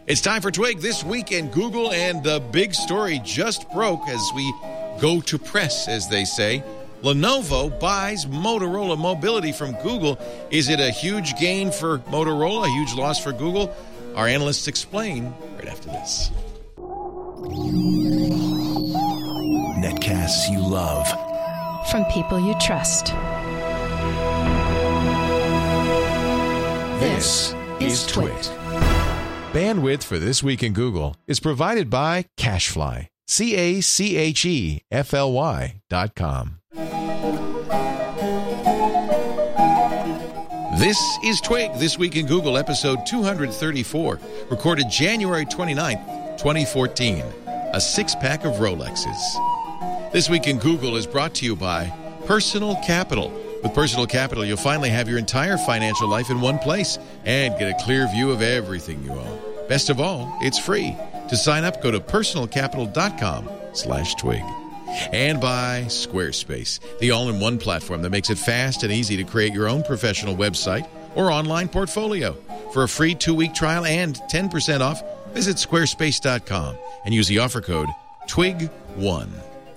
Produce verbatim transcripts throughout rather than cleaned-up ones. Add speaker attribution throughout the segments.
Speaker 1: It's time for Twig This Week in Google, and the big story just broke as we go to press, as they say. Lenovo buys Motorola Mobility from Google. Is it a huge gain for Motorola, a huge loss for Google? Our analysts explain right after this.
Speaker 2: Netcasts you love.
Speaker 3: From people you trust.
Speaker 2: This, this is Twig.
Speaker 4: Bandwidth for This Week in Google is provided by CacheFly. C A C H E F L Y dot com.
Speaker 1: This is Twig, This Week in Google, episode two thirty-four, recorded January twenty-ninth, twenty fourteen. A six-pack of Rolexes. This Week in Google is brought to you by Personal Capital. With Personal Capital, you'll finally have your entire financial life in one place and get a clear view of everything you own. Best of all, it's free. To sign up, go to personalcapital.com slash twig. And by Squarespace, the all-in-one platform that makes it fast and easy to create your own professional website or online portfolio. For a free two-week trial and ten percent off, visit squarespace dot com and use the offer code twig one.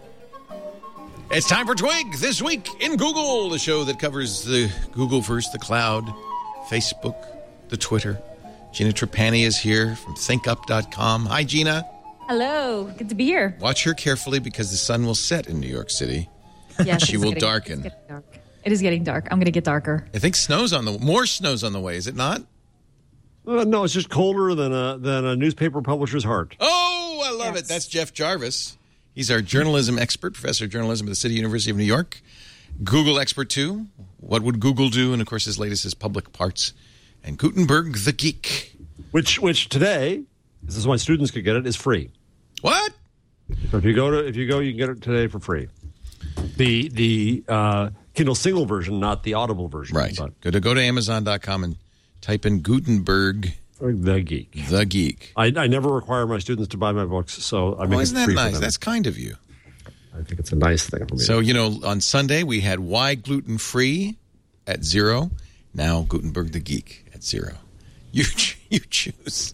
Speaker 1: It's time for Twig This Week in Google, the show that covers the Googleverse, the cloud, Facebook, the Twitter. Gina Trapani is here from think up dot com. Hi, Gina.
Speaker 5: Hello. Good to be here.
Speaker 1: Watch her carefully because the sun will set in New York City.
Speaker 5: Yes,
Speaker 1: she will
Speaker 5: getting,
Speaker 1: darken.
Speaker 5: It's dark. It is getting dark. I'm going to get darker.
Speaker 1: I think snow's on the more snow's on the way. Is it not?
Speaker 6: Uh, no, it's just colder than a than a newspaper publisher's heart.
Speaker 1: Oh, I love
Speaker 5: yes.
Speaker 1: it. That's Jeff Jarvis. He's our journalism expert, professor of journalism at the City University of New York. Google expert, too. What would Google do? And, of course, his latest is Public Parts. And Gutenberg the Geek.
Speaker 6: Which which today, this is why students could get it, is free.
Speaker 1: What?
Speaker 6: So if you go to if you go, you can get it today for free. The the uh, Kindle single version, not the Audible version.
Speaker 1: Right.
Speaker 6: But
Speaker 1: Go to go to amazon dot com and type in Gutenberg
Speaker 6: the Geek.
Speaker 1: The Geek.
Speaker 6: I, I never require my students to buy my books, so I make
Speaker 1: oh,
Speaker 6: it
Speaker 1: isn't that
Speaker 6: free
Speaker 1: nice?
Speaker 6: for them.
Speaker 1: That's kind of you.
Speaker 6: I think it's a nice thing for me.
Speaker 1: So, you know, on Sunday we had Why Gluten Free at zero. Now Gutenberg the Geek at zero. You you choose.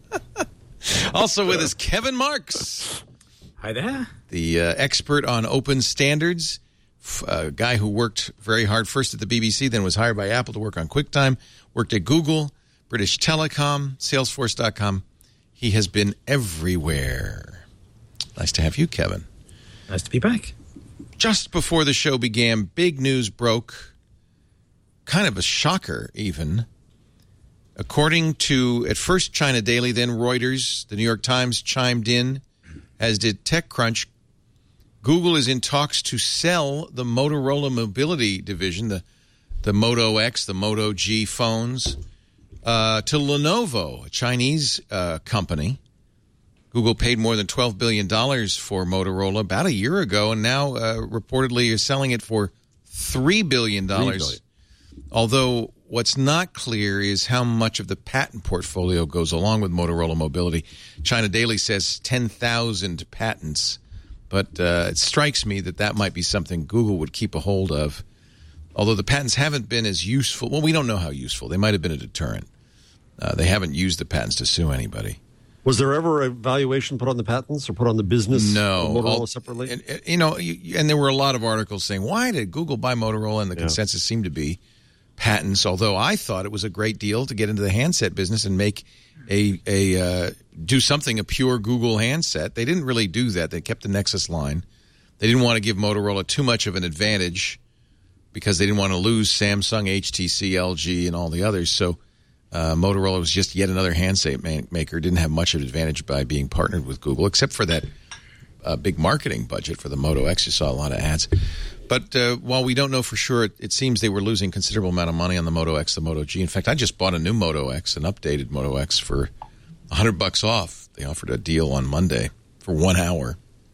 Speaker 1: Also with us, Kevin Marks.
Speaker 7: Hi there.
Speaker 1: The uh, expert on open standards, a guy who worked very hard first at the B B C, then was hired by Apple to work on QuickTime, worked at Google, British Telecom, Salesforce dot com. He has been everywhere. Nice to have you, Kevin.
Speaker 7: Nice to be back.
Speaker 1: Just before the show began, big news broke. Kind of a shocker, even. According to, at first, China Daily, then Reuters, the New York Times chimed in, as did TechCrunch. Google is in talks to sell the Motorola Mobility division, the, the Moto X, the Moto G phones, uh, to Lenovo, a Chinese uh, company. Google paid more than twelve billion dollars for Motorola about a year ago, and now uh, reportedly is selling it for three billion dollars.
Speaker 6: three billion dollars.
Speaker 1: Although what's not clear is how much of the patent portfolio goes along with Motorola Mobility. China Daily says ten thousand patents, but uh, it strikes me that that might be something Google would keep a hold of. Although the patents haven't been as useful. Well, we don't know how useful. They might have been a deterrent. Uh, they haven't used the patents to sue anybody.
Speaker 6: Was there ever a valuation put on the patents or put on the business
Speaker 1: no.
Speaker 6: of Motorola
Speaker 1: All,
Speaker 6: separately?
Speaker 1: And, you know, and there were a lot of articles saying, why did Google buy Motorola? And the yeah. consensus seemed to be patents, although I thought it was a great deal to get into the handset business and make a a uh, do something, a pure Google handset. They didn't really do that. They kept the Nexus line. They didn't want to give Motorola too much of an advantage because they didn't want to lose Samsung, H T C, L G, and all the others. So uh, Motorola was just yet another handset man- maker. Didn't have much of an advantage by being partnered with Google, except for that uh, big marketing budget for the Moto X. You saw a lot of ads. But uh, while we don't know for sure, it, it seems they were losing considerable amount of money on the Moto X, the Moto G. In fact, I just bought a new Moto X, an updated Moto X, for one hundred bucks off. They offered a deal on Monday for one hour.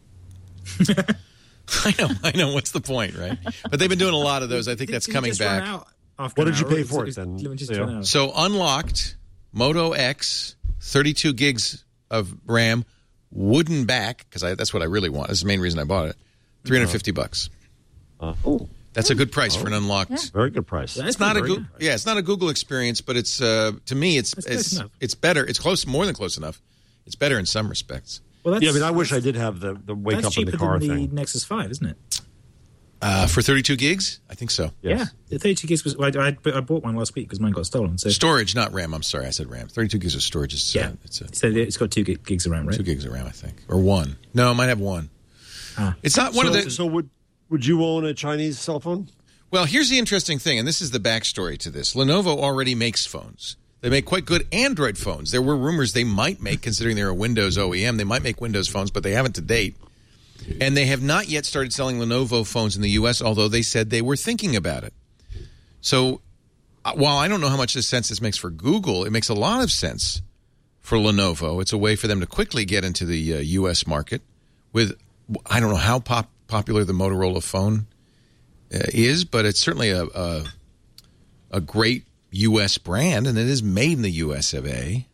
Speaker 1: I know, I know. What's the point, right? But they've been doing a lot of those. I think that's coming back.
Speaker 6: What did you pay for it then? Yeah.
Speaker 1: So unlocked, Moto X, thirty-two gigs of RAM, wooden back, because that's what I really want. That's the main reason I bought it. three hundred fifty bucks.
Speaker 6: Uh, oh.
Speaker 1: That's a good price for an unlocked.
Speaker 5: Yeah.
Speaker 6: Very good price.
Speaker 7: That's
Speaker 1: It's not a
Speaker 7: very
Speaker 1: Google,
Speaker 7: good.
Speaker 1: yeah, it's not a Google experience, but it's uh, to me, it's
Speaker 7: That's close
Speaker 1: it's
Speaker 7: enough.
Speaker 1: it's better. It's close, more than close enough. It's better in some respects.
Speaker 7: Well, that's,
Speaker 6: Yeah, I mean, I wish I did have the, the wake
Speaker 7: that's
Speaker 6: up in
Speaker 7: cheaper
Speaker 6: the car
Speaker 7: than the
Speaker 6: thing.
Speaker 7: Nexus five, isn't it?
Speaker 1: Uh, for thirty-two gigs, I think so.
Speaker 6: Yes.
Speaker 7: Yeah, the thirty-two gigs was. I, I, I bought one last week because mine got stolen. So
Speaker 1: Storage, not RAM. I'm sorry, I said RAM. thirty-two gigs of storage is
Speaker 7: yeah,
Speaker 1: uh, it's a,
Speaker 7: so it's got two gig- gigs of RAM, right?
Speaker 1: two gigs of RAM, I think, or one. No, it might have one.
Speaker 7: Ah.
Speaker 1: It's not one
Speaker 6: so,
Speaker 1: of the.
Speaker 6: so would would you own a Chinese cell phone?
Speaker 1: Well, here's the interesting thing, and this is the backstory to this. Lenovo already makes phones. They make quite good Android phones. There were rumors they might make, considering they're a Windows O E M, they might make Windows phones, but they haven't to date. And they have not yet started selling Lenovo phones in the U S, although they said they were thinking about it. So uh, while I don't know how much sense this makes for Google, it makes a lot of sense for Lenovo. It's a way for them to quickly get into the uh, U S market with, I don't know how pop- popular the Motorola phone uh, is, but it's certainly a, a, a great U S brand, and it is made in the U S of A.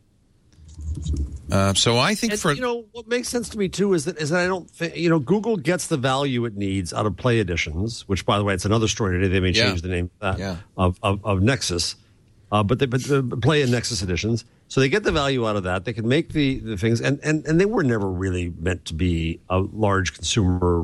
Speaker 1: Uh, so I think
Speaker 6: And,
Speaker 1: for
Speaker 6: you know what makes sense to me too is that is that I don't think you know Google gets the value it needs out of Play Editions, which by the way it's another story today. They may
Speaker 1: Yeah.
Speaker 6: change the name of, that,
Speaker 1: Yeah.
Speaker 6: of, of of Nexus, uh, but they but the Play and Nexus editions. So they get the value out of that. They can make the, the things, and, and and they were never really meant to be a large consumer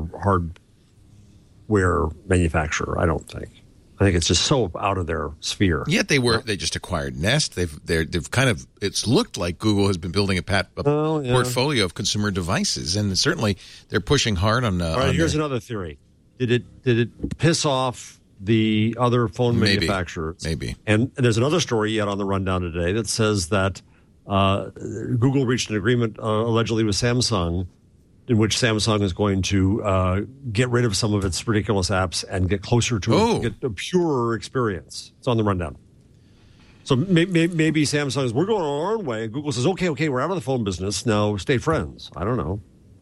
Speaker 6: hardware manufacturer. I don't think. I think it's just so out of their sphere.
Speaker 1: Yet they were they just acquired Nest. They've they're, they've kind of it's looked like Google has been building a, pat, a
Speaker 6: Oh, yeah.
Speaker 1: portfolio of consumer devices, and certainly they're pushing hard on. Uh,
Speaker 6: All right,
Speaker 1: on
Speaker 6: here's
Speaker 1: their-
Speaker 6: another theory. Did it did it piss off the other phone
Speaker 1: Maybe.
Speaker 6: manufacturers?
Speaker 1: Maybe.
Speaker 6: And there's another story yet on the rundown today that says that uh, Google reached an agreement uh, allegedly with Samsung, in which Samsung is going to uh, get rid of some of its ridiculous apps and get closer to
Speaker 1: Oh.
Speaker 6: a, get a purer experience. It's on the rundown. So may, may, maybe Samsung is, we're going our own way. And Google says, okay, okay, we're out of the phone business. Now stay friends. I don't know.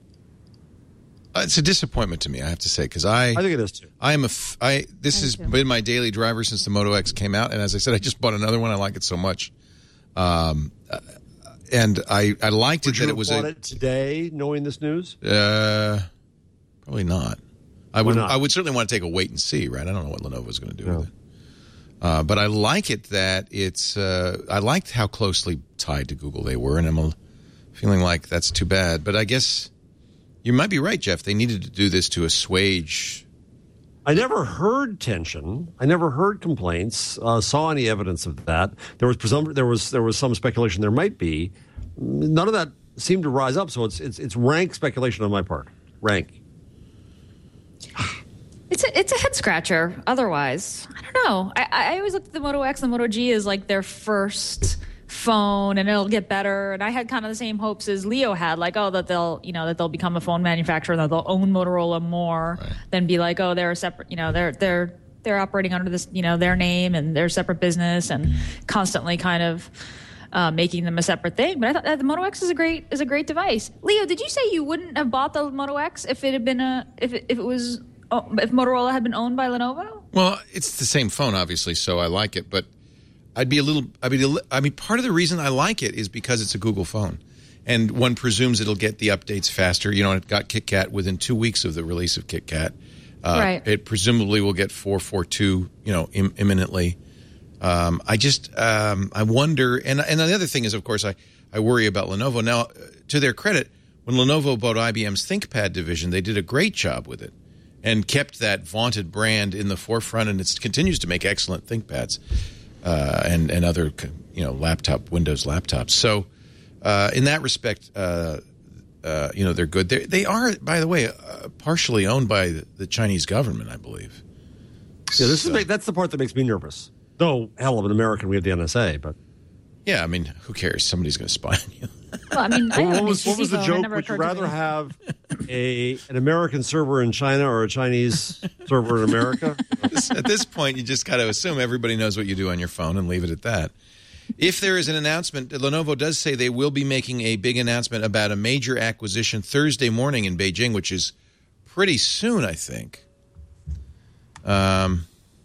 Speaker 1: Uh, it's a disappointment to me, I have to say, because I
Speaker 6: I think it is too.
Speaker 1: I am a f- I this has been my daily driver since the Moto X came out, and as I said, I just bought another one. I like it so much, um, uh, and I I liked
Speaker 6: Would
Speaker 1: it
Speaker 6: you
Speaker 1: that it
Speaker 6: have
Speaker 1: was
Speaker 6: bought
Speaker 1: a
Speaker 6: it today, knowing this news?
Speaker 1: uh, probably not. I would
Speaker 6: not?
Speaker 1: I would certainly want to take a wait and see. Right, I don't know what Lenovo's going to do
Speaker 6: No.
Speaker 1: with it. Uh, but I like it that it's. Uh, I liked how closely tied to Google they were, and I'm a, feeling like that's too bad. But I guess you might be right, Jeff. They needed to do this to assuage.
Speaker 6: I never heard tension. I never heard complaints. Uh, saw any evidence of that. There was presum- There was there was some speculation there might be. None of that seemed to rise up. So it's it's it's rank speculation on my part. Rank.
Speaker 5: It's a, it's a head scratcher. Otherwise, I don't know. I, I always looked at the Moto X and Moto G as like their first phone, and it'll get better. And I had kind of the same hopes as Leo had, like, oh, that they'll, you know, that they'll become a phone manufacturer, and that they'll own Motorola more
Speaker 1: Right.
Speaker 5: than be like, oh, they're a separate, you know, they're they're they're operating under this, you know, their name and their separate business, and constantly kind of uh, making them a separate thing. But I thought that the Moto X is a great is a great device. Leo, did you say you wouldn't have bought the Moto X if it had been a if it, if it was oh, if Motorola had been owned by Lenovo?
Speaker 1: Well, it's the same phone, obviously, so I like it. But I'd be a little. I mean, I mean, part of the reason I like it is because it's a Google phone, and one presumes it'll get the updates faster. You know, it got KitKat within two weeks of the release of KitKat. Uh,
Speaker 5: Right.
Speaker 1: It presumably will get four forty-two, you know, Im- imminently. Um, I just, um, I wonder, and and the other thing is, of course, I, I worry about Lenovo. Now, uh, to their credit, when Lenovo bought I B M's ThinkPad division, they did a great job with it and kept that vaunted brand in the forefront, and it continues to make excellent ThinkPads uh, and, and other, you know, laptop, Windows laptops. So uh, in that respect, uh, uh, you know, they're good. They're, they are, by the way, uh, partially owned by the, the Chinese government, I believe.
Speaker 6: Yeah, this is that's the part that makes me nervous. Though, hell of an American, we have the N S A, but
Speaker 1: Yeah, I mean, who cares? Somebody's going to spy on you.
Speaker 5: Well, I mean, I have
Speaker 6: what
Speaker 5: an
Speaker 6: was, what
Speaker 5: H T C
Speaker 6: was the
Speaker 5: phone. It
Speaker 6: joke?
Speaker 5: never
Speaker 6: Would you
Speaker 5: occurred to
Speaker 6: rather
Speaker 5: me.
Speaker 6: have a an American server in China or a Chinese server in America?
Speaker 1: At this point, you just got to assume everybody knows what you do on your phone and leave it at that. If there is an announcement, Lenovo does say they will be making a big announcement about a major acquisition Thursday morning in Beijing, which is pretty soon, I think. Um,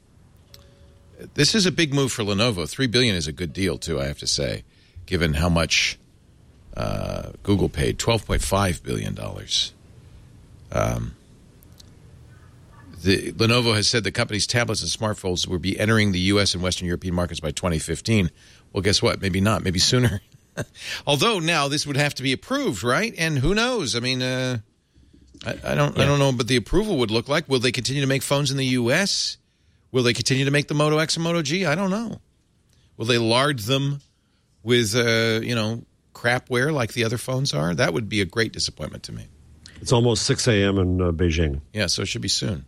Speaker 1: this is a big move for Lenovo. Three billion dollars is a good deal, too, I have to say, given how much uh, Google paid, twelve point five billion dollars. Um, The, Lenovo has said the company's tablets and smartphones will be entering the U S and Western European markets by twenty fifteen. Well, guess what? Maybe not. Maybe sooner. Although now this would have to be approved, right? And who knows? I mean, uh, I, I don't, yeah. I don't know what the approval would look like. Will they continue to make phones in the U S? Will they continue to make the Moto X and Moto G? I don't know. Will they lard them with, uh, you know, crapware like the other phones are? That would be a great disappointment to me.
Speaker 6: It's almost six a.m. in uh, Beijing.
Speaker 1: Yeah, so it should be soon.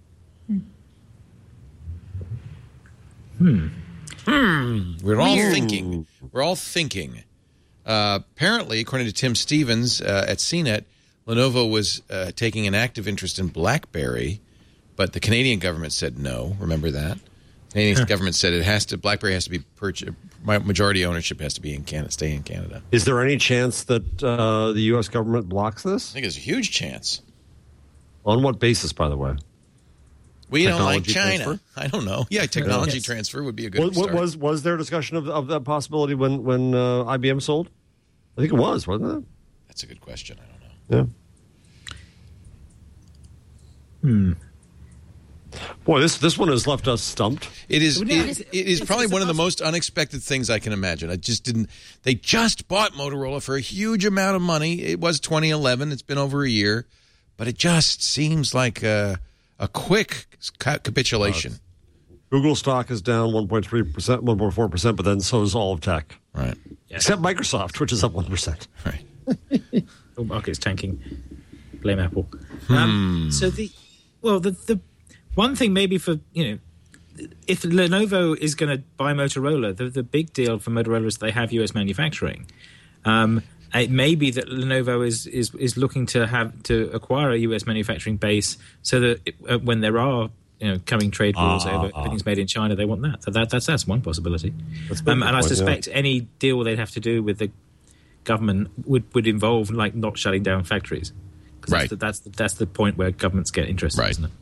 Speaker 7: Hmm.
Speaker 1: Hmm. We're all Weird. thinking. We're all thinking. Uh, apparently, according to Tim Stevens uh, at C net, Lenovo was uh, taking an active interest in BlackBerry, but the Canadian government said no. Remember that? The Canadian huh. government said it has to. BlackBerry has to be purchased. Majority ownership has to be in Canada. Stay in Canada.
Speaker 6: Is there any chance that uh, the U S government blocks this?
Speaker 1: I think there's a huge chance.
Speaker 6: On what basis, by the way?
Speaker 1: We don't like China. Transfer? I don't know. Yeah, technology yes. transfer would be a good
Speaker 6: what, what was was there a discussion of, of that possibility when, when uh, I B M sold? I think it was, wasn't it?
Speaker 1: That's a good question. I don't know.
Speaker 6: Yeah. Hmm. Boy, this this one has left us stumped.
Speaker 1: It is it, it is probably one of the most unexpected things I can imagine. I just didn't. They just bought Motorola for a huge amount of money. It was twenty eleven. It's been over a year, but it just seems like a, a quick capitulation.
Speaker 6: Uh, Google stock is down one point three percent, one point four percent, but then so is all of tech.
Speaker 1: Right.
Speaker 6: Yeah. Except Microsoft, which is up one percent.
Speaker 1: Right.
Speaker 7: The market's tanking. Blame Apple.
Speaker 1: Hmm.
Speaker 7: Um, so the well, the the one thing maybe for you know, if Lenovo is going to buy Motorola, the the big deal for Motorola is they have U S manufacturing. Um, it may be that Lenovo is is is looking to have to acquire a U S manufacturing base so that it, uh, when there are you know coming trade wars uh, over uh, everything's made in China, they want that. So that that's that's one possibility. That's um, and point, I suspect yeah. any deal they'd have to do with the government would, would involve like not shutting down factories.
Speaker 1: Right.
Speaker 7: That's the, that's the, that's the point where governments get interested,
Speaker 1: right.
Speaker 7: isn't it?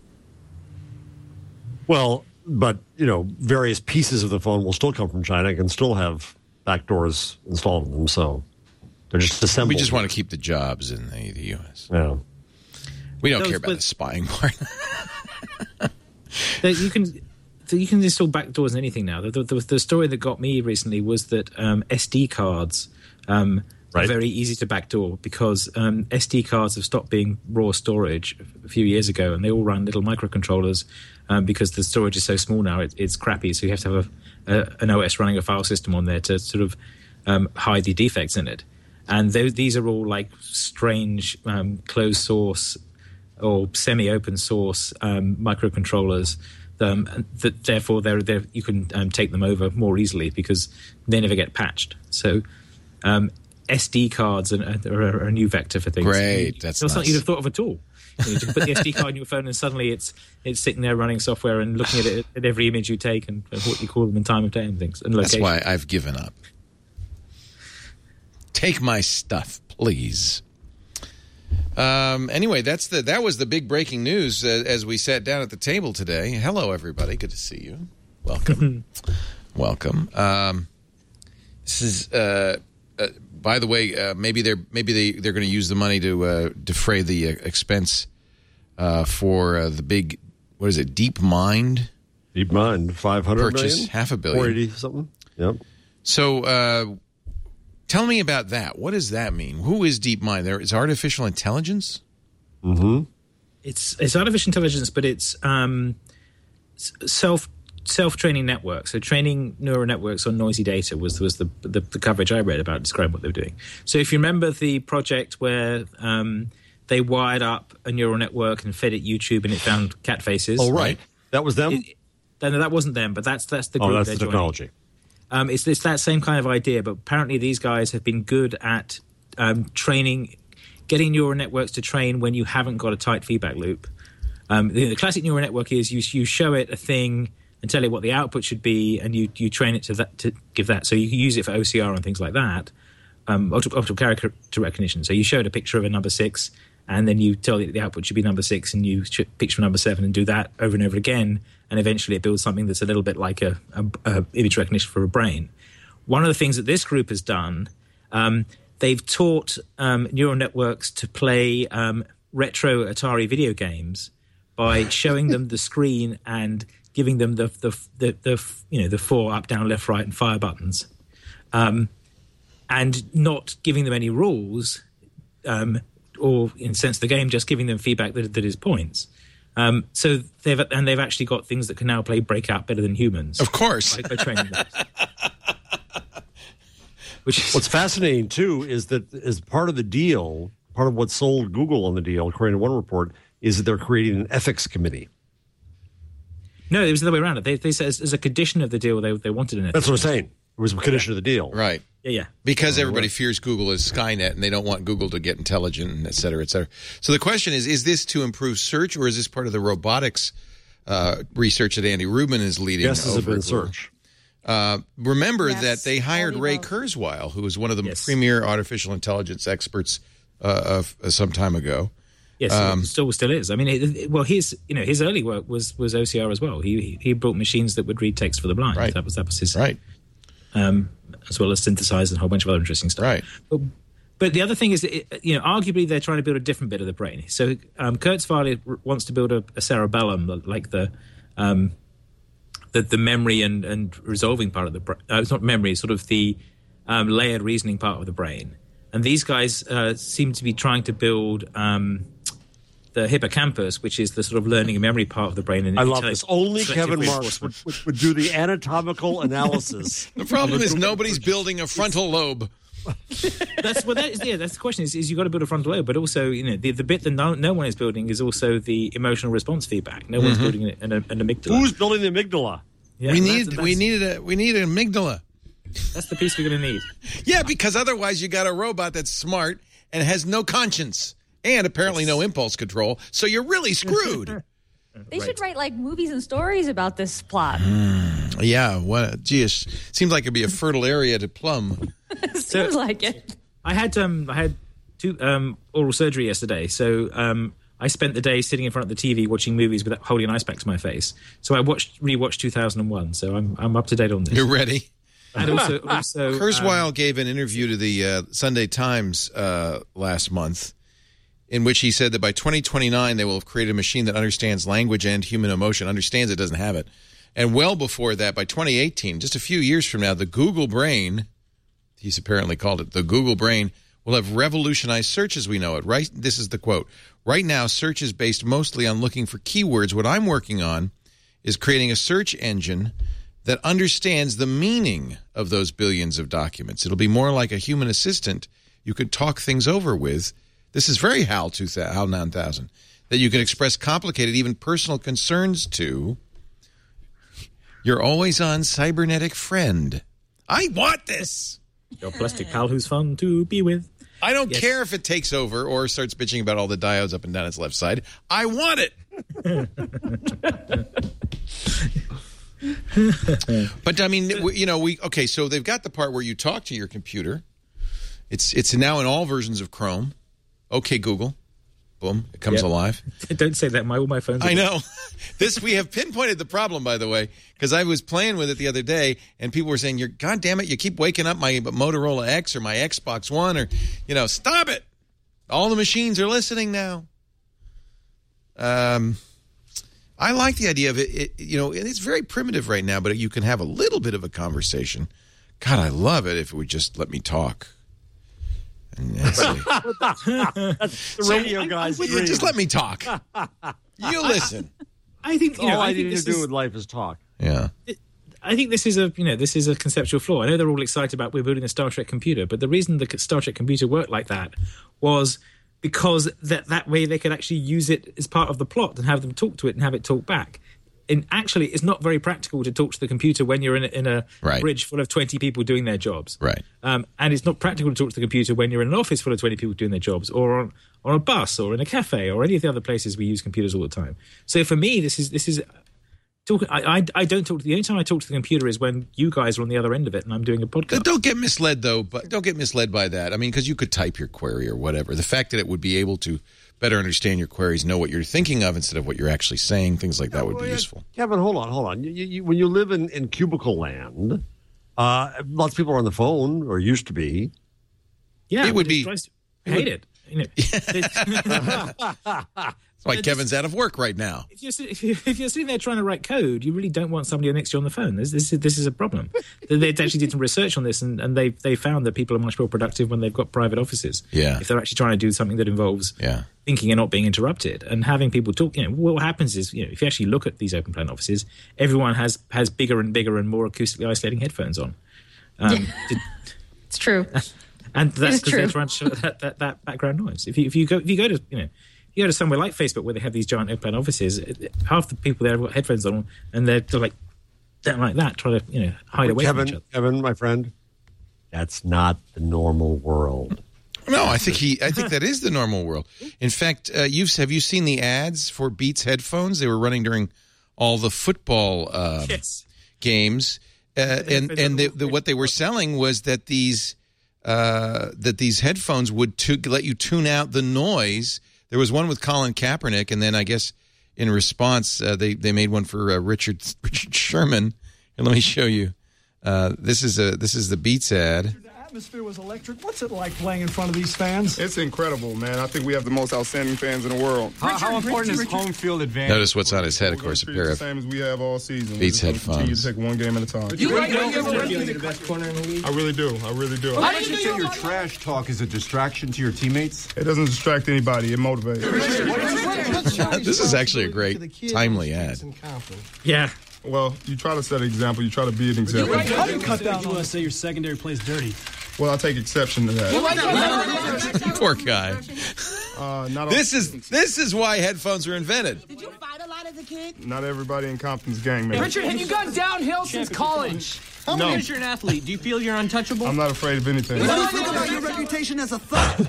Speaker 6: Well, but you know, various pieces of the phone will still come from China and can still have backdoors installed in them. So they're just assembled.
Speaker 1: We just want to keep the jobs in the, the U S.
Speaker 6: Yeah.
Speaker 1: We don't
Speaker 7: Those,
Speaker 1: care about
Speaker 7: but,
Speaker 1: the spying part.
Speaker 7: you can you can install backdoors in anything now. The, the, the story that got me recently was that um, S D cards um, right. are very easy to backdoor because um, S D cards have stopped being raw storage a few years ago, and they all run little microcontrollers um, because the storage is so small now. It, it's crappy, so you have to have a, a, an O S running a file system on there to sort of um, hide the defects in it. And th- these are all like strange um, closed source or semi-open source um, microcontrollers. Um, that therefore, they're, they're, you can um, take them over more easily because they never get patched. So, um, S D cards are, are a new vector for things.
Speaker 1: Great, that's
Speaker 7: That's
Speaker 1: nice.
Speaker 7: something you'd have thought of at all. You know, you can put the S D card in your phone, and suddenly it's it's sitting there running software and looking at it at every image you take and, and what you call them in time of day and things. And
Speaker 1: that's why I've given up. Take my stuff, please. Um, anyway, that's the that was the big breaking news uh, as we sat down at the table today. Hello, everybody. Good to see you. Welcome. Welcome. Um, this is, uh, uh, by the way, uh, maybe they're maybe they they're going to use the money to uh, defray the uh, expense uh, for uh, the big what is it? DeepMind.
Speaker 6: DeepMind, five hundred
Speaker 1: purchase
Speaker 6: million?
Speaker 1: half a billion,
Speaker 6: four eighty something. Yep.
Speaker 1: So. Uh, Tell me about that. What does that mean? Who is DeepMind? There is artificial intelligence?
Speaker 6: Mm-hmm.
Speaker 7: It's it's artificial intelligence, but it's um, self self training networks. So training neural networks on noisy data was was the, the the coverage I read about describing what they were doing. So if you remember the project where um, they wired up a neural network and fed it YouTube and it found cat faces.
Speaker 6: Oh right, right? That was them.
Speaker 7: It, no, that wasn't them, but that's that's the group.
Speaker 6: Oh, that's
Speaker 7: they're
Speaker 6: the technology.
Speaker 7: Joining. Um, it's, it's that same kind of idea, but apparently these guys have been good at um, training, getting neural networks to train when you haven't got a tight feedback loop. Um, the, the classic neural network is you you show it a thing and tell it what the output should be, and you you train it to that to give that. So you can use it for O C R and things like that, um, optical character recognition. So you showed a picture of a number six, and then you tell it that the output should be number six, and you sh- picture number seven, and do that over and over again. And eventually it builds something that's a little bit like a, a, a image recognition for a brain. One of the things that this group has done, um, they've taught um, neural networks to play um, retro Atari video games by showing them the screen and giving them the the the, the you know the four up, down, left, right, and fire buttons, um, and not giving them any rules, um, or in a sense the game just giving them feedback that, that is points. Um, so they've and they've actually got things that can now play Breakout better than humans.
Speaker 1: Of course,
Speaker 7: by, by training them. Which is,
Speaker 6: what's fascinating too is that as part of the deal, part of what sold Google on the deal, according to one report, is that they're creating an ethics committee.
Speaker 7: No, it was the other way around. They, they said as, as a condition of the deal, they they wanted an ethics.
Speaker 6: That's what I'm saying. It was a condition of the deal,
Speaker 1: right?
Speaker 7: Yeah, yeah.
Speaker 1: Because everybody fears Google is Skynet, and they don't want Google to get intelligent, and et cetera, et cetera. So the question is: is this to improve search, or is this part of the robotics uh, research that Andy Rubin is leading?
Speaker 6: Yes, this has been search.
Speaker 1: Uh, remember
Speaker 5: yes,
Speaker 1: that they hired Ray
Speaker 5: both.
Speaker 1: Kurzweil, who was one of the
Speaker 7: yes.
Speaker 1: premier artificial intelligence experts uh, of uh, some time ago.
Speaker 7: Yes, um, still still is. I mean, it, it, well, his you know his early work was was O C R as well. He he, he built machines that would read text for the blind.
Speaker 1: Right.
Speaker 7: That was that was his
Speaker 1: right,
Speaker 7: um, as well as synthesize and a whole bunch of other interesting stuff.
Speaker 1: Right.
Speaker 7: But, but the other thing is, that it, you know, arguably they're trying to build a different bit of the brain. So um, Kurzweil wants to build a, a cerebellum, like the um, the, the memory and, and resolving part of the brain. Uh, it's not memory, it's sort of the um, layered reasoning part of the brain. And these guys uh, seem to be trying to build um, the hippocampus, which is the sort of learning and memory part of the brain. And
Speaker 6: I love this. Only Kevin Marks would, would, would do the anatomical analysis.
Speaker 1: The problem is nobody's building a frontal lobe.
Speaker 7: That's well. That is, yeah, that's the question. Is, is you got to build a frontal lobe, but also you know the, the bit that no, no one is building is also the emotional response feedback. No mm-hmm. one's building an, an, an amygdala.
Speaker 6: Who's building the amygdala?
Speaker 1: we
Speaker 7: Yeah, well,
Speaker 1: need
Speaker 7: that's, that's,
Speaker 1: we needed a we need an amygdala.
Speaker 7: That's the piece we're going to need.
Speaker 1: Yeah, because otherwise you got a robot that's smart and has no conscience and apparently no impulse control. So you're really screwed.
Speaker 5: They
Speaker 7: Right.
Speaker 5: should write like movies and stories about this plot.
Speaker 1: Mm, yeah, what? Gee, it seems like it'd be a fertile area to plumb.
Speaker 5: Seems
Speaker 7: So-
Speaker 5: like it.
Speaker 7: I had um I had two um oral surgery yesterday, so um I spent the day sitting in front of the T V watching movies without holding an ice pack to my face. So I watched rewatched two thousand one. So I'm I'm up to date on this.
Speaker 1: You're ready.
Speaker 7: And also, also
Speaker 1: Kurzweil
Speaker 7: um,
Speaker 1: gave an interview to the uh, Sunday Times uh, last month, in which he said that by twenty twenty-nine they will have created a machine that understands language and human emotion, understands it, doesn't have it. And well before that, by twenty eighteen, just a few years from now, the Google brain, he's apparently called it, the Google brain, will have revolutionized search as we know it. Right? This is the quote. Right now, search is based mostly on looking for keywords. What I'm working on is creating a search engine that understands the meaning of those billions of documents. It'll be more like a human assistant you could talk things over with. This is very HAL two thousand, HAL nine thousand, that you can express complicated, even personal concerns to your always-on cybernetic friend. I want this.
Speaker 7: your plastic pal who's fun to be with.
Speaker 1: I don't
Speaker 7: Yes.
Speaker 1: care if it takes over or starts bitching about all the diodes up and down its left side. I want it. But I mean, we- you know, we okay. So they've got the part where you talk to your computer. It's it's now in all versions of Chrome. Okay, Google, boom, it comes
Speaker 7: Yep.
Speaker 1: alive.
Speaker 7: Don't say that. My all my phones. Are
Speaker 1: I know. This we have pinpointed the problem, by the way, because I was playing with it the other day, and people were saying, "You're God damn it, you keep waking up my Motorola X or my Xbox One, or you know, stop it." All the machines are listening now. Um. I like the idea of it, it, you know, and it's very primitive right now, but you can have a little bit of a conversation. God, I love it if it would just let me talk. And that's it.
Speaker 6: That's the radio guy's
Speaker 1: Will you
Speaker 6: dream.
Speaker 1: just let me talk. You listen.
Speaker 7: I think you know.
Speaker 6: All I,
Speaker 7: I think
Speaker 6: need
Speaker 7: this
Speaker 6: to do
Speaker 7: is,
Speaker 6: with life is talk.
Speaker 1: Yeah.
Speaker 7: I think this is a you know this is a conceptual flaw. I know they're all excited about we're building a Star Trek computer, but the reason the Star Trek computer worked like that was because that that way they could actually use it as part of the plot and have them talk to it and have it talk back. And actually, it's not very practical to talk to the computer when you're in a, in a
Speaker 1: Right.
Speaker 7: bridge full of twenty people doing their jobs.
Speaker 1: Right.
Speaker 7: Um, and it's not practical to talk to the computer when you're in an office full of twenty people doing their jobs, or on, on a bus, or in a cafe, or any of the other places we use computers all the time. So for me, this is this is talk. I, I I don't talk to the only time I talk to the computer is when you guys are on the other end of it and I'm doing a podcast.
Speaker 1: Don't get misled, though. But don't get misled by that. I mean, because you could type your query or whatever. The fact that it would be able to better understand your queries, know what you're thinking of instead of what you're actually saying, things like that would be useful.
Speaker 6: Kevin, hold on, hold on. You, you, when you live in, in cubicle land, uh, lots of people are on the phone, or used to be.
Speaker 7: Yeah,
Speaker 1: It would
Speaker 7: but
Speaker 1: be-
Speaker 7: drives- I hate it. you know,
Speaker 1: That's why Kevin's out of work right now.
Speaker 7: If you're, if, you're, if you're sitting there trying to write code, you really don't want somebody next to you on the phone. This, this, is, this is a problem. They actually did some research on this, and, and they they found that people are much more productive when they've got private offices.
Speaker 1: Yeah.
Speaker 7: If they're actually trying to do something that involves
Speaker 1: yeah.
Speaker 7: thinking and not being interrupted, and having people talk. You know, what happens is, you know, if you actually look at these open plan offices, everyone has has bigger and bigger and more acoustically isolating headphones on. Um,
Speaker 5: yeah.
Speaker 7: did,
Speaker 5: it's true.
Speaker 7: And that's because
Speaker 5: true.
Speaker 7: they're trying to shut that, that, that background noise. If you if you go if you go to you know. You go to somewhere like Facebook where they have these giant open offices, half the people there have got headphones on, and they're, they're like, they're like that, trying to you know hide away
Speaker 6: Kevin,
Speaker 7: from each other.
Speaker 6: Kevin, my friend, that's not the normal world.
Speaker 1: No, I think he. I think that is the normal world. In fact, uh, you've have you seen the ads for Beats headphones? They were running during all the football uh,
Speaker 7: Yes.
Speaker 1: games, uh, and and the, the, what they were selling was that these uh, that these headphones would tu- let you tune out the noise. There was one with Colin Kaepernick, and then I guess in response, uh, they they made one for uh, Richard Richard Sherman. And let me show you. Uh, this is a this is the Beats ad.
Speaker 8: The atmosphere was electric. What's it like playing in front of these fans?
Speaker 9: It's incredible, man. I think we have the most outstanding fans in the world.
Speaker 8: How, how important is home field advantage?
Speaker 1: Notice what's on his head, of course, a pair
Speaker 9: the
Speaker 1: of
Speaker 9: same as we have all season.
Speaker 1: Beats
Speaker 9: We're just gonna
Speaker 1: headphones.
Speaker 9: Continue to take one game at a time.
Speaker 8: You right, you ever feel like the best corner in the league?
Speaker 9: I really do. I really do.
Speaker 10: How much you say your trash talk is a distraction to your teammates?
Speaker 9: It doesn't distract anybody. It motivates.
Speaker 1: This is actually a great, timely ad.
Speaker 7: Yeah.
Speaker 9: Well, you try to set an example. You try to be an example.
Speaker 8: How do you cut down on, say, your secondary plays dirty?
Speaker 9: Well, I take exception to that.
Speaker 1: Poor guy.
Speaker 9: Uh, not
Speaker 1: This is this is why headphones were invented.
Speaker 11: Did you fight a lot as a kid?
Speaker 9: Not everybody in Compton's gang, man.
Speaker 8: Richard, have you gone downhill since college? How
Speaker 9: No.
Speaker 8: many years you're an athlete? Do you feel you're untouchable?
Speaker 9: I'm not afraid of anything.
Speaker 11: What do you think about your reputation as a thug?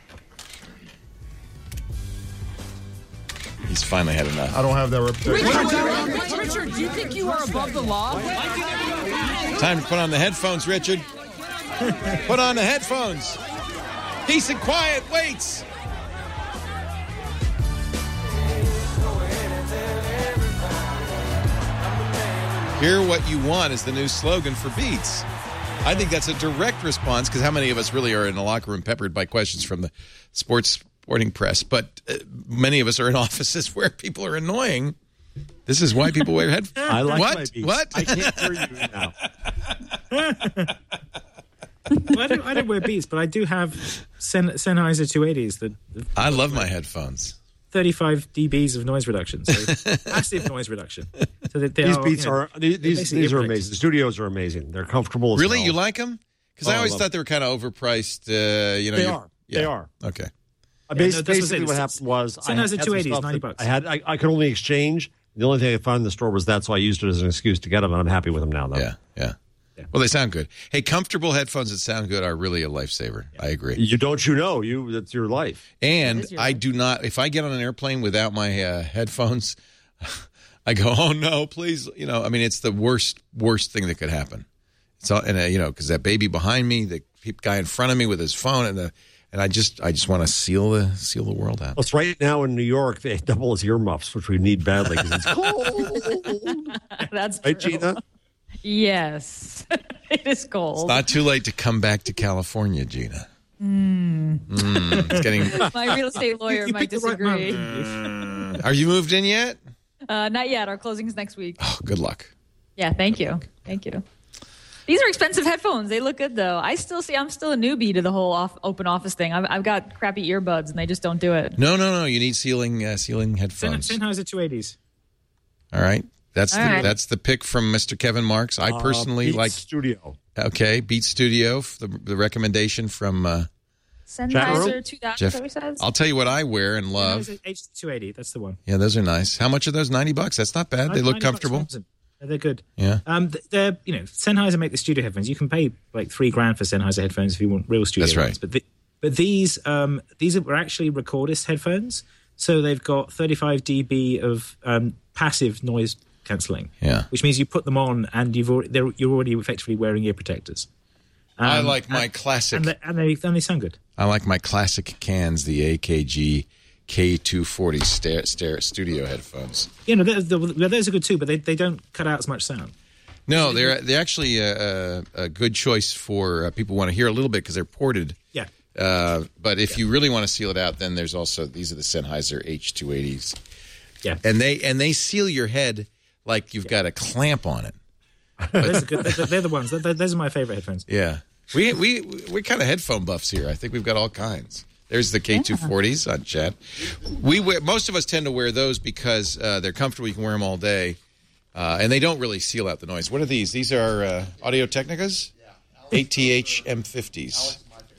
Speaker 1: He's finally had enough.
Speaker 9: I don't have that reputation.
Speaker 8: Richard, Richard, do you think you are above the law?
Speaker 1: Time to put on the headphones, Richard. Put on the headphones. Peace and quiet waits. Hear what you want is the new slogan for Beats. I think that's a direct response, because how many of us really are in the locker room peppered by questions from the sports sporting press? But uh, many of us are in offices where people are annoying. This is why people wear headphones.
Speaker 6: I like
Speaker 1: what?
Speaker 6: my Beats.
Speaker 1: What?
Speaker 6: I can't hear you now.
Speaker 7: Well, I don't I don't wear Beats, but I do have Sen- Sennheiser two eighties. The, the
Speaker 1: I love my headphones.
Speaker 7: thirty-five decibels of noise reduction, so massive noise reduction. So that they
Speaker 6: These
Speaker 7: are,
Speaker 6: Beats
Speaker 7: you know,
Speaker 6: are these these,
Speaker 7: basically
Speaker 6: these are
Speaker 7: ear
Speaker 6: amazing. The studios are amazing. They're comfortable. As
Speaker 1: Really?
Speaker 6: hell.
Speaker 1: You like them? Because
Speaker 6: Oh,
Speaker 1: I
Speaker 6: I
Speaker 1: always
Speaker 6: love
Speaker 1: thought they were kind of overpriced. Uh, you know,
Speaker 6: They
Speaker 1: you're-
Speaker 6: are.
Speaker 1: Yeah.
Speaker 6: They are.
Speaker 1: Okay.
Speaker 6: Uh,
Speaker 7: Yeah,
Speaker 6: bas-
Speaker 7: no, that's what I'm
Speaker 6: basically,
Speaker 7: saying.
Speaker 6: what happened was I
Speaker 7: Sennheiser
Speaker 6: had
Speaker 7: two eighty is
Speaker 6: some stuff
Speaker 7: ninety
Speaker 6: that
Speaker 7: bucks.
Speaker 6: I had. I, I could only exchange. The only thing I found in the store was that, so I used it as an excuse to get them, and I'm happy with them now. Though.
Speaker 1: Yeah, yeah. Well, they sound good. Hey, comfortable headphones that sound good are really a lifesaver. I agree.
Speaker 6: You don't you know you that's your life.
Speaker 1: And I do not. If I get on an airplane without my uh, headphones, I go, "Oh no, please!" You know, I mean, it's the worst, worst thing that could happen. It's all, and uh, you know, because that baby behind me, the guy in front of me with his phone, and the and I just, I just want to seal the seal the world out.
Speaker 6: Plus, right now in New York, they double as earmuffs, which we need badly because it's cold.
Speaker 5: That's
Speaker 6: Right,
Speaker 5: true.
Speaker 6: Gina?
Speaker 5: Yes, it is cold.
Speaker 1: It's not too late to come back to California, Gina. Mm. Mm, it's getting.
Speaker 5: My real estate lawyer
Speaker 7: You
Speaker 5: might
Speaker 7: picked the right
Speaker 5: disagree.
Speaker 7: month.
Speaker 1: Are you moved in yet?
Speaker 5: Uh, not yet. Our closing's next week.
Speaker 1: Oh, good luck.
Speaker 5: Yeah, thank you. Thank you. These are expensive headphones. They look good, though. I still see, I'm still a newbie to the whole off, open office thing. I've, I've got crappy earbuds, and they just don't do it.
Speaker 1: No, no, no. You need ceiling uh, ceiling
Speaker 7: Sen-
Speaker 1: headphones.
Speaker 7: Sennheiser two eighties.
Speaker 1: All right. That's
Speaker 5: All
Speaker 1: the
Speaker 5: right.
Speaker 1: that's the pick from Mister Kevin Marks. I personally
Speaker 6: Uh, Beats
Speaker 1: like
Speaker 6: Studio.
Speaker 1: okay Beat Studio, the the recommendation from uh,
Speaker 5: Sennheiser two thousand,
Speaker 1: Jeff.
Speaker 5: so he says?
Speaker 1: I'll tell you what I wear and love.
Speaker 7: H two eighty. That's the one.
Speaker 1: Yeah, those are nice. How much are those? Ninety bucks. That's not bad. They look
Speaker 7: ninety bucks
Speaker 1: comfortable.
Speaker 7: Thompson. They're good.
Speaker 1: Yeah.
Speaker 7: Um, th- they're you know Sennheiser make the studio headphones. You can pay like three grand for Sennheiser headphones if you want real studio
Speaker 1: That's right.
Speaker 7: ones. But the, but these um these are actually recordist headphones, so they've got thirty-five decibels of um, passive noise cancelling.
Speaker 1: Yeah.
Speaker 7: Which means you put them on and you've already, they're, you're already effectively wearing ear protectors. Um,
Speaker 1: I like my
Speaker 7: and,
Speaker 1: classic.
Speaker 7: and they, and they and they sound good.
Speaker 1: I like my classic cans, the A K G K two forty sta- sta- studio headphones.
Speaker 7: You know, they're, they're, those are good too, but they, they don't cut out as much sound.
Speaker 1: No, they're they're actually a, a, a good choice for uh, people who want to hear a little bit because they're ported.
Speaker 7: Yeah.
Speaker 1: Uh, but if you really want to seal it out, then there's also these are the Sennheiser H two eighties.
Speaker 7: Yeah,
Speaker 1: and they and they seal your head like you've yeah. got a clamp on it.
Speaker 7: Those are good. They're, they're the ones. They're, those are my favorite headphones.
Speaker 1: Yeah, we we we're kind of headphone buffs here. I think we've got all kinds. There's the K two forties on chat. We wear, most of us tend to wear those because uh, they're comfortable. You can wear them all day, uh, and they don't really seal out the noise. What are these? These are uh, Audio Technicas, A T H M fifties.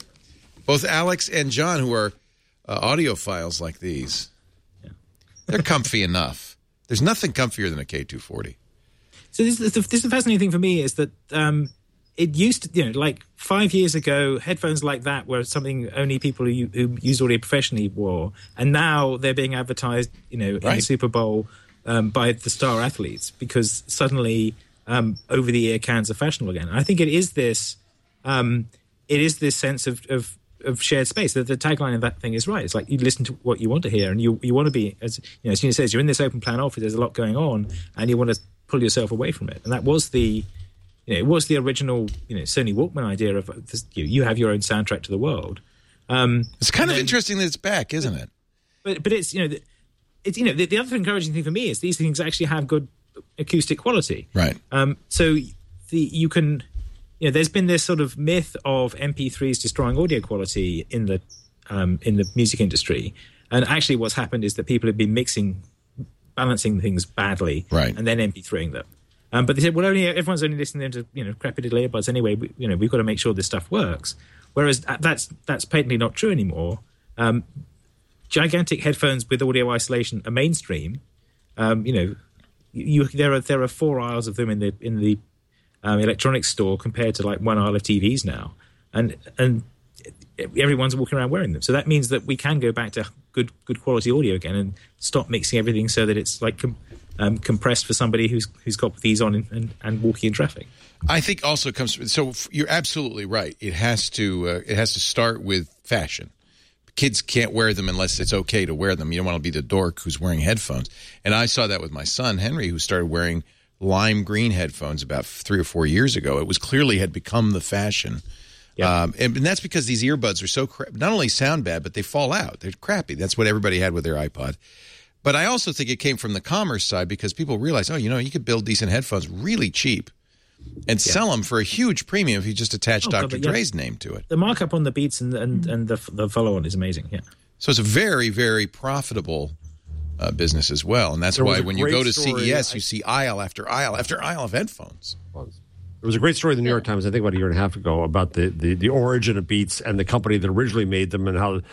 Speaker 1: Both Alex and John, who are uh, audiophiles like these, yeah. they're comfy enough. There's nothing comfier than a K two forty.
Speaker 7: So this is the, this is the fascinating thing for me is that um, it used to, you know, like five years ago, headphones like that were something only people who, who use audio professionally wore, and now they're being advertised, you know, right. in the Super Bowl um, by the star athletes because suddenly um, over-the-ear cans are fashionable again. And I think it is this, um, it is this sense of, of of shared space. That the tagline of that thing is right. It's like you listen to what you want to hear, and you you want to be, as you know, as Gina says, you're in this open plan office. There's a lot going on, and you want to pull yourself away from it. And that was the, you know, it was the original, you know, Sony Walkman idea of this, you, you have your own soundtrack to the world. Um,
Speaker 1: it's kind of then, interesting that it's back, isn't it?
Speaker 7: But but it's you know, it's you know, the, the other encouraging thing for me is these things actually have good acoustic quality.
Speaker 1: Right.
Speaker 7: Um. So the you can. You know, there's been this sort of myth of M P threes destroying audio quality in the um, in the music industry, and actually, what's happened is that people have been mixing, balancing things badly,
Speaker 1: right.
Speaker 7: and then M P threeing them. Um, but they said, well, only everyone's only listening to you know crappy little earbuds anyway. We, you know, we've got to make sure this stuff works. Whereas that's that's patently not true anymore. Um, gigantic headphones with audio isolation are mainstream. Um, you know, you, there are there are four aisles of them in the in the Um, electronics store compared to like one aisle of T Vs now, and and everyone's walking around wearing them. So that means that we can go back to good good quality audio again and stop mixing everything so that it's like com- um, compressed for somebody who's who's got these on and, and, and walking in traffic.
Speaker 1: I think also comes so you're absolutely right. It has to uh, it has to start with fashion. Kids can't wear them unless it's okay to wear them. You don't want to be the dork who's wearing headphones. And I saw that with my son Henry, who started wearing lime green headphones about three or four years ago. It was clearly had become the fashion. Yeah. Um, and, and that's because these earbuds are so crap. Not only sound bad, but they fall out. They're crappy. That's what everybody had with their iPod. But I also think it came from the commerce side because people realized, oh, you know, you could build decent headphones really cheap and yeah. sell them for a huge premium if you just attach oh, Doctor God, Dre's yeah. name to it.
Speaker 7: The markup on the Beats and and, and the the follow-on is amazing. Yeah.
Speaker 1: So it's a very, very profitable Uh, business as well, and that's there why when you go to story, C E S, I, you see aisle after aisle after aisle of headphones.
Speaker 6: There was a great story in the New York Times, I think about a year and a half ago, about the, the, the origin of Beats and the company that originally made them and how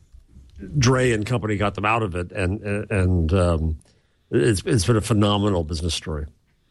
Speaker 6: Dre and company got them out of it, and and um, it's it's been a phenomenal business story.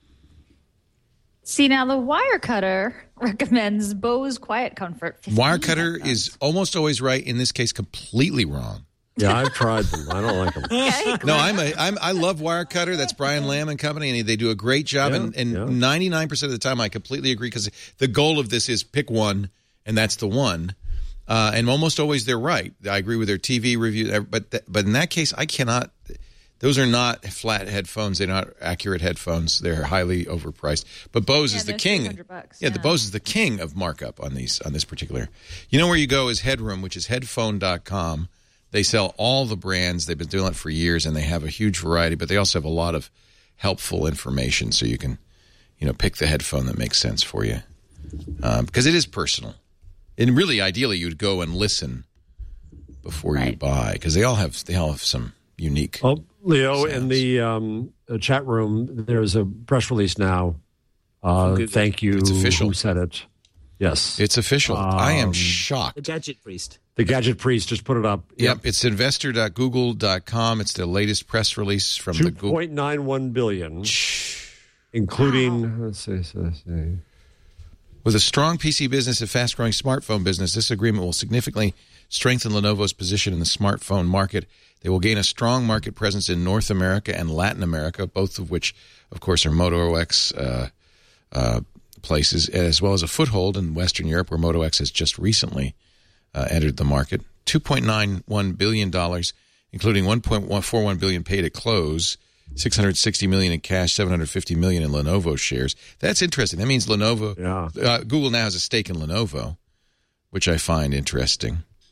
Speaker 5: See, now the Wirecutter recommends Bose Quiet Comfort.
Speaker 1: Wirecutter is almost always right. In this case, completely wrong.
Speaker 6: Yeah, I've tried them. I don't like them.
Speaker 5: Okay,
Speaker 1: no, I'm a, I'm, I love Wirecutter. That's Brian Lamb and company, and they do a great job.
Speaker 6: Yeah,
Speaker 1: and and
Speaker 6: yeah.
Speaker 1: ninety-nine percent of the time, I completely agree because the goal of this is pick one, and that's the one. Uh, and almost always they're right. I agree with their T V review, but th- but in that case, I cannot. Those are not flat headphones. They're not accurate headphones. They're highly overpriced. But Bose
Speaker 5: yeah,
Speaker 1: is the king.
Speaker 5: Bucks,
Speaker 1: yeah,
Speaker 5: yeah,
Speaker 1: the Bose is the king of markup on these on this particular. You know where you go is Headroom, which is headphone dot com. They sell all the brands. They've been doing it for years, and they have a huge variety, but they also have a lot of helpful information so you can, you know, pick the headphone that makes sense for you. Um, because it is personal. And really, ideally, you'd go and listen before right. you buy, because they all have they all have some unique
Speaker 6: Well, Leo,
Speaker 1: sounds.
Speaker 6: in the um, chat room, there's a press release now. Uh, thank you.
Speaker 1: It's official.
Speaker 6: Who said it? Yes.
Speaker 1: It's official.
Speaker 6: Um,
Speaker 1: I am shocked.
Speaker 7: The Gadget Priest.
Speaker 6: The Gadget Priest just put it up.
Speaker 1: Yep, yep. It's investor dot google dot com. It's the latest press release from the Google.
Speaker 6: two point nine one billion dollars, including, wow. let's see, let's see.
Speaker 1: With a strong P C business and fast-growing smartphone business, this agreement will significantly strengthen Lenovo's position in the smartphone market. They will gain a strong market presence in North America and Latin America, both of which, of course, are MotoX uh, uh, places, as well as a foothold in Western Europe, where MotoX has just recently uh, entered the market. two point nine one billion dollars, including one point one four one billion dollars paid at close, six hundred sixty million dollars in cash, seven hundred fifty million dollars in Lenovo shares. That's interesting. That means Lenovo,
Speaker 6: yeah.
Speaker 1: uh, Google now has a stake in Lenovo, which I find interesting.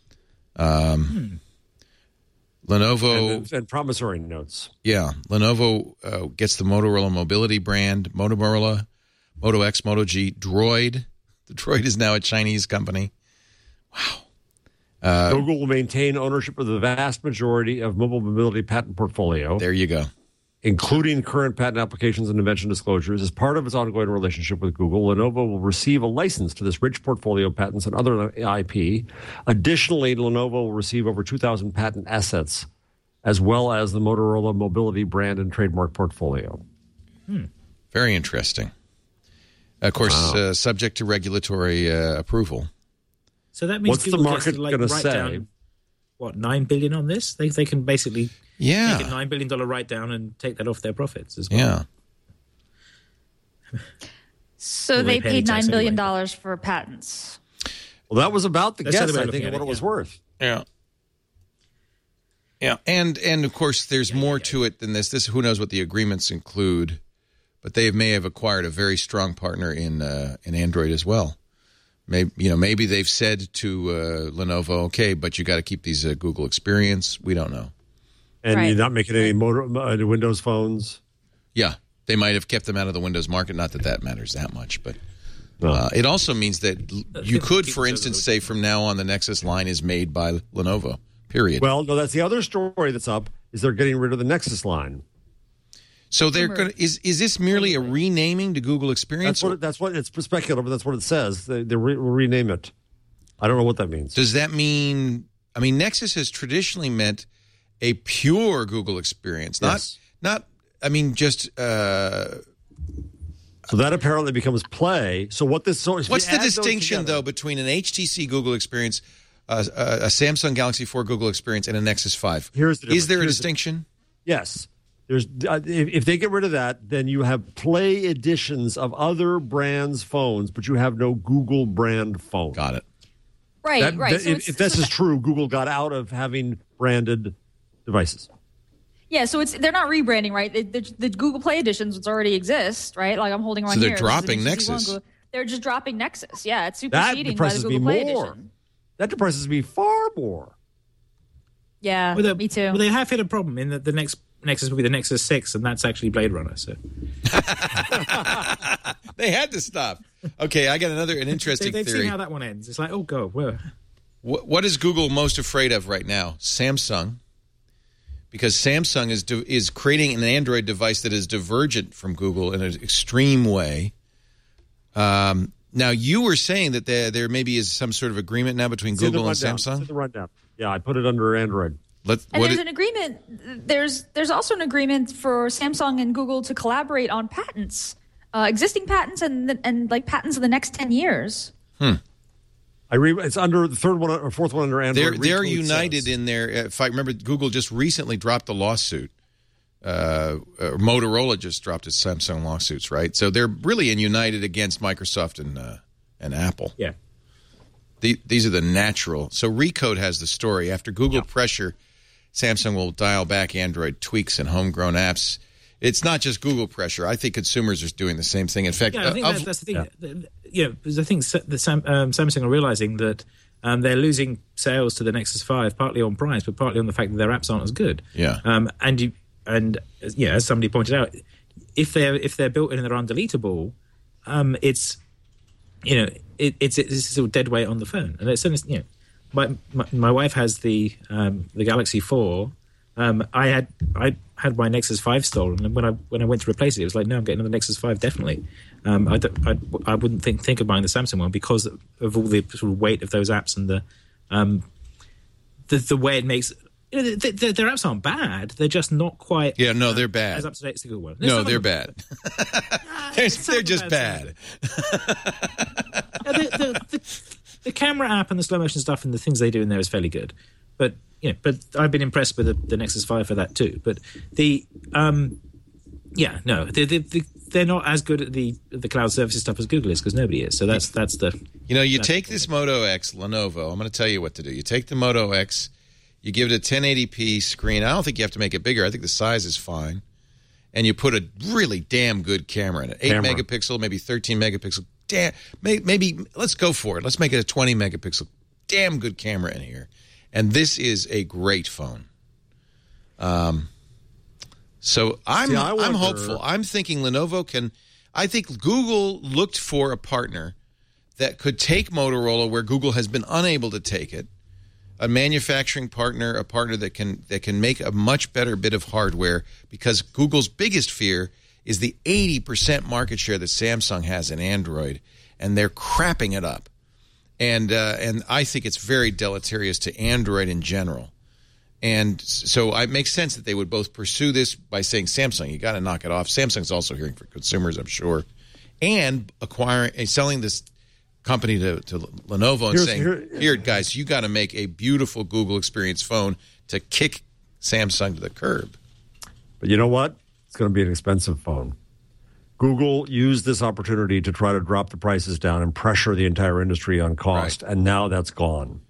Speaker 1: Um,
Speaker 6: hmm.
Speaker 1: Lenovo
Speaker 6: and, and promissory notes.
Speaker 1: Yeah, Lenovo uh, gets the Motorola Mobility brand, Motorola, Moto X, Moto G, Droid. The Droid is now a Chinese company. Wow. Uh,
Speaker 6: Google will maintain ownership of the vast majority of mobile mobility patent portfolio.
Speaker 1: There you go.
Speaker 6: Including current patent applications and invention disclosures. As part of its ongoing relationship with Google, Lenovo will receive a license to this rich portfolio of patents and other I P. Additionally, Lenovo will receive over two thousand patent assets, as well as the Motorola Mobility brand and trademark portfolio.
Speaker 1: Hmm. Very interesting. Of course, wow. uh, subject to regulatory uh, approval.
Speaker 7: So that means
Speaker 6: what's
Speaker 7: Google
Speaker 6: the market
Speaker 7: like,
Speaker 6: going to say?
Speaker 7: Down, what, nine billion dollars on this? They they can basically
Speaker 1: yeah.
Speaker 7: make a nine billion dollars write down and take that off their profits as well.
Speaker 1: Yeah.
Speaker 5: So well, they, they paid nine billion dollars anyway. for patents.
Speaker 6: Well, that was about the
Speaker 7: That's
Speaker 6: guess, I think, of what
Speaker 7: it,
Speaker 6: it was
Speaker 7: yeah.
Speaker 6: worth.
Speaker 1: Yeah. Yeah, and and of course, there's
Speaker 7: yeah,
Speaker 1: more
Speaker 7: yeah,
Speaker 1: to
Speaker 7: yeah.
Speaker 1: it than this. This who knows what the agreements include, but they may have acquired a very strong partner in uh, in Android as well. Maybe you know maybe they've said to uh, Lenovo, okay, but you got to keep these uh, Google Experience. We don't know,
Speaker 6: and
Speaker 5: right.
Speaker 6: you're not making any motor, uh, Windows phones.
Speaker 1: Yeah, they might have kept them out of the Windows market. Not that that matters that much, but uh, it also means that you could, for instance, say from now on the Nexus line is made by Lenovo. Period.
Speaker 6: Well, no, that's the other story that's up, is they're getting rid of the Nexus line.
Speaker 1: So they're going to, is is this merely a renaming to Google Experience?
Speaker 6: That's what, it, that's what it's speculative, but that's what it says. They, they re, rename it. I don't know what that means.
Speaker 1: Does that mean, I mean, Nexus has traditionally meant a pure Google Experience, not,
Speaker 6: yes.
Speaker 1: not I mean, just... Uh,
Speaker 6: so that apparently becomes Play. So what this... So
Speaker 1: what's the distinction, though, between an H T C Google Experience, uh, a Samsung Galaxy four Google Experience, and a Nexus five?
Speaker 6: Here's the
Speaker 1: Is there a
Speaker 6: Here's
Speaker 1: distinction?
Speaker 6: The, yes. There's uh, if, if they get rid of that, then you have Play editions of other brands' phones, but you have no Google brand phone.
Speaker 1: Got it.
Speaker 5: Right,
Speaker 6: that,
Speaker 5: right.
Speaker 6: That,
Speaker 5: so
Speaker 6: if, if this
Speaker 5: so
Speaker 6: is true, Google got out of having branded devices.
Speaker 5: Yeah, so it's they're not rebranding, right? The, the, the Google Play editions, which already exist, right? Like I'm holding one
Speaker 1: so
Speaker 5: here.
Speaker 1: they're dropping Nexus.
Speaker 5: Google, they're just dropping Nexus. Yeah, it's superseding by the
Speaker 6: me
Speaker 5: Google Play
Speaker 6: more.
Speaker 5: edition.
Speaker 6: That depresses me far more.
Speaker 5: Yeah,
Speaker 7: well,
Speaker 5: me too.
Speaker 7: Well, they have hit a problem in that the next Nexus will be the Nexus six, and that's actually Blade Runner. So
Speaker 1: they had to stop. Okay, I got another an interesting
Speaker 7: they, they've
Speaker 1: theory.
Speaker 7: Seen how that one ends. It's like, oh, God, where?
Speaker 1: What, what is Google most afraid of right now? Samsung, because Samsung is is creating an Android device that is divergent from Google in an extreme way. Um, now, you were saying that there there maybe is some sort of agreement now between
Speaker 6: it's
Speaker 1: Google and
Speaker 6: Samsung.
Speaker 1: Samsung.
Speaker 6: It's in the rundown. Yeah, I put it under Android.
Speaker 1: Let's,
Speaker 5: and there's it, an agreement. There's there's also an agreement for Samsung and Google to collaborate on patents, uh, existing patents, and and like patents in the next ten years.
Speaker 1: Hmm.
Speaker 6: I re- it's under the third one or fourth one under Android.
Speaker 1: They're they're united in their. If I remember, Google just recently dropped a lawsuit. Uh, uh, Motorola just dropped its Samsung lawsuits, right? So they're really in united against Microsoft and uh, and Apple.
Speaker 7: Yeah.
Speaker 1: The, these are the natural. So Recode has the story. After Google yeah. pressure, Samsung will dial back Android tweaks and homegrown apps. It's not just Google pressure. I think consumers are doing the same thing. In fact,
Speaker 7: yeah, I think
Speaker 1: uh,
Speaker 7: that's, that's the thing. Yeah, yeah because I think the Sam, um, Samsung are realizing that um, they're losing sales to the Nexus five, partly on price, but partly on the fact that their apps aren't as good.
Speaker 1: Yeah.
Speaker 7: Um, and you and yeah, as somebody pointed out, if they're if they're built in and they're undeletable, um, it's you know it, it's it's a dead weight on the phone, and it's you know. My, my my wife has the um, the Galaxy four. Um, I had I had my Nexus five stolen, and when I when I went to replace it, it was like, no, I'm getting another Nexus five definitely. Um, I, I, I wouldn't think think of buying the Samsung one because of all the sort of weight of those apps and the um, the, the way it makes. You know, the, the, their apps aren't bad; they're just not quite.
Speaker 1: Yeah, no, they're bad.
Speaker 7: As up to date as the Google one.
Speaker 1: No, they're bad. they're they're just bad.
Speaker 7: yeah, the, the, the, the camera app and the slow motion stuff and the things they do in there is fairly good, but you know, but I've been impressed with the, the Nexus five for that too. But the um, yeah, no, they, they, they, they're not as good at the the cloud services stuff as Google is because nobody is. So that's that's the
Speaker 1: you know you take this Moto X Lenovo. I'm going to tell you what to do. You take the Moto X, you give it a ten eighty p screen. I don't think you have to make it bigger. I think the size is fine, and you put a really damn good camera in it. Eight camera. megapixel, maybe thirteen megapixel. Damn, maybe let's go for it. Let's make it a twenty megapixel. Damn good camera in here. And this is a great phone. Um, so I'm
Speaker 6: See, I wonder-
Speaker 1: I'm hopeful. I'm thinking Lenovo can. I think Google looked for a partner that could take Motorola where Google has been unable to take it. A manufacturing partner, a partner that can that can make a much better bit of hardware, because Google's biggest fear is the eighty percent market share that Samsung has in Android, and they're crapping it up. And uh, and I think it's very deleterious to Android in general. And so it makes sense that they would both pursue this by saying, Samsung, you got to knock it off. Samsung's also hearing from consumers, I'm sure, and acquiring and selling this company to, to Lenovo and
Speaker 6: Here's,
Speaker 1: saying,
Speaker 6: here,
Speaker 1: here, guys, you got to make a beautiful Google Experience phone to kick Samsung to the curb.
Speaker 6: But you know what? It's going to be an expensive phone. Google used this opportunity to try to drop the prices down and pressure the entire industry on cost, right. And now that's gone.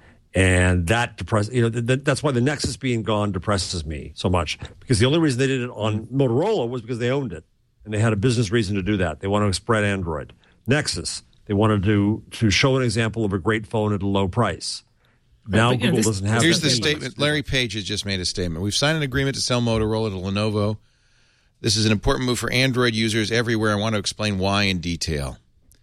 Speaker 6: And that depresses, you know, th- th- that's why the Nexus being gone depresses me so much. Because the only reason they did it on Motorola was because they owned it. And they had a business reason to do that. They want to spread Android. Nexus, they wanted to, to show an example of a great phone at a low price. Now
Speaker 7: But, you know,
Speaker 6: Google
Speaker 7: this-
Speaker 6: doesn't have
Speaker 1: Here's
Speaker 6: that.
Speaker 1: the statement. Larry Page has just made a statement. We've signed an agreement to sell Motorola to Lenovo. This is an important move for Android users everywhere. I want to explain why in detail.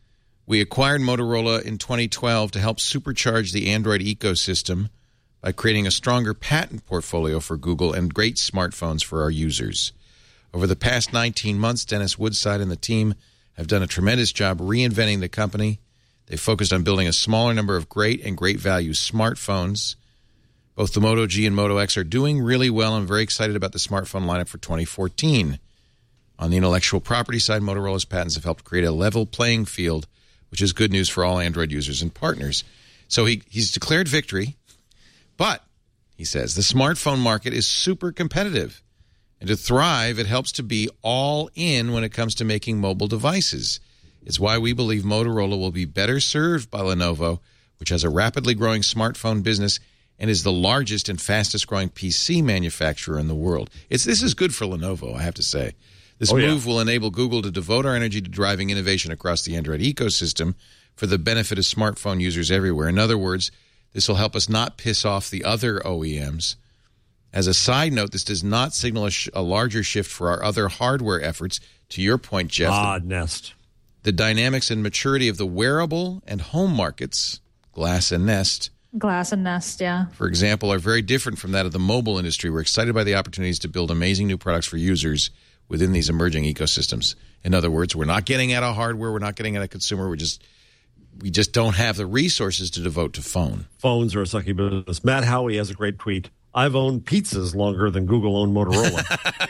Speaker 1: We acquired Motorola in twenty twelve to help supercharge the Android ecosystem by creating a stronger patent portfolio for Google and great smartphones for our users. Over the past nineteen months, Dennis Woodside and the team have done a tremendous job reinventing the company. They focused on building a smaller number of great and great value smartphones. Both the Moto G and Moto X are doing really well. I'm very excited about the smartphone lineup for twenty fourteen. On the intellectual property side, Motorola's patents have helped create a level playing field, which is good news for all Android users and partners. So he, he's declared victory, but, he says, the smartphone market is super competitive. And to thrive, it helps to be all in when it comes to making mobile devices. It's why we believe Motorola will be better served by Lenovo, which has a rapidly growing smartphone business and is the largest and fastest growing P C manufacturer in the world. It's This is good for Lenovo, I have to say. This
Speaker 6: oh,
Speaker 1: move
Speaker 6: yeah.
Speaker 1: will enable Google to devote our energy to driving innovation across the Android ecosystem for the benefit of smartphone users everywhere. In other words, this will help us not piss off the other O E Ms. As a side note, this does not signal a, sh- a larger shift for our other hardware efforts. To your point, Jeff,
Speaker 6: Ah,
Speaker 1: the,
Speaker 6: Nest.
Speaker 1: the dynamics and maturity of the wearable and home markets, Glass and Nest,
Speaker 5: Glass and Nest, yeah.
Speaker 1: for example, are very different from that of the mobile industry. We're excited by the opportunities to build amazing new products for users within these emerging ecosystems. In other words, we're not getting out of hardware, we're not getting out of consumer, we're just we just don't have the resources to devote to phone.
Speaker 6: Phones are a sucky business. Matt Howie has a great tweet. I've owned pizzas longer than Google owned Motorola.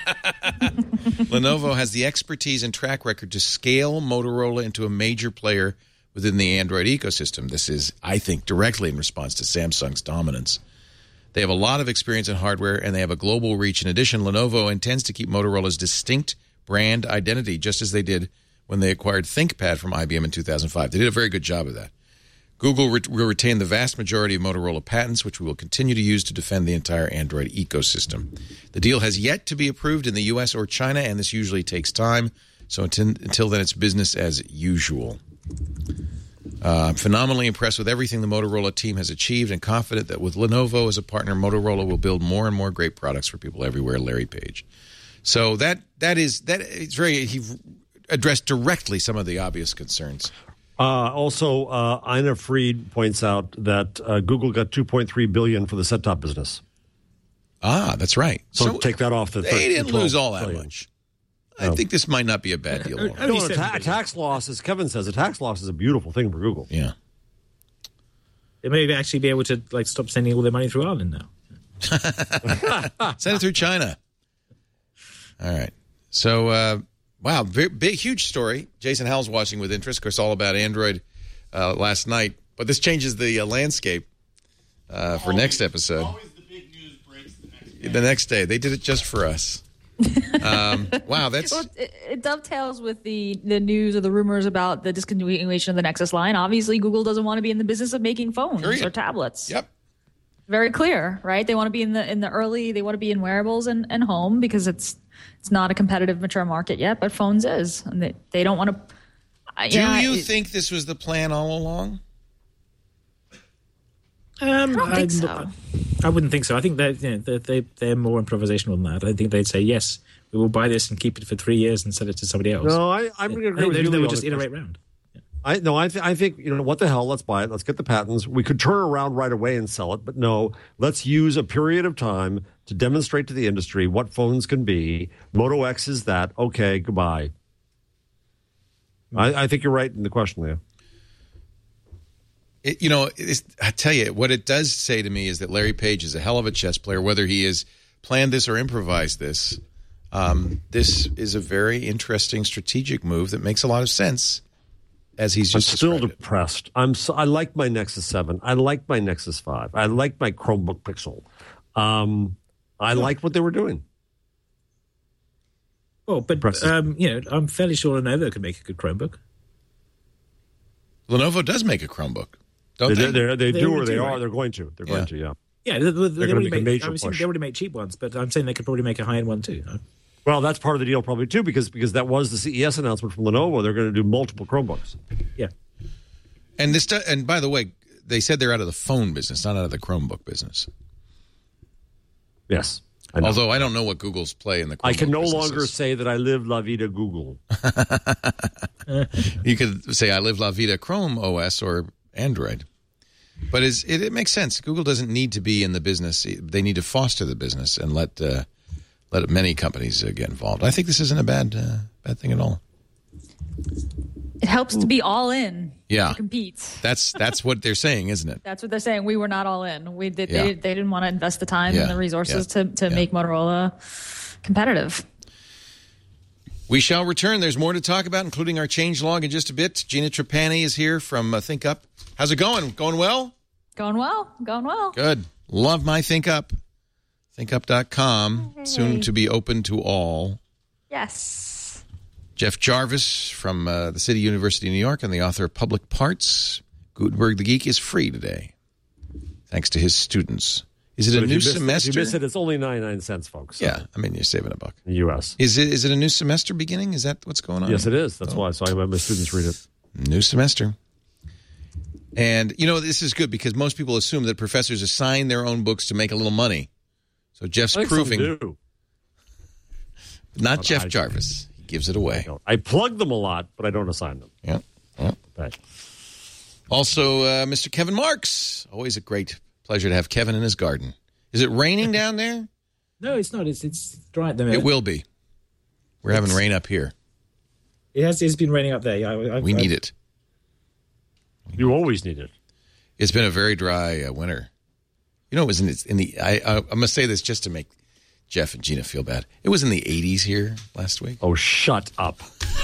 Speaker 1: Lenovo has the expertise and track record to scale Motorola into a major player within the Android ecosystem. This is, I think, directly in response to Samsung's dominance. They have a lot of experience in hardware, and they have a global reach. In addition, Lenovo intends to keep Motorola's distinct brand identity, just as they did when they acquired ThinkPad from I B M in two thousand five. They did a very good job of that. Google re- will retain the vast majority of Motorola patents, which we will continue to use to defend the entire Android ecosystem. The deal has yet to be approved in the U S or China, and this usually takes time. So until, until then, it's business as usual. Uh, I'm phenomenally impressed with everything the Motorola team has achieved and confident that with Lenovo as a partner, Motorola will build more and more great products for people everywhere, Larry Page. So that that is that it's very he addressed directly some of the obvious concerns.
Speaker 6: Uh, also, uh, Ina Fried points out that uh, Google got two point three billion dollars for the set-top business.
Speaker 1: Ah, that's right.
Speaker 6: So,
Speaker 1: So
Speaker 6: take that off the
Speaker 1: They
Speaker 6: thirteen,
Speaker 1: didn't lose
Speaker 6: twelve
Speaker 1: all that
Speaker 6: billion.
Speaker 1: much. I think this might not be a bad deal.
Speaker 7: Uh,
Speaker 1: Laura.
Speaker 6: No, a, ta- a tax loss, as Kevin says, a tax loss is a beautiful thing for Google.
Speaker 1: Yeah.
Speaker 7: They may actually be able to like stop sending all their money through Ireland now.
Speaker 1: Send it through China. All right. So, uh, wow, big, big, huge story. Jason Howell's watching with interest. Of course, all about Android uh, last night. But this changes the uh, landscape uh, for always, next episode.
Speaker 9: Always the big news breaks the next day.
Speaker 1: The next day. They did it just for us. um, wow, that's...
Speaker 5: Well, it, it dovetails with the, the news or the rumors about the discontinuation of the Nexus line. Obviously, Google doesn't want to be in the business of making phones
Speaker 1: Period.
Speaker 5: or tablets.
Speaker 1: Yep.
Speaker 5: Very clear, right? They want to be in the in the early. They want to be in wearables and, and home because it's it's not a competitive, mature market yet, but phones is, and they, they don't want to. Uh,
Speaker 1: Do
Speaker 5: yeah,
Speaker 1: you
Speaker 5: it,
Speaker 1: think this was the plan all along?
Speaker 7: Um,
Speaker 5: I don't think
Speaker 7: I,
Speaker 5: so.
Speaker 7: I wouldn't think so. I think they're, you know, they're, they, they're more improvisational than that. I think they'd say, yes, we will buy this and keep it for three years and sell it to somebody else.
Speaker 6: No, I, I'm going to agree with
Speaker 7: they,
Speaker 6: you.
Speaker 7: They would
Speaker 6: on
Speaker 7: just
Speaker 6: the
Speaker 7: iterate
Speaker 6: question.
Speaker 7: around. Yeah.
Speaker 6: I no, I, th- I think, you know, what the hell? Let's buy it. Let's get the patents. We could turn around right away and sell it, but no, let's use a period of time to demonstrate to the industry what phones can be. Moto X is that. Okay, goodbye. I, I think you're right in the question, Leo.
Speaker 1: It, you know, it's, I tell you, what it does say to me is that Larry Page is a hell of a chess player, whether he has planned this or improvised this. Um, this is a very interesting strategic move that makes a lot of sense, as he's just
Speaker 6: I'm still
Speaker 1: described it.
Speaker 6: depressed. I'm so, I like my Nexus seven. I like my Nexus five. I like my Chromebook Pixel. Um, I liked what they were doing.
Speaker 7: Well, but um, you know, I'm fairly sure Lenovo could make a good Chromebook.
Speaker 1: Lenovo does make a Chromebook, don't
Speaker 6: they?
Speaker 1: They,
Speaker 6: they, they, they do, or they
Speaker 7: do,
Speaker 6: are.
Speaker 7: right?
Speaker 6: They're going to. They're
Speaker 1: Yeah.
Speaker 6: going to. Yeah.
Speaker 7: Yeah, they, they,
Speaker 6: They're
Speaker 7: they,
Speaker 6: going to
Speaker 7: already
Speaker 6: make a
Speaker 7: make,
Speaker 6: major
Speaker 7: I was thinking
Speaker 6: push.
Speaker 7: they already make cheap ones, but I'm saying they could probably make a high-end one too.
Speaker 6: Well, that's part of the deal, probably too, because because that was the C E S announcement from Lenovo. They're going to do multiple Chromebooks.
Speaker 7: Yeah.
Speaker 1: And this, do- and by the way, they said they're out of the phone business, not out of the Chromebook business.
Speaker 6: Yes. I know.
Speaker 1: Although I don't know what Google's play in the Chromebook
Speaker 6: I can no
Speaker 1: businesses.
Speaker 6: longer say that I live La Vida Google.
Speaker 1: You could say I live La Vida Chrome O S or Android. But it's, it, it makes sense. Google doesn't need to be in the business. They need to foster the business and let uh, let many companies uh, get involved. I think this isn't a bad uh, bad thing at all.
Speaker 5: It helps to be all in
Speaker 1: Yeah.
Speaker 5: to compete.
Speaker 1: That's that's what they're saying, isn't it?
Speaker 5: That's what they're saying. We were not all in. We did.
Speaker 1: Yeah.
Speaker 5: They, they didn't want to invest the time
Speaker 1: Yeah.
Speaker 5: and the resources
Speaker 1: Yeah.
Speaker 5: to, to
Speaker 1: Yeah.
Speaker 5: make Motorola competitive.
Speaker 1: We shall return. There's more to talk about, including our change log in just a bit. Gina Trapani is here from uh, Think Up. How's it going? Going well?
Speaker 5: Going well. Going well.
Speaker 1: Good. Love my Think Up. think up dot com,
Speaker 5: Hey.
Speaker 1: soon to be open to all.
Speaker 5: Yes.
Speaker 1: Jeff Jarvis from uh, the City University of New York and the author of Public Parts. Gutenberg the Geek is free today, thanks to his students. Is it
Speaker 6: But
Speaker 1: a
Speaker 6: if
Speaker 1: new
Speaker 6: you miss-
Speaker 1: semester?
Speaker 6: If you miss it, it's only ninety-nine cents, folks.
Speaker 1: Yeah, I mean, you're saving a buck.
Speaker 6: In the U S.
Speaker 1: Is it is it a new semester beginning? Is that what's going on?
Speaker 6: Yes, it is. That's why. So I let my students read it.
Speaker 1: New semester. And, you know, this is good because most people assume that professors assign their own books to make a little money. So Jeff's
Speaker 6: I think some
Speaker 1: proving.
Speaker 6: do.
Speaker 1: Not
Speaker 6: But
Speaker 1: Jeff
Speaker 6: I-
Speaker 1: Jarvis. He gives it away.
Speaker 6: I plug them a lot, but I don't assign them.
Speaker 1: Yeah. yeah.
Speaker 6: Right.
Speaker 1: Also, uh, Mister Kevin Marks. Always a great pleasure to have Kevin in his garden. Is it raining down there?
Speaker 7: No, it's not. It's it's dry at the
Speaker 1: It
Speaker 7: minute.
Speaker 1: will be. We're having rain up here.
Speaker 7: It has. It's been raining up there. Yeah, I, I,
Speaker 1: We
Speaker 7: I,
Speaker 1: need it.
Speaker 6: You always need it.
Speaker 1: It's been a very dry uh, winter. You know, it was in, it's in the. I, I, I'm going to say this just to make Jeff and Gina feel bad. It was in the eighties here last week.
Speaker 6: Oh, shut up.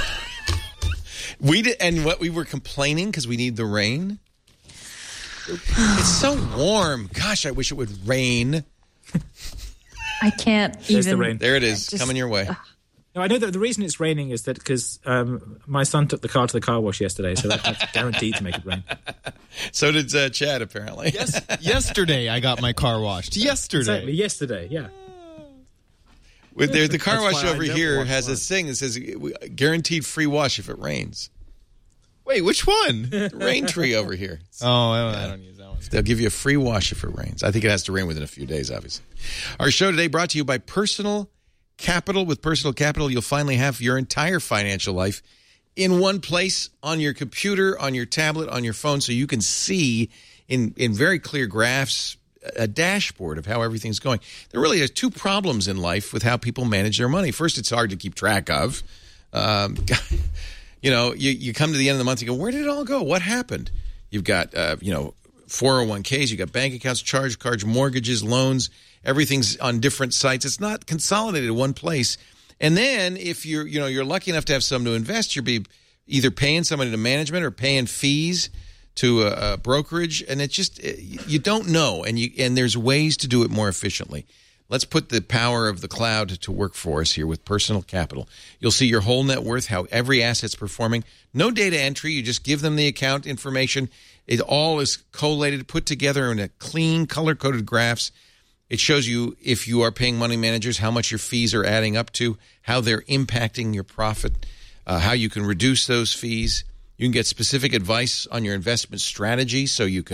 Speaker 1: We did, and what we were complaining because we need the rain. It's so warm. Gosh, I wish it would rain.
Speaker 5: I can't
Speaker 7: There's
Speaker 5: even.
Speaker 7: the rain.
Speaker 1: There it is,
Speaker 5: Just-
Speaker 1: coming your way.
Speaker 7: No, I know that the reason it's raining is that because um, my son took the car to the car wash yesterday, so that, that's guaranteed to make it rain.
Speaker 1: So did uh, Chad, apparently.
Speaker 2: Yes, yesterday I got my car washed. Yesterday.
Speaker 7: Exactly, yesterday. Yeah.
Speaker 1: With there, the car
Speaker 6: That's
Speaker 1: wash
Speaker 6: why I
Speaker 1: over
Speaker 6: never
Speaker 1: here
Speaker 6: wash
Speaker 1: has
Speaker 6: mine.
Speaker 1: this thing that says guaranteed free wash if it rains.
Speaker 2: Wait, which one?
Speaker 1: The rain tree over here.
Speaker 2: Oh, I don't, I don't use that one.
Speaker 1: They'll give you a free wash if it rains. I think it has to rain within a few days, obviously. Our show today brought to you by Personal Capital. With Personal Capital, you'll finally have your entire financial life in one place on your computer, on your tablet, on your phone, so you can see in, in very clear graphs a dashboard of how everything's going. There really are two problems in life with how people manage their money. First, it's hard to keep track of. Um, you know, you, you come to the end of the month, you go, where did it all go? What happened? You've got, uh, you know, four oh one k's, you've got bank accounts, charge cards, mortgages, loans. Everything's on different sites. It's not consolidated in one place. And then if you're, you know, you're lucky enough to have someone to invest, you'll be either paying somebody to management or paying fees to a, a brokerage, and it's just you don't know, and you and there's ways to do it more efficiently. Let's put the power of the cloud to work for us here with Personal Capital. You'll see your whole net worth, how every asset's performing. No data entry. You just give them the account information. It all is collated, put together in a clean, color-coded graphs. It shows you if you are paying money managers, how much your fees are adding up to, how they're impacting your profit, uh, how you can reduce those fees. You can get specific advice on your investment strategy so you can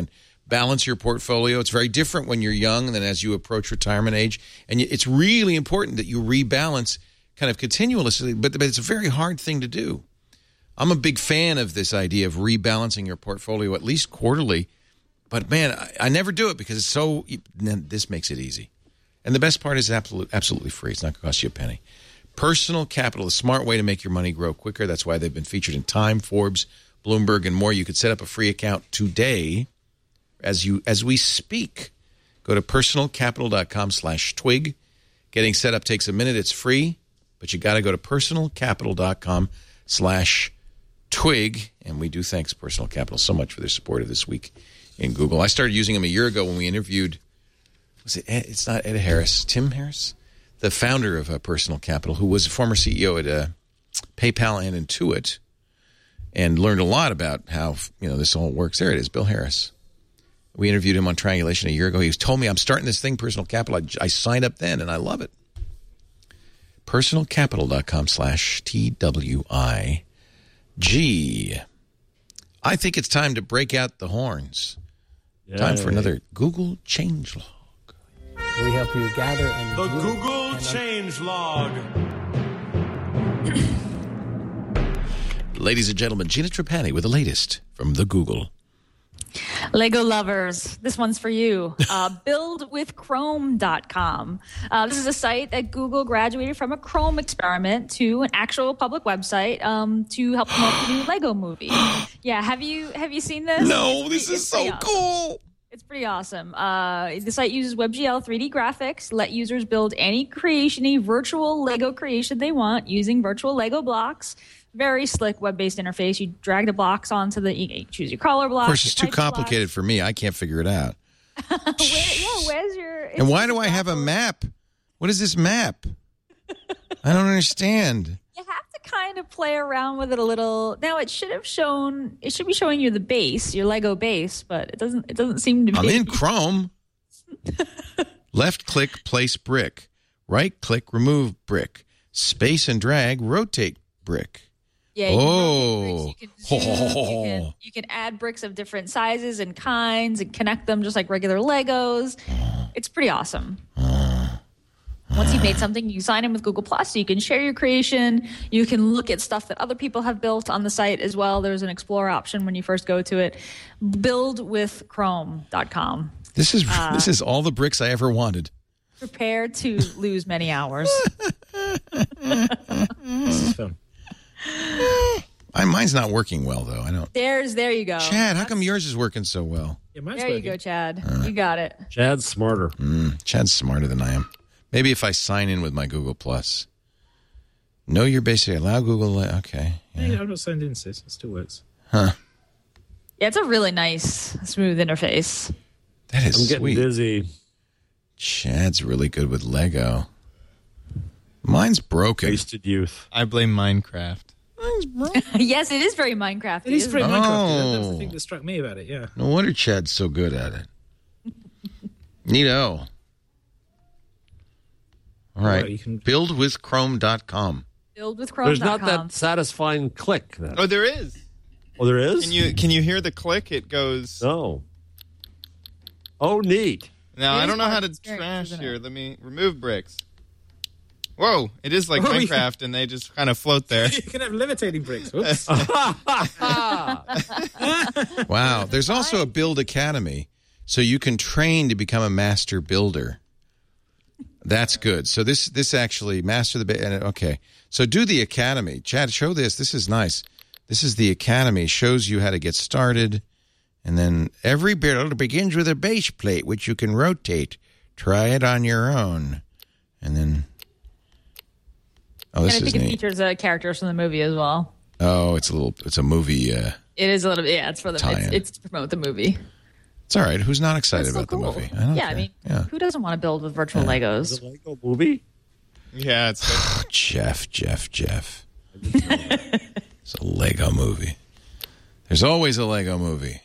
Speaker 1: balance your portfolio. It's very different when you're young than as you approach retirement age. And it's really important that you rebalance kind of continuously, but, but it's a very hard thing to do. I'm a big fan of this idea of rebalancing your portfolio at least quarterly. But, man, I, I never do it because it's so – this makes it easy. And the best part is absolute, absolutely free. It's not going to cost you a penny. Personal Capital, a smart way to make your money grow quicker. That's why they've been featured in Time, Forbes, Bloomberg, and more. You could set up a free account today as you as we speak. Go to personalcapital.com slash twig. Getting set up takes a minute. It's free, but you got to go to personalcapital.com slash twig. And we do thanks Personal Capital so much for their support of This Week in Google. I started using them a year ago when we interviewed, was it Ed, it's not Ed Harris, Tim Harris? The founder of uh, Personal Capital, who was a former C E O at uh, PayPal and Intuit, and learned a lot about how you know this all works. There it is, Bill Harris. We interviewed him on Triangulation a year ago. He was, told me, I'm starting this thing, Personal Capital. I, I signed up then, and I love it. Personalcapital.com slash T W I G. I think it's time to break out the horns. Yay. Time for another Google Changelog.
Speaker 12: We help you gather and
Speaker 13: the Google Changelog.
Speaker 1: Ladies and gentlemen, Gina Trapani with the latest from the Google.
Speaker 5: Lego lovers, this one's for you. Uh, build with chrome dot com. Uh, this is a site that Google graduated from a Chrome experiment to an actual public website um, to help promote the new Lego movie. Yeah, have you have you seen this?
Speaker 1: No, this is so awesome. Cool.
Speaker 5: It's pretty awesome. Uh, the site uses WebGL three D graphics, let users build any creation-y virtual Lego creation they want using virtual Lego blocks. Very slick web-based interface. You drag the blocks onto the, you choose your color block.
Speaker 1: Of course, it's too complicated for me. I can't figure it out.
Speaker 5: Where, yeah, where's your...
Speaker 1: And why do I have a map? What is this map? I don't understand.
Speaker 5: You have to kind of play around with it a little. Now, it should have shown, it should be showing you the base, your Lego base, but it doesn't, it doesn't seem to be.
Speaker 1: I'm in Chrome. Left-click, place brick. Right-click, remove brick. Space and drag, rotate brick.
Speaker 5: Yeah, you
Speaker 1: oh.
Speaker 5: can, zoom, you, can, you can add bricks of different sizes and kinds and connect them just like regular Legos. It's pretty awesome. Once you've made something, you sign in with Google Plus, so you can share your creation. You can look at stuff that other people have built on the site as well. There's an Explore option when you first go to it. build with chrome dot com.
Speaker 1: This is uh, this is all the bricks I ever wanted.
Speaker 5: Prepare to lose many hours.
Speaker 7: This is fun.
Speaker 1: I, mine's not working well, though. I don't.
Speaker 5: There's, there you go.
Speaker 1: Chad, how come yours is working so well?
Speaker 7: Yeah, mine's
Speaker 5: there
Speaker 7: working.
Speaker 5: you go, Chad.
Speaker 1: Uh,
Speaker 5: you got it.
Speaker 6: Chad's smarter.
Speaker 1: Mm, Chad's smarter than I am. Maybe if I sign in with my Google Plus. No, you're basically allow Google. Okay.
Speaker 7: Yeah. Hey, I'm not signed in, sis. It still works.
Speaker 1: Huh.
Speaker 5: Yeah, it's a really nice, smooth interface.
Speaker 1: That is
Speaker 6: I'm getting
Speaker 1: sweet.
Speaker 6: dizzy.
Speaker 1: Chad's really good with Lego. Mine's broken.
Speaker 6: Wasted youth.
Speaker 2: I blame Minecraft.
Speaker 5: Yes, it is very Minecraft.
Speaker 7: It is very
Speaker 1: Oh.
Speaker 7: Minecraft. That's the thing that struck me about it, yeah.
Speaker 1: No wonder Chad's so good at it. Neato. All right.
Speaker 7: Oh, you can...
Speaker 1: build with chrome dot com.
Speaker 5: build with chrome dot com.
Speaker 6: There's not that satisfying click. Then.
Speaker 2: Oh, there is.
Speaker 6: Oh, there is?
Speaker 2: Can you can you hear the click? It goes.
Speaker 6: Oh. Oh, neat.
Speaker 2: Now,
Speaker 5: It
Speaker 2: I
Speaker 5: is
Speaker 2: don't know how to
Speaker 5: experience,
Speaker 2: trash
Speaker 5: isn't
Speaker 2: here.
Speaker 5: it?
Speaker 2: Let me remove bricks. Whoa, it is like
Speaker 7: Oh, yeah.
Speaker 2: Minecraft, and they just kind of float there.
Speaker 7: You can have levitating bricks. Whoops.
Speaker 1: Wow. There's also a Build Academy, so you can train to become a master builder. That's good. So this this actually master the ba- okay. So do the academy. Chad, show this. This is nice. This is the academy. Shows you how to get started, and then every build begins with a base plate which you can rotate. Try it on your own, and then. Oh, this
Speaker 5: and I
Speaker 1: is
Speaker 5: think it
Speaker 1: neat.
Speaker 5: features uh, characters from the movie as well.
Speaker 1: Oh, it's a little. It's a movie. Uh,
Speaker 5: It is a little bit. Yeah, it's for the. It's, it's to promote the movie.
Speaker 1: it's all right. Who's not excited
Speaker 5: It's so
Speaker 1: about
Speaker 5: cool.
Speaker 1: the movie? I don't
Speaker 5: Yeah,
Speaker 1: care.
Speaker 5: I mean,
Speaker 1: yeah.
Speaker 5: who doesn't want to build with virtual Legos?
Speaker 6: The Lego movie?
Speaker 2: Yeah, it's like,
Speaker 1: Jeff, Jeff, Jeff. It's a Lego movie. There's always a Lego movie.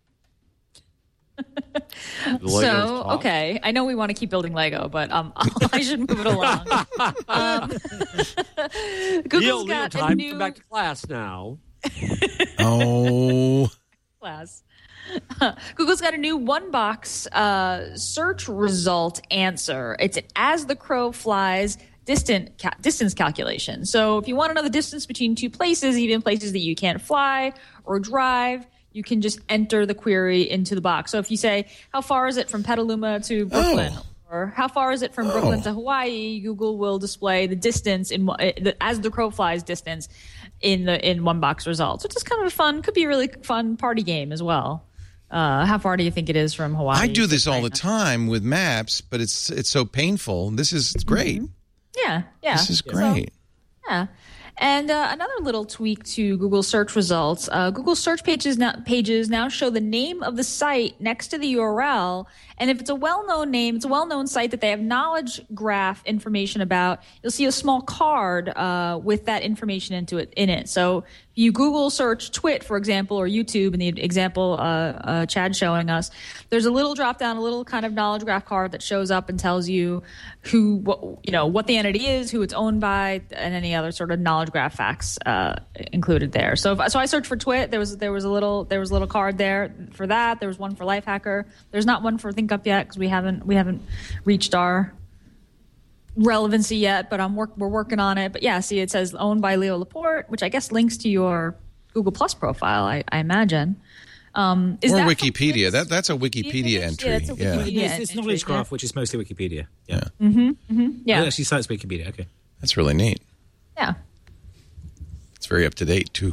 Speaker 5: So, okay, I know we want to keep building Lego, but um, I should move it along. um, Google's
Speaker 6: Neil,
Speaker 5: got
Speaker 6: Neil, time
Speaker 5: a
Speaker 6: to
Speaker 5: new
Speaker 6: come back to class now.
Speaker 1: Oh.
Speaker 5: class. Google's got a new one box uh, search result answer. It's an as the crow flies distant ca- distance calculation. So if you want to know the distance between two places, even places that you can't fly or drive, you can just enter the query into the box. So if you say, how far is it from Petaluma to Brooklyn? Oh. Or how far is it from Brooklyn oh. to Hawaii? Google will display the distance in the, as the crow flies distance in the in one box results, which is kind of a fun, could be a really fun party game as well. Uh, how far do you think it is from Hawaii?
Speaker 1: I do this all the time with maps, but it's it's so painful. This is great.
Speaker 5: Mm-hmm. Yeah, yeah.
Speaker 1: This is great.
Speaker 5: So, yeah. And uh, another little tweak to Google search results. Uh, Google search pages now, pages now show the name of the site next to the U R L. And if it's a well-known name, it's a well-known site that they have knowledge graph information about, you'll see a small card uh, with that information into it in it. So if you Google search Twit, for example, or YouTube, in the example uh, uh, Chad's showing us, there's a little drop-down, a little kind of knowledge graph card that shows up and tells you who, what, you know, what the entity is, who it's owned by, and any other sort of knowledge graph facts uh, included there. So, if, so I searched for Twit. There was there was a little there was a little card there for that. There was one for Lifehacker. There's not one for Think Up yet because we haven't we haven't reached our relevancy yet. But I'm work we're working on it. But yeah, see, it says owned by Leo Laporte, which I guess links to your Google Plus profile. I, I imagine. Um, is
Speaker 1: or
Speaker 5: that
Speaker 1: Wikipedia. That that's a Wikipedia entry.
Speaker 5: Yeah, that's a Wikipedia
Speaker 1: yeah.
Speaker 7: It's, it's knowledge graph, yeah. which is mostly Wikipedia. Yeah.
Speaker 5: Yeah. Mm-hmm, mm-hmm, yeah.
Speaker 7: It actually cites Wikipedia. Okay.
Speaker 1: That's really neat.
Speaker 5: Yeah.
Speaker 1: It's very up to date too.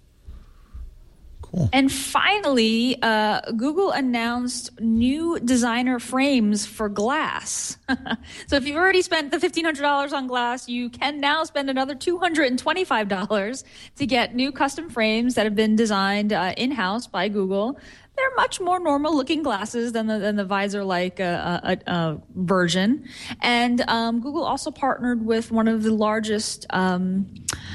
Speaker 1: Cool.
Speaker 5: And finally, uh, Google announced new designer frames for glass. So if you've already spent the fifteen hundred dollars on glass, you can now spend another two hundred twenty-five dollars to get new custom frames that have been designed uh, in-house by Google. They're much more normal-looking glasses than the, than the visor-like uh, uh, uh, version. And um, Google also partnered with one of the largest um,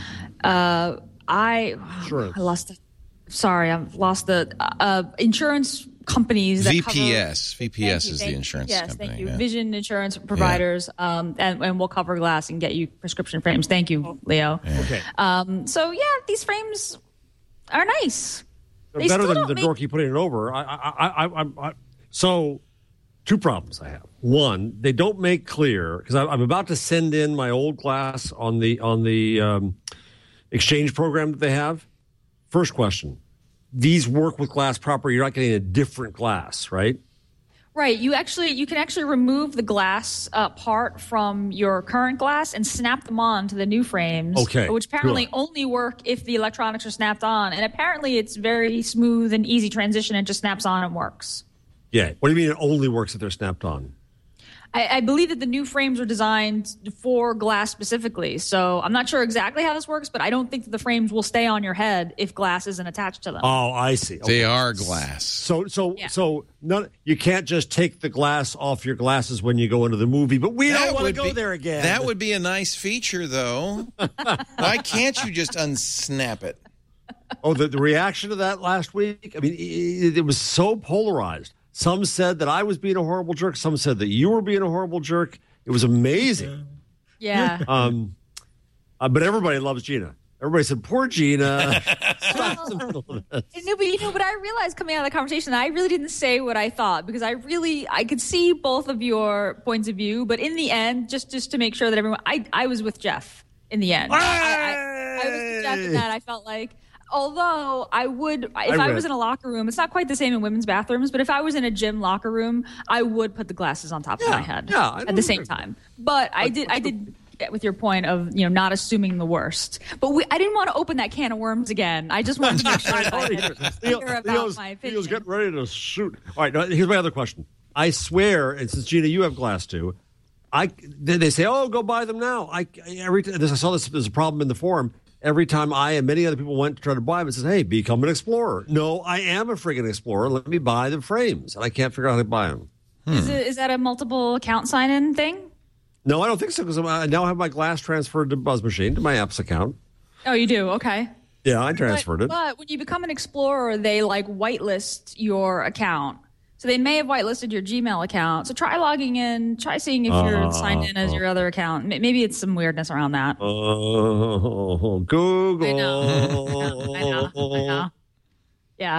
Speaker 5: uh, I, oh, I lost the Sorry, I've lost the uh, insurance companies. That
Speaker 1: V P S.
Speaker 5: Cover,
Speaker 1: V P S
Speaker 5: you,
Speaker 1: is the insurance
Speaker 5: yes,
Speaker 1: company.
Speaker 5: Thank you.
Speaker 1: Yeah.
Speaker 5: Vision insurance providers, yeah. um, and, and we'll cover glass and get you prescription frames. Thank you, Leo.
Speaker 6: Yeah. Okay.
Speaker 5: Um, so, yeah, these frames are nice.
Speaker 6: They're
Speaker 5: they
Speaker 6: better than the
Speaker 5: make...
Speaker 6: dorky putting it over. I, I, I, I, I, so, two problems I have. One, they don't make clear, because I'm about to send in my old glass on the on the um, exchange program that they have. First question, these work with glass proper. You're not getting a different glass, right?
Speaker 5: Right. You actually you can actually remove the glass uh, part from your current glass and snap them on to the new frames.
Speaker 6: Okay.
Speaker 5: Which apparently
Speaker 6: cool.
Speaker 5: only work if the electronics are snapped on. And apparently it's very smooth and easy transition. It just snaps on and works.
Speaker 6: Yeah. What do you mean it only works if they're snapped on?
Speaker 5: I, I believe that the new frames are designed for glass specifically. So I'm not sure exactly how this works, but I don't think that the frames will stay on your head if glass isn't attached to them.
Speaker 6: Oh, I see. Okay.
Speaker 1: They are glass.
Speaker 6: So, so,
Speaker 5: yeah.
Speaker 6: so none, you can't just take the glass off your glasses when you go into the movie. But we
Speaker 1: that
Speaker 6: don't want to go
Speaker 1: be,
Speaker 6: there again.
Speaker 1: That would be a nice feature, though. Why can't you just unsnap it?
Speaker 6: Oh, the, the reaction to that last week. I mean, it, it was so polarized. Some said that I was being a horrible jerk. Some said that you were being a horrible jerk. It was amazing.
Speaker 5: Yeah.
Speaker 6: Um, uh, but everybody loves Gina. Everybody said, poor Gina.
Speaker 5: Well, no, but you know, but I realized coming out of the conversation, I really didn't say what I thought because I really, I could see both of your points of view. But in the end, just, just to make sure that everyone, I, I was with Jeff in the end. I, I, I was with Jeff in that. I felt like, although I would, if I, I was in a locker room, it's not quite the same in women's bathrooms, but if I was in a gym locker room, I would put the glasses on top
Speaker 6: yeah,
Speaker 5: of my head
Speaker 6: yeah,
Speaker 5: at the same time. But I did, I did get with your point of, you know, not assuming the worst. But we, I didn't want to open that can of worms again. I just wanted to make sure that I had clear about
Speaker 6: Leo's,
Speaker 5: my opinion.
Speaker 6: Leo's getting ready to shoot. All right, now, here's my other question. I swear, and since Gina, you have glass too, I they, they say, oh, go buy them now. I every this I saw this. There's a problem in the forum. Every time I and many other people went to try to buy them, it says, hey, become an explorer. No, I am a friggin' explorer. Let me buy the frames. And I can't figure out how to buy them.
Speaker 5: Hmm. Is, it, is that a multiple account sign-in thing?
Speaker 6: No, I don't think so because I now have my glass transferred to Buzz Machine, to my apps account.
Speaker 5: Oh, you do? Okay.
Speaker 6: Yeah, I transferred
Speaker 5: but,
Speaker 6: it.
Speaker 5: But when you become an explorer, they like whitelist your account. So they may have whitelisted your Gmail account. So try logging in. Try seeing if you're uh, signed in as your other account. Maybe it's some weirdness around that.
Speaker 6: Oh, Google.
Speaker 5: I know. I know. I know. I know. Yeah.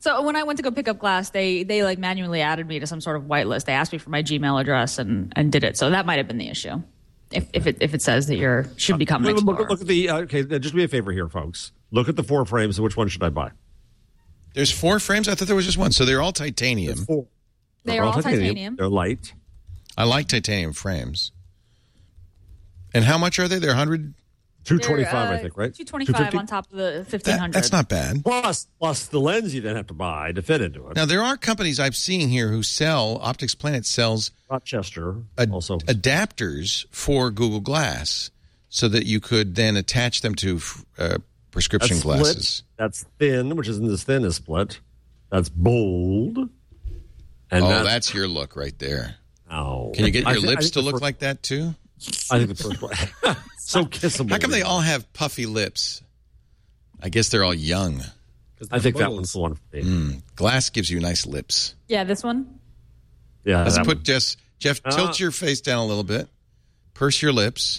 Speaker 5: So when I went to go pick up glass, they they like manually added me to some sort of whitelist. They asked me for my Gmail address and, and did it. So that might have been the issue. If if it if it says that you're should become an
Speaker 6: look,
Speaker 5: explorer.
Speaker 6: look, look at the uh, okay. Just do me a favor here, folks. Look at the four frames. Which one should I buy?
Speaker 1: There's four frames. I thought there was just one. So they're all titanium.
Speaker 6: Four.
Speaker 5: They are all titanium. titanium.
Speaker 6: They're light.
Speaker 1: I like titanium frames. And how much are they? They're one hundred?
Speaker 6: two twenty-five,
Speaker 5: uh,
Speaker 6: I think, right?
Speaker 5: two twenty-five on top of the fifteen hundred.
Speaker 1: That, that's not bad.
Speaker 6: Plus, plus the lens you then have to buy to fit into it.
Speaker 1: Now, there are companies I've seen here who sell, Optics Planet sells
Speaker 6: Rochester
Speaker 1: ad-
Speaker 6: also
Speaker 1: adapters for Google Glass so that you could then attach them to uh, prescription
Speaker 6: that's
Speaker 1: glasses.
Speaker 6: Split. That's thin, which isn't as thin as split. That's bold. And
Speaker 1: oh,
Speaker 6: that's,
Speaker 1: that's your look right there.
Speaker 6: Oh.
Speaker 1: Can you get your
Speaker 6: I th-
Speaker 1: lips to
Speaker 6: the
Speaker 1: look
Speaker 6: first,
Speaker 1: like that too?
Speaker 6: I think the first one. So kissable.
Speaker 1: How come they all have puffy lips? I guess they're all young.
Speaker 6: I think that one's the one for me.
Speaker 1: Mm, glass gives you nice lips.
Speaker 5: Yeah, this one?
Speaker 6: Yeah.
Speaker 1: Let's put
Speaker 6: one.
Speaker 1: just Jeff,
Speaker 6: Uh,
Speaker 1: tilt your face down a little bit. Purse your lips.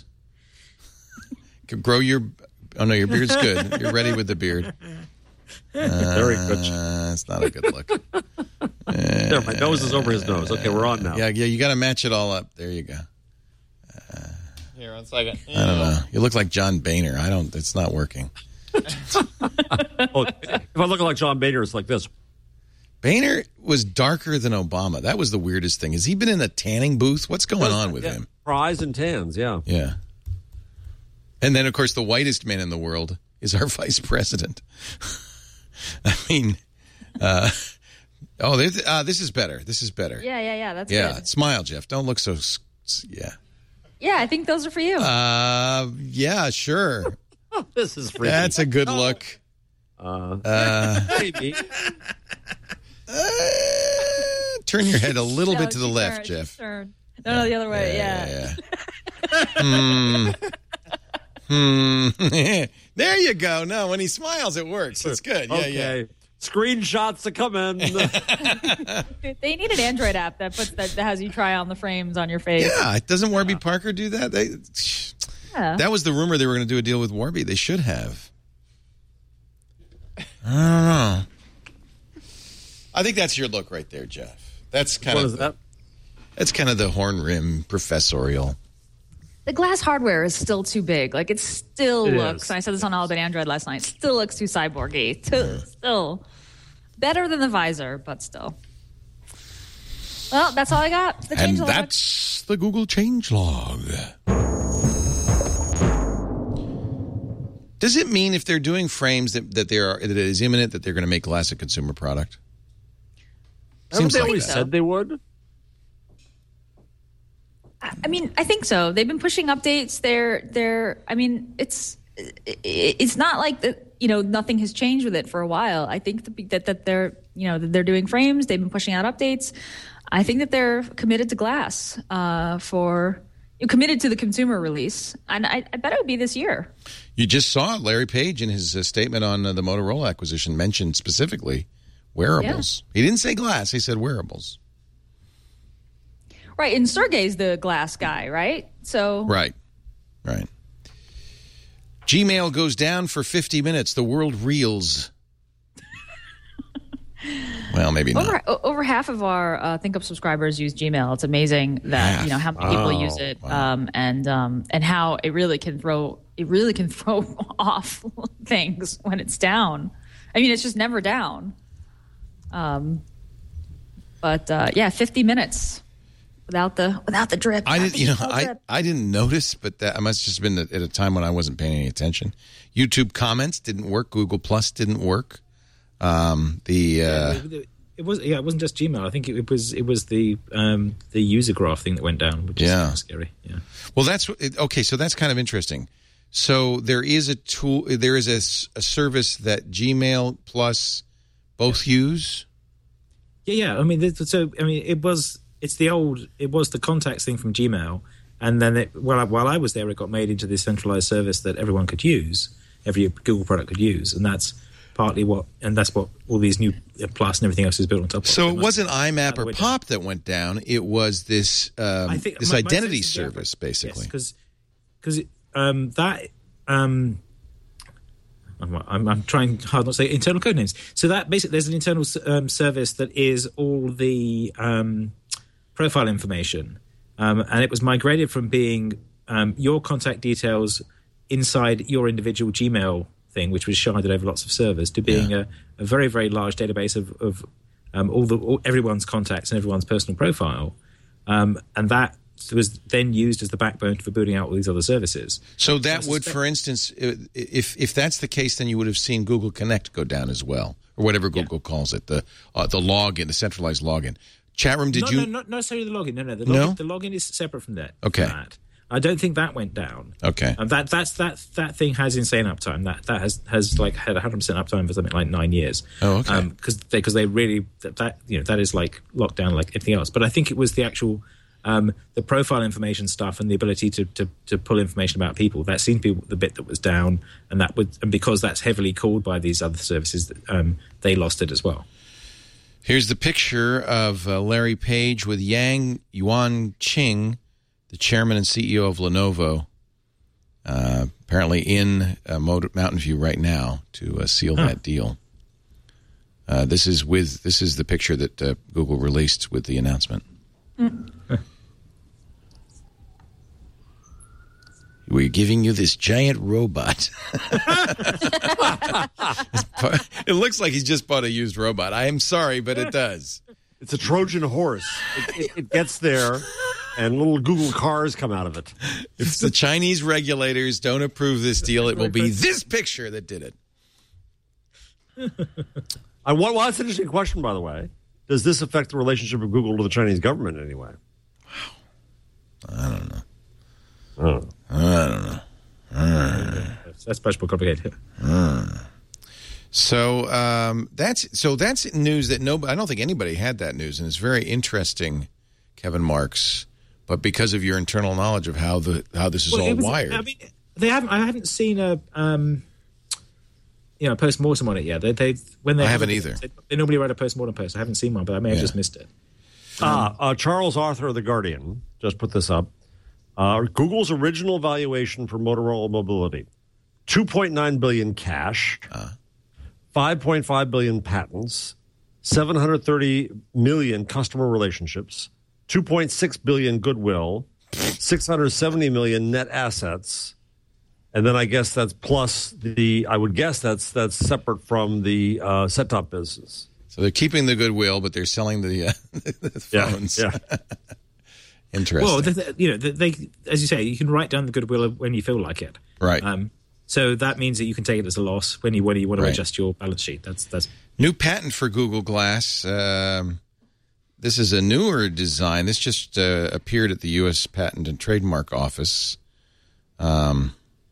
Speaker 1: Grow your oh no, your beard's good. You're ready with the beard. Uh,
Speaker 6: Very good.
Speaker 1: It's not a good look. Uh,
Speaker 6: there, my nose is over his nose. Okay, we're on now.
Speaker 1: Yeah, yeah, you got to match it all up. There you go. Uh,
Speaker 2: Here, one second.
Speaker 1: I don't know. You look like John Boehner. I don't. It's not working.
Speaker 6: Oh, if I look like John Boehner, it's like this.
Speaker 1: Boehner was darker than Obama. That was the weirdest thing. Has he been in a tanning booth? What's going on with
Speaker 6: yeah.
Speaker 1: him?
Speaker 6: Fries and tans, yeah.
Speaker 1: Yeah. And then, of course, the whitest man in the world is our vice president. I mean, uh, oh, uh, this is better. This is better.
Speaker 5: Yeah, yeah, yeah. That's
Speaker 1: yeah.
Speaker 5: good.
Speaker 1: Smile, Jeff. Don't look so. Yeah.
Speaker 5: Yeah, I think those are for you.
Speaker 1: Uh, yeah, sure.
Speaker 6: This is freaky.
Speaker 1: That's a good look.
Speaker 6: Uh,
Speaker 1: uh,
Speaker 6: maybe.
Speaker 1: Uh, turn your head a little
Speaker 5: no,
Speaker 1: bit to the left,
Speaker 5: turned,
Speaker 1: Jeff.
Speaker 5: No, no, the other way. Yeah.
Speaker 1: yeah, yeah. hmm. Hmm. There you go. No, when he smiles, it works. It's good. Yeah,
Speaker 6: okay.
Speaker 1: yeah.
Speaker 6: Screenshots to come in.
Speaker 5: They need an Android app that puts that, that has you try on the frames on your face.
Speaker 1: Yeah, doesn't Warby Parker do that? They.
Speaker 5: Yeah.
Speaker 1: That was the rumor they were going to do a deal with Warby. They should have. I don't know. I think that's your look right there, Jeff. That's kind
Speaker 6: what
Speaker 1: of
Speaker 6: is that?
Speaker 1: That's kind of the horn rim professorial.
Speaker 5: The glass hardware is still too big. Like it still
Speaker 6: It
Speaker 5: looks.
Speaker 6: is.
Speaker 5: And I said this on All About Android last night. Still looks too cyborgy. Still, still better than the visor, but still. Well, that's all I got. The
Speaker 1: And
Speaker 5: changelog.
Speaker 1: that's the Google changelog. Does it mean if they're doing frames that, that they are that it is imminent that they're going to make glass a consumer product?
Speaker 6: Haven't they
Speaker 5: like
Speaker 6: always
Speaker 5: so.
Speaker 6: said they would?
Speaker 5: I mean, I think so. They've been pushing updates. They're, they're. I mean, it's, it's not like that. You know, nothing has changed with it for a while. I think that that they're, you know, that they're doing frames. They've been pushing out updates. I think that they're committed to glass uh, for committed to the consumer release, and I, I bet it would be this year.
Speaker 1: You just saw Larry Page in his uh, statement on uh, the Motorola acquisition mentioned specifically wearables. Yeah. He didn't say glass. He said wearables.
Speaker 5: Right, and Sergey's the glass guy, right? So
Speaker 1: right, right. Gmail goes down for fifty minutes. The world reels. Well, maybe not.
Speaker 5: Over, over half of our uh, ThinkUp subscribers use Gmail. It's amazing that
Speaker 1: half.
Speaker 5: you know how many people
Speaker 1: Oh,
Speaker 5: use it,
Speaker 1: wow.
Speaker 5: um, and um, and how it really can throw it really can throw off things when it's down. I mean, it's just never down. Um, but uh, yeah, fifty minutes without the without the drip.
Speaker 1: I didn't, you know,
Speaker 5: No
Speaker 1: I,
Speaker 5: drip.
Speaker 1: I didn't notice, but that I must have just been at a time when I wasn't paying any attention. YouTube comments didn't work. Google Plus didn't work. Um, the uh,
Speaker 7: It, it was yeah, it wasn't just Gmail. I think it, it was it was the um, the user graph thing that went down, which is
Speaker 1: Yeah.
Speaker 7: kind of scary. Yeah.
Speaker 1: well, that's what- it- okay. So that's kind of interesting. So there is a tool. There is a, s- a service that Gmail Plus both use.
Speaker 7: Yeah, yeah. I mean, th- so I mean, it was it's the old it was the contacts thing from Gmail, and then it, while I, while I was there, it got made into this centralized service that everyone could use, every Google product could use, and that's partly what and that's what all these new uh, Plus and everything else is built on top of.
Speaker 1: So
Speaker 7: It
Speaker 1: it
Speaker 7: must
Speaker 1: wasn't
Speaker 7: be-
Speaker 1: IMAP or
Speaker 7: went
Speaker 1: POP that went down. It was this um,
Speaker 7: I think
Speaker 1: this
Speaker 7: my- my
Speaker 1: identity
Speaker 7: sense is, yeah,
Speaker 1: service, basically.
Speaker 7: because because um, that um, I'm, I'm, I'm trying hard not to say internal code names. So that basically, there's an internal um, service that is all the um, profile information, um, and it was migrated from being um, your contact details inside your individual Gmail thing, which was sharded over lots of servers, to being yeah. a, a very, very large database of, of um, all the all, everyone's contacts and everyone's personal profile, um, and that was then used as the backbone for booting out all these other services.
Speaker 1: So that would, for instance, if if that's the case, then you would have seen Google Connect go down as well, or whatever Google yeah. calls it, the uh, the login, the centralized login. Chat room, did
Speaker 7: no,
Speaker 1: you?
Speaker 7: No, not necessarily the login. No, no, the login,
Speaker 1: no?
Speaker 7: the login is separate from that.
Speaker 1: Okay.
Speaker 7: From that. I don't think that went down.
Speaker 1: Okay.
Speaker 7: And that that's that that thing has insane uptime. That that has has like had one hundred percent uptime for something like nine years.
Speaker 1: Oh, okay.
Speaker 7: Because um, they, cause they really that, that you know that is like locked down like anything else. But I think it was the actual. Um, the profile information stuff and the ability to, to, to pull information about people, that seemed to be the bit that was down, and that would, and because that's heavily called by these other services, um, they lost it as well.
Speaker 1: Here's the picture of uh, Larry Page with Yang Yuan Ching, the chairman and C E O of Lenovo, uh, apparently in uh, Mountain View right now to uh, seal huh. that deal. Uh, this is with this is the picture that uh, Google released with the announcement. Mm. We're giving you this giant robot. It looks like he's just bought a used robot. I am sorry, but it does.
Speaker 6: It's a Trojan horse. It, it, it gets there, and little Google cars come out of it.
Speaker 1: If the Chinese regulators don't approve this deal, it will be this picture that did it.
Speaker 6: I want, well, that's an interesting question, by the way. Does this affect the relationship of Google to the Chinese government in any way?
Speaker 1: Wow. I don't know.
Speaker 6: Oh.
Speaker 1: I don't know. Uh,
Speaker 7: that's much more complicated.
Speaker 1: Uh. So um, that's so that's news that nobody. I don't think anybody had that news, and it's very interesting, Kevin Marks. But because of your internal knowledge of how the how this is
Speaker 7: well,
Speaker 1: all
Speaker 7: was,
Speaker 1: wired,
Speaker 7: I mean, they haven't. I haven't seen a um, you know post mortem on it yet. They they when they
Speaker 1: I haven't either.
Speaker 7: They, they normally write a post mortem post. I haven't seen one, but I may have yeah. just missed it.
Speaker 6: Um, uh, uh, Charles Arthur of The Guardian just put this up. Uh, Google's original valuation for Motorola Mobility, two point nine billion dollars cash, uh. five point five billion dollars patents, seven hundred thirty million dollars customer relationships, two point six billion dollars goodwill, six hundred seventy million dollars net assets, and then I guess that's plus the, I would guess that's that's separate from the uh, set-top business.
Speaker 1: So they're keeping the goodwill, but they're selling the, uh, the phones.
Speaker 6: Yeah. yeah.
Speaker 1: Interesting.
Speaker 7: Well, they, you know, they, as you say, you can write down the goodwill when you feel like it.
Speaker 1: Right.
Speaker 7: Um, so that means that you can take it as a loss when you when you want to
Speaker 1: right.
Speaker 7: adjust your balance sheet. That's that's
Speaker 1: new patent for Google Glass. Um, this is a newer design. This just uh, appeared at the U S Patent and Trademark Office. Um,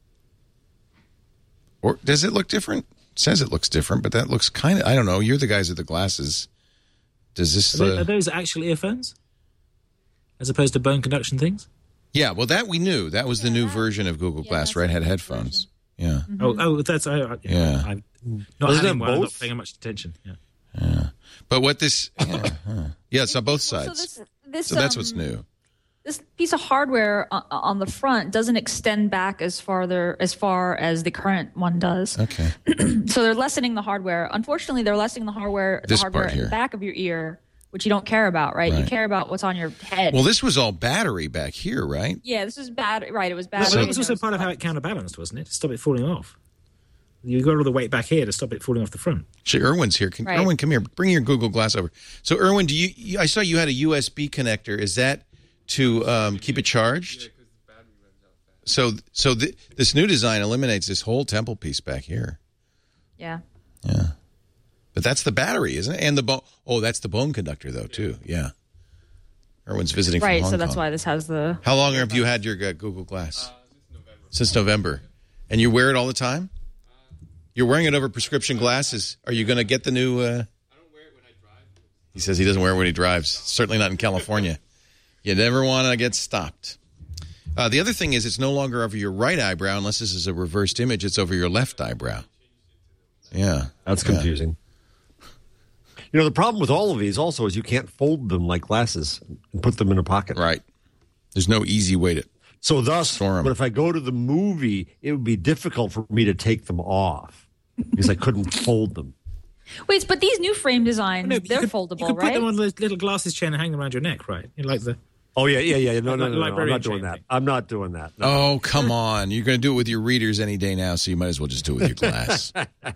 Speaker 1: or does it look different? It says it looks different, but that looks kind of. I don't know. You're the guys with the glasses. Does this?
Speaker 7: Are, they,
Speaker 1: uh,
Speaker 7: are those actually earphones? As opposed to bone conduction things?
Speaker 1: Yeah, well, that we knew. That was the new version of Google
Speaker 5: yeah,
Speaker 1: Glass, right? Had headphones. Yeah.
Speaker 7: Mm-hmm. Oh, oh, that's I, I,
Speaker 1: yeah.
Speaker 7: I'm not
Speaker 6: Isn't
Speaker 7: having
Speaker 6: it
Speaker 7: one. I'm not
Speaker 6: both?
Speaker 7: paying much attention. Yeah.
Speaker 1: Yeah. But what this? Yeah, huh. yeah it's on both sides.
Speaker 5: So, this, this,
Speaker 1: so that's
Speaker 5: um,
Speaker 1: what's new.
Speaker 5: This piece of hardware on, on the front doesn't extend back as farther as far as the current one does.
Speaker 1: Okay.
Speaker 5: So they're lessening the hardware. Unfortunately, they're lessening the hardware. The
Speaker 1: This
Speaker 5: hardware
Speaker 1: part
Speaker 5: in
Speaker 1: here.
Speaker 5: the back of your ear, which you don't care about, right?
Speaker 1: Right.
Speaker 5: You care about what's on your head.
Speaker 1: Well, this was all battery back here, right?
Speaker 5: Yeah, this is bad. Right, it was bad.
Speaker 7: Well, that was also part of how it counterbalanced, wasn't it? To stop it falling off. You got all the weight back here to stop it falling off the front.
Speaker 1: Actually, Erwin's here. Can,
Speaker 5: Right.
Speaker 1: Erwin, come here. Bring your Google Glass over. So, Erwin, do you, you? I saw you had a U S B connector. Is that to um, keep it charged? So, so th- this new design eliminates this whole temple piece back here.
Speaker 5: Yeah.
Speaker 1: Yeah. But that's the battery, isn't it? And the bone. Oh, that's the bone conductor, though, too. Yeah. Erwin's visiting from
Speaker 5: Right,
Speaker 1: Hong
Speaker 5: so that's
Speaker 1: Kong.
Speaker 5: why this has the.
Speaker 1: How long have you had your uh, Google Glass? Uh, since November. Since November. And you wear it all the time? You're wearing it over prescription glasses. Are you going to get the new... Uh... I don't wear it when I drive. He says he doesn't wear it when he drives. Certainly not in California. You never want to get stopped. Uh, the other thing is it's no longer over your right eyebrow unless this is a reversed image. It's over your left eyebrow. Yeah.
Speaker 6: That's confusing. Yeah. You know, the problem with all of these also is you can't fold them like glasses and put them in a pocket.
Speaker 1: Right. There's no easy way to
Speaker 6: So thus,
Speaker 1: store 'em.
Speaker 6: but if I go to the movie, it would be difficult for me to take them off. because I couldn't fold them.
Speaker 5: Wait, but these new frame designs,
Speaker 7: No,
Speaker 5: they're
Speaker 7: you could,
Speaker 5: foldable,
Speaker 7: you could
Speaker 5: right?
Speaker 7: put them on the little glasses chain and hang them around your neck, right? You like the.
Speaker 6: Oh yeah, yeah, yeah. No, no, no, no, no. I'm not doing
Speaker 7: chain
Speaker 6: that.
Speaker 7: thing.
Speaker 6: I'm not doing that. No.
Speaker 1: Oh, come on. You're going to do it with your readers any day now, so you might as well just do it with your glass.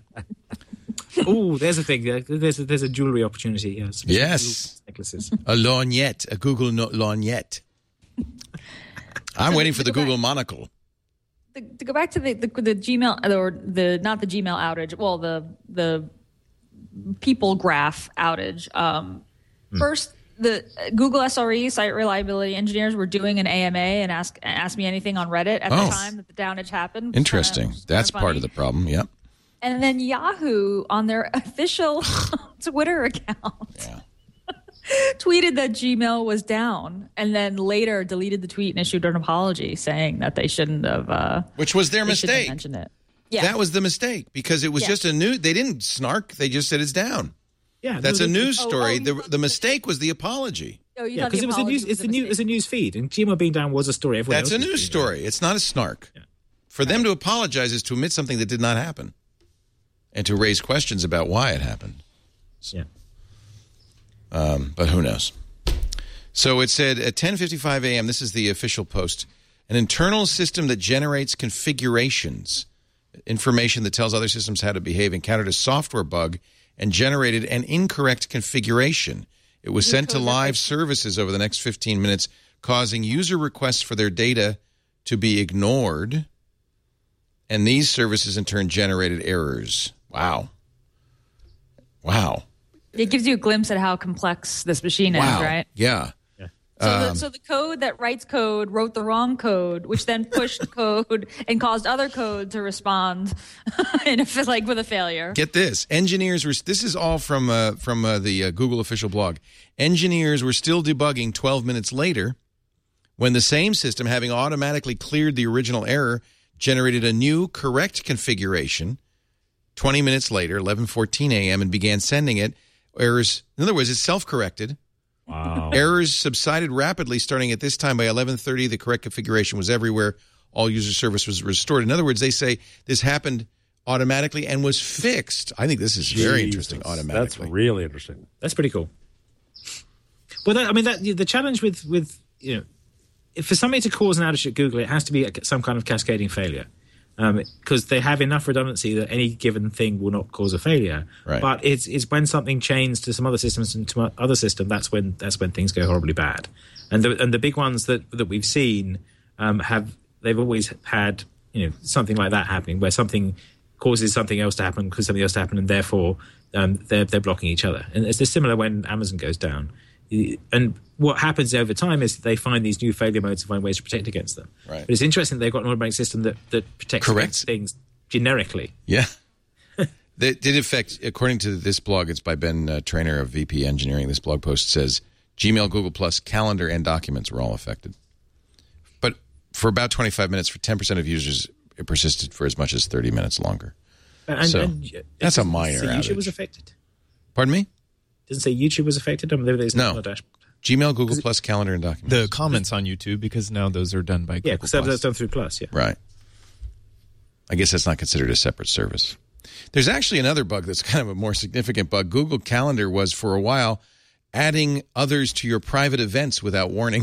Speaker 7: Oh, there's a thing. There's a, there's a jewelry opportunity. Yes.
Speaker 1: Yes.
Speaker 7: Necklaces.
Speaker 1: A lorgnette, a Google no- lorgnette. I'm waiting for the Google monocle.
Speaker 5: To, to go back to the, the the Gmail or the not the Gmail outage, well the the people graph outage. Um, hmm. First, the Google S R E site reliability engineers were doing an A M A and ask ask me anything on Reddit at
Speaker 1: oh.
Speaker 5: the time that the downage happened.
Speaker 1: Interesting.
Speaker 5: Uh,
Speaker 1: That's part of the problem. Yep.
Speaker 5: And then Yahoo on their official Twitter account
Speaker 1: yeah.
Speaker 5: tweeted that Gmail was down, and then later deleted the tweet and issued an apology saying that they shouldn't have. Uh,
Speaker 1: Which was their mistake.
Speaker 5: Mentioned it. Yeah,
Speaker 1: that was the mistake because it was
Speaker 5: yeah.
Speaker 1: just a new. They didn't snark. They just said it's down.
Speaker 7: Yeah,
Speaker 1: that's a
Speaker 7: a,
Speaker 1: news
Speaker 5: oh,
Speaker 1: story.
Speaker 5: oh,
Speaker 1: the the mistake was the apology.
Speaker 5: Oh, you
Speaker 7: yeah, because it was a news. It's the new. It's a news feed, and Gmail being down was a story. Everyone
Speaker 1: That's a news story. Down. It's not a snark. Yeah. For them to apologize is to admit something that did not happen, and to raise questions about why it happened.
Speaker 7: Yeah.
Speaker 1: Um, but who knows? So it said at ten fifty-five a.m., this is the official post, an internal system that generates configurations, information that tells other systems how to behave, encountered a software bug and generated an incorrect configuration. It was sent to live services over the next fifteen minutes, causing user requests for their data to be ignored. And these services, in turn, generated errors. Wow. Wow.
Speaker 5: It gives you a glimpse at how complex this machine
Speaker 1: wow.
Speaker 5: is, right?
Speaker 1: Yeah.
Speaker 5: So,
Speaker 1: um,
Speaker 5: the, so the code that writes code wrote the wrong code, which then pushed code and caused other code to respond, in a, like with a failure.
Speaker 1: Get this: engineers were. This is all from uh, from uh, the uh, Google official blog. Engineers were still debugging twelve minutes later, when the same system, having automatically cleared the original error, generated a new correct configuration. Twenty minutes later, eleven fourteen a.m., and began sending it. Errors. In other words, it's self-corrected.
Speaker 6: Wow.
Speaker 1: Errors subsided rapidly starting at this time. By eleven thirty, the correct configuration was everywhere. All user service was restored. In other words, they say this happened automatically and was fixed. I think this is
Speaker 6: Jesus,
Speaker 1: very interesting, automatically.
Speaker 6: That's really interesting.
Speaker 7: That's pretty cool. Well, that, I mean, that, the challenge with, with, you know, if for something to cause an outage at Google, it has to be a, some kind of cascading failure. Because um, they have enough redundancy that any given thing will not cause a failure.
Speaker 1: Right.
Speaker 7: But it's it's when something changes to some other systems and to other system, that's when that's when things go horribly bad. And the and the big ones that that we've seen um, have they've always had you know something like that happening, where something causes something else to happen, causes something else to happen, and therefore um, they're they're blocking each other. And it's similar when Amazon goes down. And what happens over time is they find these new failure modes and find ways to protect against them.
Speaker 1: Right.
Speaker 7: But it's interesting that they've got an automatic system that, that protects
Speaker 1: Correct.
Speaker 7: against things generically.
Speaker 1: Yeah. That did affect, according to this blog, it's by Ben uh, Trainer of V P Engineering. This blog post says Gmail, Google Plus, Calendar, and Documents were all affected. But for about twenty-five minutes, for ten percent of users, it persisted for as much as thirty minutes longer.
Speaker 7: And,
Speaker 1: so
Speaker 7: and
Speaker 1: that's a minor
Speaker 7: so
Speaker 1: outage.
Speaker 7: YouTube was affected.
Speaker 1: Pardon me?
Speaker 7: Doesn't say YouTube was affected. I mean, there is
Speaker 1: no.
Speaker 7: on the dashboard.
Speaker 1: Gmail, Google Plus, Calendar, and Documents.
Speaker 2: The comments on YouTube, because now those are done by Google
Speaker 7: yeah, because that's done through Plus. Yeah,
Speaker 1: right. I guess that's not considered a separate service. There's actually another bug that's kind of a more significant bug. Google Calendar was, for a while, adding others to your private events without warning.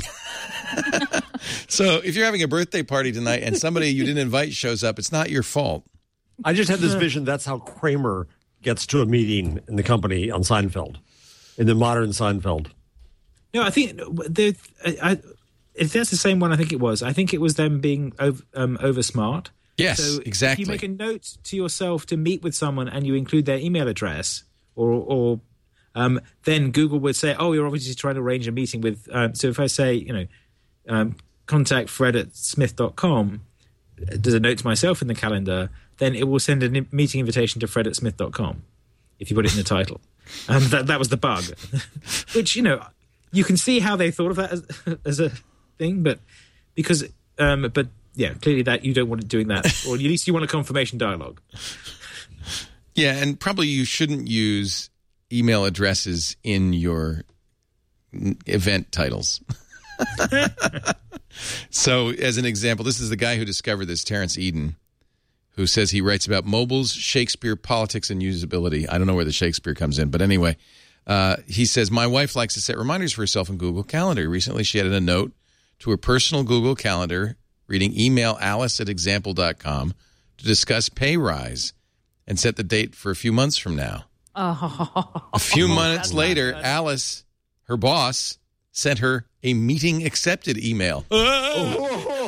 Speaker 1: So if you're having a birthday party tonight and somebody you didn't invite shows up, it's not your fault.
Speaker 6: I just had this vision. That's how Kramer gets to a meeting in the company on Seinfeld, in the modern Seinfeld.
Speaker 7: No, I think the, I, if that's the same one, I think it was. I think it was them being over, um, over smart.
Speaker 1: Yes,
Speaker 7: so
Speaker 1: exactly.
Speaker 7: If you make a note to yourself to meet with someone and you include their email address, or, or um, then Google would say, "Oh, you're obviously trying to arrange a meeting with." Um, so if I say, you know, um, contact Fred at smith dot com, there's a note to myself in the calendar, then it will send a meeting invitation to Fred at smith dot com if you put it in the title. And that that was the bug, which you know. You can see how they thought of that as, as a thing, but because, um, but yeah, clearly that you don't want it doing that, or at least you want a confirmation dialogue.
Speaker 1: Yeah, and probably you shouldn't use email addresses in your event titles. So, as an example, this is the guy who discovered this, Terrence Eden, who says he writes about mobiles, Shakespeare, politics, and usability. I don't know where the Shakespeare comes in, but anyway, uh, he says, my wife likes to set reminders for herself in Google Calendar. Recently, she added a note to her personal Google Calendar reading email alice at example dot com to discuss pay rise and set the date for a few months from now.
Speaker 5: Oh.
Speaker 1: A few months later, Alice, her boss, sent her a meeting accepted email.
Speaker 6: Oh,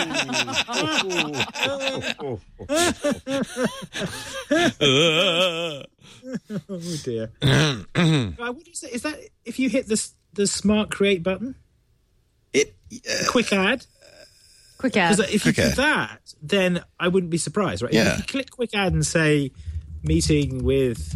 Speaker 7: dear. I would say, is that if you hit the the smart create button?
Speaker 1: It uh,
Speaker 7: quick add.
Speaker 5: Quick add.
Speaker 7: Because if
Speaker 1: quick
Speaker 7: you do
Speaker 1: add.
Speaker 7: that, then I wouldn't be surprised, right?
Speaker 1: Yeah.
Speaker 7: If you click quick add and say meeting with,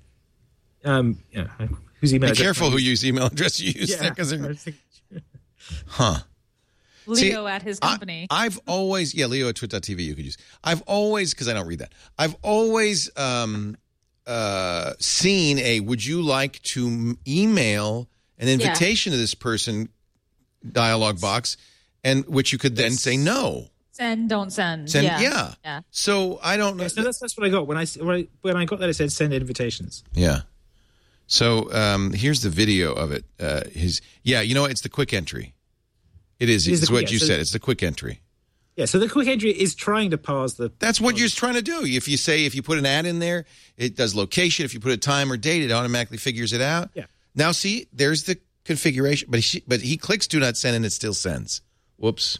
Speaker 7: um, you know, whose email
Speaker 1: Be
Speaker 7: address
Speaker 1: careful
Speaker 7: I
Speaker 1: who
Speaker 7: use?
Speaker 1: use email address you use
Speaker 7: Yeah.
Speaker 1: there, because
Speaker 7: I think-
Speaker 1: huh.
Speaker 5: Leo
Speaker 1: See,
Speaker 5: at his company.
Speaker 1: I, I've always, yeah, Leo at twit dot t v you could use. I've always, because I don't read that, I've always um, uh, seen a, would you like to m- email an invitation to this person dialogue box, and which you could then say no.
Speaker 5: Send, don't send.
Speaker 1: Send,
Speaker 5: yeah.
Speaker 1: yeah.
Speaker 5: yeah.
Speaker 1: So I don't know.
Speaker 7: Yeah, so that's that's what I got when I when I, when I got that. It said send invitations.
Speaker 1: Yeah. So um, here's the video of it. Uh, his, yeah, you know what? It's the quick entry. It is.
Speaker 7: It is
Speaker 1: It's
Speaker 7: the
Speaker 1: what
Speaker 7: quick-
Speaker 1: you
Speaker 7: so-
Speaker 1: said. It's the quick entry.
Speaker 7: Yeah. So the quick entry is trying to parse the.
Speaker 1: That's what you're trying to do. If you say, if you put an ad in there, it does location. If you put a time or date, it automatically figures it out.
Speaker 7: Yeah.
Speaker 1: Now, see, there's the configuration. But he, but he clicks do not send and it still sends. Whoops.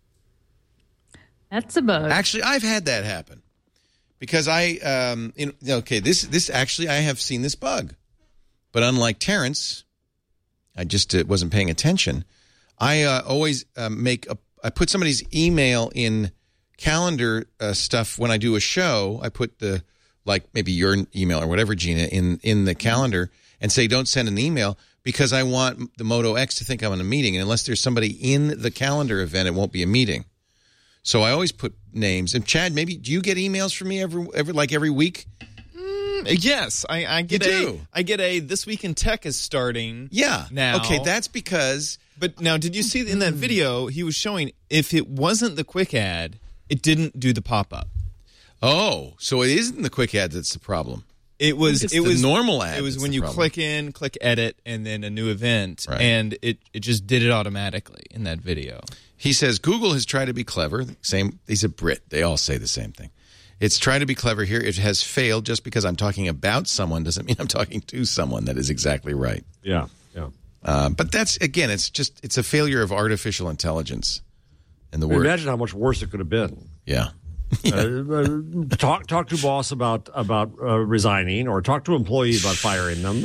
Speaker 5: That's a bug.
Speaker 1: Actually, I've had that happen. Because I, um, in, okay, this, this actually, I have seen this bug. But unlike Terrence, I just uh, wasn't paying attention. I uh, always uh, make a, I put somebody's email in calendar uh, stuff when I do a show. I put the, like maybe your email or whatever, Gina, in, in the calendar and say, don't send an email because I want the Moto X to think I'm in a meeting. And unless there's somebody in the calendar event, it won't be a meeting. So I always put names. And Chad, maybe, do you get emails from me every, every like every week?
Speaker 2: Yes, I, I get
Speaker 1: You
Speaker 2: a.
Speaker 1: do?
Speaker 2: I get a. This Week in Tech is starting.
Speaker 1: Yeah.
Speaker 2: Now.
Speaker 1: Okay, that's because.
Speaker 2: But now, did you see in that video he was showing if it wasn't the quick ad, it didn't do the pop up.
Speaker 1: Oh, so it isn't the quick ad that's the problem.
Speaker 2: It was.
Speaker 1: It's
Speaker 2: it
Speaker 1: the
Speaker 2: was
Speaker 1: normal ad
Speaker 2: It was
Speaker 1: that's
Speaker 2: when
Speaker 1: the
Speaker 2: you
Speaker 1: problem.
Speaker 2: click in, click edit, and then a new event,
Speaker 1: Right.
Speaker 2: and it it just did it automatically in that video.
Speaker 1: He says Google has tried to be clever. Same. He's a Brit. They all say the same thing. It's trying to be clever here. It has failed. Just because I'm talking about someone doesn't mean I'm talking to someone. That is exactly right.
Speaker 6: Yeah, yeah.
Speaker 1: Uh, but that's, again, it's just, it's a failure of artificial intelligence in the
Speaker 6: I mean,
Speaker 1: word.
Speaker 6: imagine how much worse it could have been.
Speaker 1: Yeah.
Speaker 6: uh, uh, talk talk to boss about about uh, resigning, or talk to employees about firing them.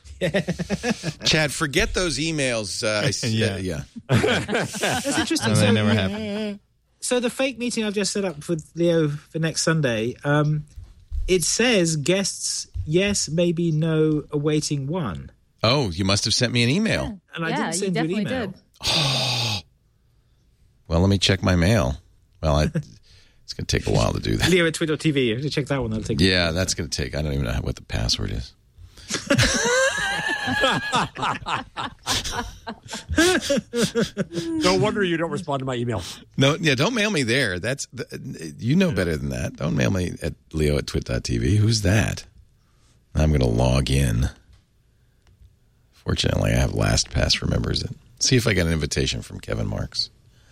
Speaker 1: Chad, forget those emails. Uh, I see,
Speaker 2: Yeah.
Speaker 1: uh, yeah.
Speaker 7: That's interesting.
Speaker 2: No,
Speaker 7: so,
Speaker 2: that never happened.
Speaker 7: So the fake meeting I've just set up with Leo for next Sunday, um, it says guests yes, maybe no, awaiting one.
Speaker 1: Oh, you must have sent me an email.
Speaker 7: And I
Speaker 5: yeah,
Speaker 7: didn't send
Speaker 5: you
Speaker 7: you, an
Speaker 5: definitely
Speaker 7: email.
Speaker 5: did.
Speaker 1: Well, let me check my mail. Well, I, it's going to take a while to do that.
Speaker 7: Leo at Twitter T V. You have to check that one. That'll take.
Speaker 1: Yeah, that's going to take, I don't even know what the password is.
Speaker 6: No wonder you don't respond to my email.
Speaker 1: No, yeah, don't mail me there. That's the, you know better than that. Don't mail me at Leo at twit dot t v. Who's that? I'm going to log in. Fortunately, I have LastPass remembers it. See if I get an invitation from Kevin Marks.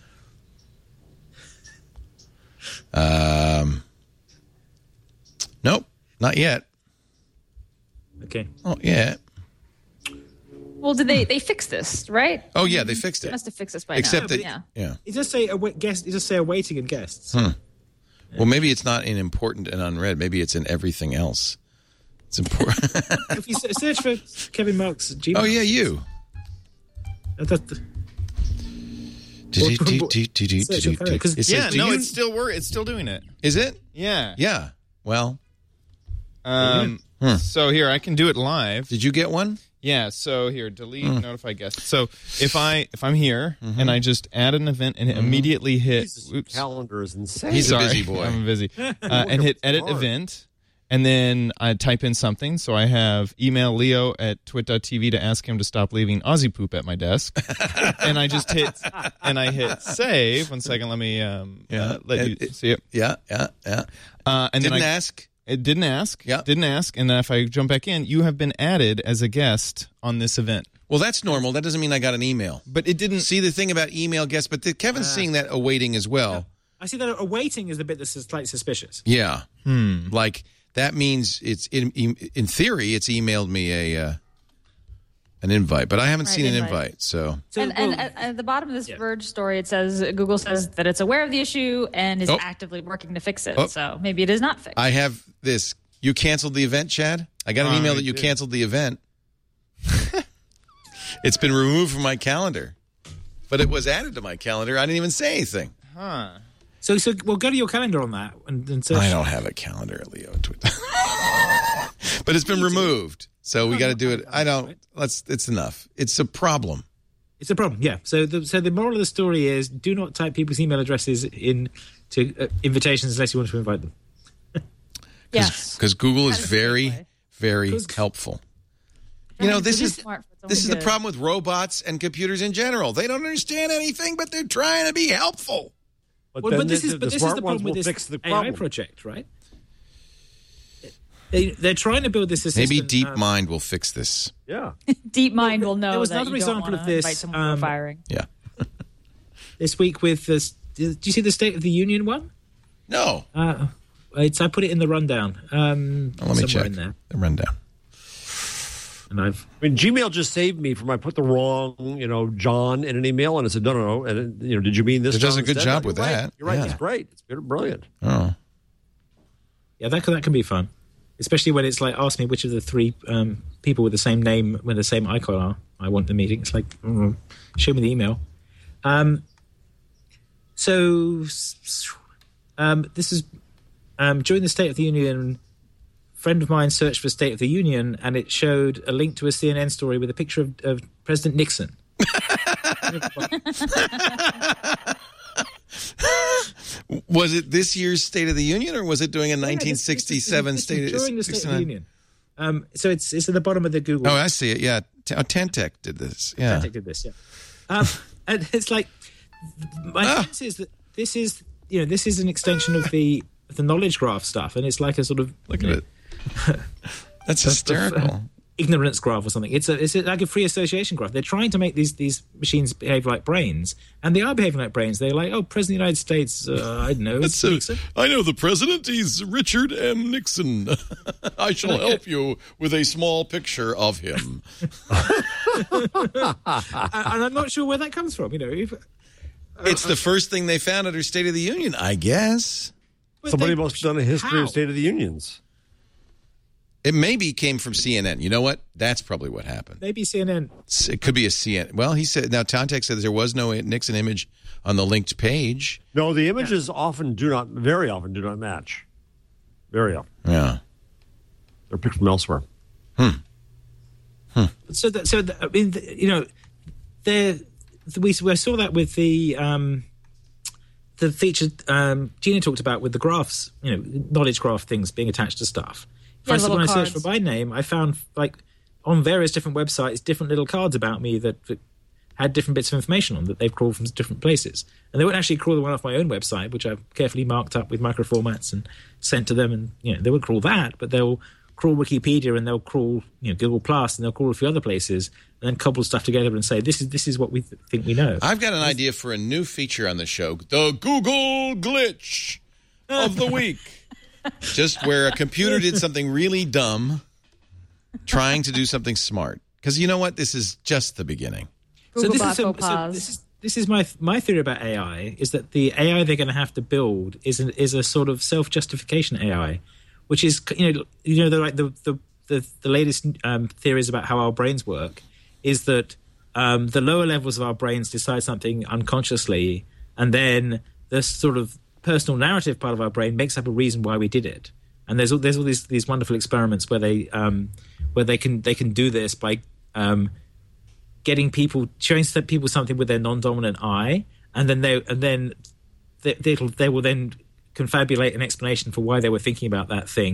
Speaker 1: Um, nope, not yet.
Speaker 7: Okay.
Speaker 1: Oh, yeah.
Speaker 5: Well, did they they fix this, right?
Speaker 1: Oh, yeah, they fixed
Speaker 5: They
Speaker 1: it.
Speaker 5: must have fixed this by
Speaker 1: Except
Speaker 5: now.
Speaker 1: that,
Speaker 5: yeah.
Speaker 1: yeah.
Speaker 7: It does say awa- guest. It does say awaiting and guests.
Speaker 1: Hmm. Well, maybe it's not in important and unread. Maybe it's in everything else. It's important.
Speaker 7: If you se- search for Kevin Marks Gmail.
Speaker 1: Oh, yeah, you.
Speaker 7: Uh, that- that-
Speaker 1: Do, do, do, do, do, do,
Speaker 7: Search
Speaker 1: do,
Speaker 7: on Fire, 'cause-
Speaker 1: It says,
Speaker 2: Yeah,
Speaker 1: do
Speaker 2: no,
Speaker 1: you-
Speaker 2: it's still wor- It's still doing it.
Speaker 1: Is it?
Speaker 2: Yeah.
Speaker 1: Yeah. Well,
Speaker 2: Um.
Speaker 1: Hmm.
Speaker 2: So here I can do it live.
Speaker 1: did you get one?
Speaker 2: Yeah. So here, delete
Speaker 1: Hmm.
Speaker 2: notify guests. So if I if I'm here
Speaker 1: Mm-hmm.
Speaker 2: and I just add an event and immediately hit.
Speaker 6: Jesus,
Speaker 2: Oops.
Speaker 6: calendar is insane.
Speaker 1: He's a
Speaker 2: Sorry,
Speaker 1: busy boy.
Speaker 2: I'm busy. Uh, and hit edit
Speaker 6: hard.
Speaker 2: event, And then I type in something. So I have email Leo at twit dot t v to ask him to stop leaving Aussie poop at my desk. And I just hit, and I hit save. One second, let me um,
Speaker 1: Yeah.
Speaker 2: uh, let you
Speaker 1: It-
Speaker 2: see it.
Speaker 1: Yeah, yeah, yeah.
Speaker 2: Uh, and
Speaker 1: Didn't
Speaker 2: then I,
Speaker 1: ask?
Speaker 2: It didn't ask.
Speaker 1: Yeah.
Speaker 2: Didn't ask. And then if I jump back in, you have been added as a guest on this event.
Speaker 1: Well, that's normal. That doesn't mean I got an email.
Speaker 2: But it didn't.
Speaker 1: See the thing about email guests, but the, Kevin's
Speaker 7: Uh,
Speaker 1: seeing that awaiting as well.
Speaker 7: I see that awaiting is the bit that's slightly suspicious.
Speaker 1: Yeah.
Speaker 2: Hmm.
Speaker 1: Like, that means it's, in, in theory, it's emailed me a uh, an invite, but I haven't
Speaker 5: Right,
Speaker 1: seen an
Speaker 5: invite.
Speaker 1: invite, so.
Speaker 7: So,
Speaker 5: and, and
Speaker 7: well,
Speaker 5: at, at the bottom of this Verge story, it says Google says that it's aware of the issue and is
Speaker 1: Oh.
Speaker 5: actively working to fix it.
Speaker 1: Oh.
Speaker 5: So maybe it is not fixed.
Speaker 1: I have this. You canceled the event, Chad? I got an
Speaker 2: Oh,
Speaker 1: email
Speaker 2: I
Speaker 1: that you
Speaker 2: did.
Speaker 1: canceled the event. It's been removed from my calendar, but it was added to my calendar. I didn't even say anything.
Speaker 2: Huh.
Speaker 7: so, so, well, go to your calendar on that and, and search.
Speaker 1: I don't have a calendar, Leo. Twitter. But it's been removed, so we got to do it. I don't. Let's. It's enough. It's a problem.
Speaker 7: It's a problem, yeah. So, the, so the moral of the story is: do not type people's email addresses in to uh, invitations unless you want to invite them.
Speaker 5: yes.
Speaker 1: Because Google is
Speaker 5: Kind of
Speaker 1: very,
Speaker 5: segue.
Speaker 1: very
Speaker 7: 'Cause-
Speaker 1: helpful. You know, this
Speaker 5: It
Speaker 1: is
Speaker 5: smart for
Speaker 1: this is
Speaker 5: something
Speaker 1: the
Speaker 5: good.
Speaker 1: problem with robots and computers in general. They don't understand anything, but they're trying to be helpful.
Speaker 6: But,
Speaker 7: Well,
Speaker 6: then
Speaker 7: but this
Speaker 6: the,
Speaker 7: is
Speaker 6: the,
Speaker 7: but
Speaker 6: the
Speaker 7: this is
Speaker 6: smart
Speaker 7: the
Speaker 6: ones
Speaker 7: problem
Speaker 6: will
Speaker 7: with this
Speaker 6: fix the
Speaker 7: A I
Speaker 6: problem.
Speaker 7: project, right? They they're trying to build this assistant.
Speaker 1: Maybe
Speaker 7: um,
Speaker 1: DeepMind will fix this.
Speaker 6: Yeah.
Speaker 5: DeepMind will know
Speaker 7: there was
Speaker 5: that
Speaker 7: another
Speaker 5: you don't
Speaker 7: example
Speaker 5: wanna
Speaker 7: of this,
Speaker 5: invite someone
Speaker 7: um,
Speaker 5: for firing.
Speaker 1: Yeah.
Speaker 7: this week with this. Did you see the State of the Union one?
Speaker 1: No.
Speaker 7: Uh, it's I put it in the rundown. Um,
Speaker 1: Well, let me
Speaker 7: somewhere
Speaker 1: check
Speaker 7: in there,
Speaker 1: the rundown.
Speaker 7: and I've
Speaker 6: I mean, Gmail just saved me from I put the wrong, you know, John in an email, and I said, no, no, no. And, it, you know, did you mean this?
Speaker 1: It does
Speaker 6: John
Speaker 1: a good
Speaker 6: instead?
Speaker 1: job
Speaker 6: You're
Speaker 1: with
Speaker 6: right.
Speaker 1: that.
Speaker 6: You're right.
Speaker 1: Yeah.
Speaker 6: It's great. It's brilliant.
Speaker 1: Oh.
Speaker 7: yeah that can, that can be fun, especially when it's like ask me which of the three um, people with the same name with the same icon are I want the meeting. It's like mm, show me the email. Um, so um, this is um, during the State of the Union. A friend of mine searched for State of the Union, and it showed a link to a C N N story with a picture of, of President Nixon.
Speaker 1: Was it this year's State of the Union, or was it doing a nineteen sixty-seven
Speaker 7: This is
Speaker 1: State
Speaker 7: during the State of the
Speaker 1: sixty-nine?
Speaker 7: Union. Um, so it's it's at the bottom of the Google.
Speaker 1: Oh, I see it. Yeah. T- oh, Tentec did this. Yeah.
Speaker 7: Tactic did this, yeah. Um, and it's like my
Speaker 1: Ah.
Speaker 7: sense is that this is you know this is an extension of the of the knowledge graph stuff, and it's like a sort of
Speaker 1: Look
Speaker 7: you
Speaker 1: at
Speaker 7: know,
Speaker 1: it. That's hysterical.
Speaker 7: ignorance graph or something. It's a it's like a free association graph. They're trying to make these these machines behave like brains, and they are behaving like brains. They're like, oh, President of the United States, uh, I don't know,
Speaker 1: That's a-
Speaker 7: Nixon.
Speaker 1: I know the president. He's Richard M. Nixon. I shall help you with a small picture of him.
Speaker 7: and and I'm not sure where that comes from. You know, if,
Speaker 1: It's the first thing they found at her State of the Union, I guess.
Speaker 7: but
Speaker 6: Somebody
Speaker 7: they-
Speaker 6: must have done a history
Speaker 7: how?
Speaker 6: of State of the Unions.
Speaker 1: It maybe came from C N N. You know what? That's probably what happened.
Speaker 7: Maybe C N N.
Speaker 1: It could be a C N N. Well, he said, now Tentec said there was no Nixon image on the linked page.
Speaker 6: No, the images often do not, very often do not match. Very often.
Speaker 1: Yeah.
Speaker 6: They're picked from elsewhere.
Speaker 7: So, that, so that, I mean, the, you know, there we, we saw that with the um, the feature um, Gina talked about with the graphs, you know, knowledge graph things being attached to stuff. If
Speaker 5: Yeah,
Speaker 7: I,
Speaker 5: little
Speaker 7: when I searched for
Speaker 5: cards.
Speaker 7: my name, I found like on various different websites different little cards about me that, that had different bits of information on that they've crawled from different places, and they wouldn't actually crawl the one off my own website, which I've carefully marked up with microformats and sent to them, and you know they would crawl that, but they'll crawl Wikipedia and they'll crawl you know Google Plus and they'll crawl a few other places and then cobble stuff together and say this is this is what we th- think we know.
Speaker 1: I've got an idea for a new feature on the show, the Google glitch of the week. Just where a computer did something really dumb trying to do something smart. Because you know what? This is just the beginning.
Speaker 5: Google
Speaker 7: this
Speaker 5: bot
Speaker 7: is, so,
Speaker 5: faux
Speaker 7: so
Speaker 5: pas.
Speaker 7: this is this is my my theory about A I is that the A I they're going to have to build is an, is a sort of self justification A I, which is you know you know the like the the the, the latest um, theories about how our brains work is that um, the lower levels of our brains decide something unconsciously, and then the sort of personal narrative part of our brain makes up a reason why we did it. And there's all, there's all these these wonderful experiments where they um, where they can they can do this by um, getting people showing some people something with their non-dominant eye, and then they and then they they'll, they will then confabulate an explanation for why they were thinking about that thing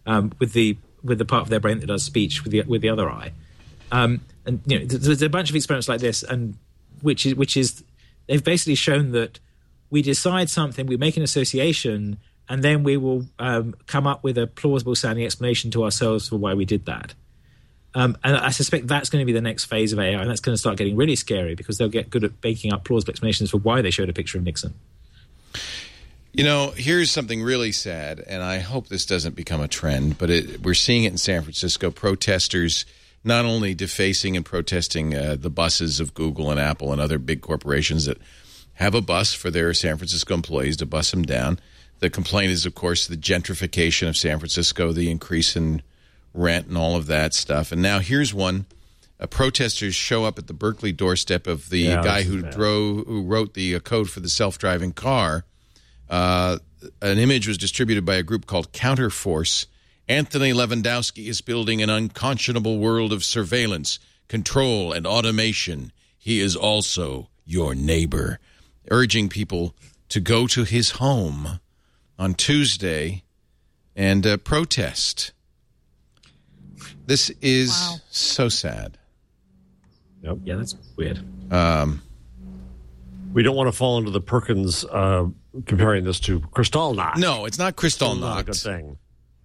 Speaker 7: um, with the with the part of their brain that does speech with the with the other eye. Um, and you know, there's a bunch of experiments like this, and which is which is they've basically shown that we decide something, we make an association, and then we will um, come up with a plausible sounding explanation to ourselves for why we did that. Um, and I suspect that's going to be the next phase of A I, and that's going to start getting really scary because they'll get good at making up plausible explanations for why they showed a picture of Nixon.
Speaker 1: You know, here's something really sad, and I hope this doesn't become a trend, but it, we're seeing it in San Francisco. Protesters not only defacing and protesting uh, the buses of Google and Apple and other big corporations that have a bus for their San Francisco employees to bus them down. The complaint is, of course, the gentrification of San Francisco, the increase in rent and all of that stuff. And now here's one. Uh, protesters show up at the Berkeley doorstep of the
Speaker 6: yeah,
Speaker 1: guy who drove, who wrote the uh, code for the self-driving car. Uh, an image was distributed by a group called Counterforce. Anthony Lewandowski is building an unconscionable world of surveillance, control, and automation. He is also your neighbor, urging people to go to his home on Tuesday and uh, protest. This is wow. so sad.
Speaker 7: Yep. Yeah, that's weird.
Speaker 1: Um,
Speaker 6: we don't want to fall into the Perkins uh, comparing this to Kristallnacht.
Speaker 1: No, it's not Kristallnacht.
Speaker 6: Not a good thing.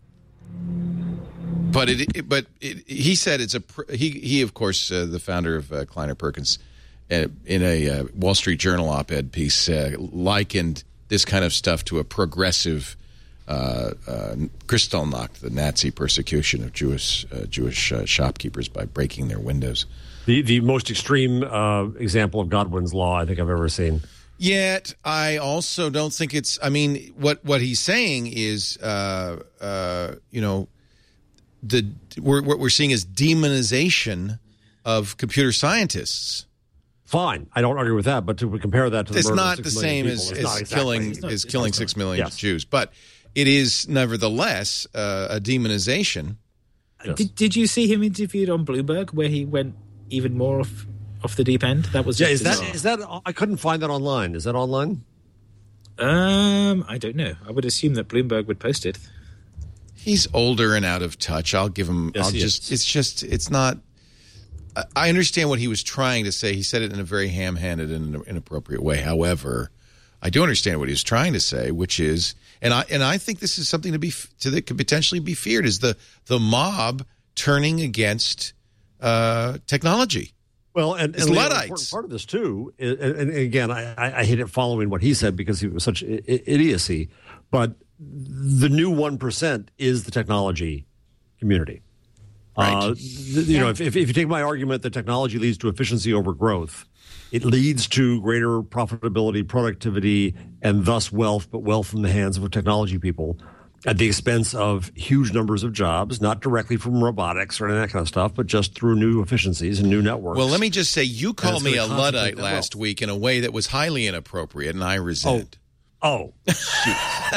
Speaker 1: But it, it but it, he said it's a he he of course uh, the founder of uh, Kleiner Perkins uh, in a uh, Wall Street Journal op-ed piece uh, likened this kind of stuff to a progressive uh, uh, Kristallnacht, the Nazi persecution of Jewish uh, Jewish uh, shopkeepers by breaking their windows.
Speaker 6: The the most extreme uh, example of Godwin's law I think I've ever seen.
Speaker 1: Yet I also don't think it's. I mean, what what he's saying is, uh, uh, you know. The we're, what we're seeing is demonization of computer scientists.
Speaker 6: Fine, I don't argue with that, but to compare that to the
Speaker 1: it's
Speaker 6: murder
Speaker 1: not
Speaker 6: of
Speaker 1: the
Speaker 6: six
Speaker 1: same
Speaker 6: million
Speaker 1: as,
Speaker 6: people,
Speaker 1: as
Speaker 6: exactly.
Speaker 1: killing
Speaker 6: not,
Speaker 1: as killing six million
Speaker 6: yes.
Speaker 1: Jews, but it is nevertheless uh, a demonization.
Speaker 7: Yes. Did Did you see him interviewed on Bloomberg where he went even more off off the deep end? That was
Speaker 6: yeah. Is that is that? I couldn't find that online. Is that online?
Speaker 7: Um, I don't know. I would assume that Bloomberg would post it.
Speaker 1: He's older and out of touch. I'll give him.
Speaker 6: Yes,
Speaker 1: I'll
Speaker 6: he
Speaker 1: just.
Speaker 6: is.
Speaker 1: It's just. It's not. I understand what he was trying to say. He said it in a very ham-handed and inappropriate way. However, I do understand what he was trying to say, which is, and I and I think this is something to be to that could potentially be feared, is the the mob turning against uh, technology.
Speaker 6: Well, and,
Speaker 1: it's
Speaker 6: and
Speaker 1: Luddites.
Speaker 6: Important part of this too, and, and again, I, I hate it following what he said because he was such I- idiocy, but. The new one percent is the technology community.
Speaker 1: Right.
Speaker 6: Uh, th- you know, if, if, if you take my argument that technology leads to efficiency over growth, it leads to greater profitability, productivity, and thus wealth, but wealth in the hands of technology people at the expense of huge numbers of jobs, not directly from robotics or any of that kind of stuff, but just through new efficiencies and new networks.
Speaker 1: Well, let me just say, you called me a Luddite last week in a way that was highly inappropriate, and I resent.
Speaker 6: Oh. Oh, shoot.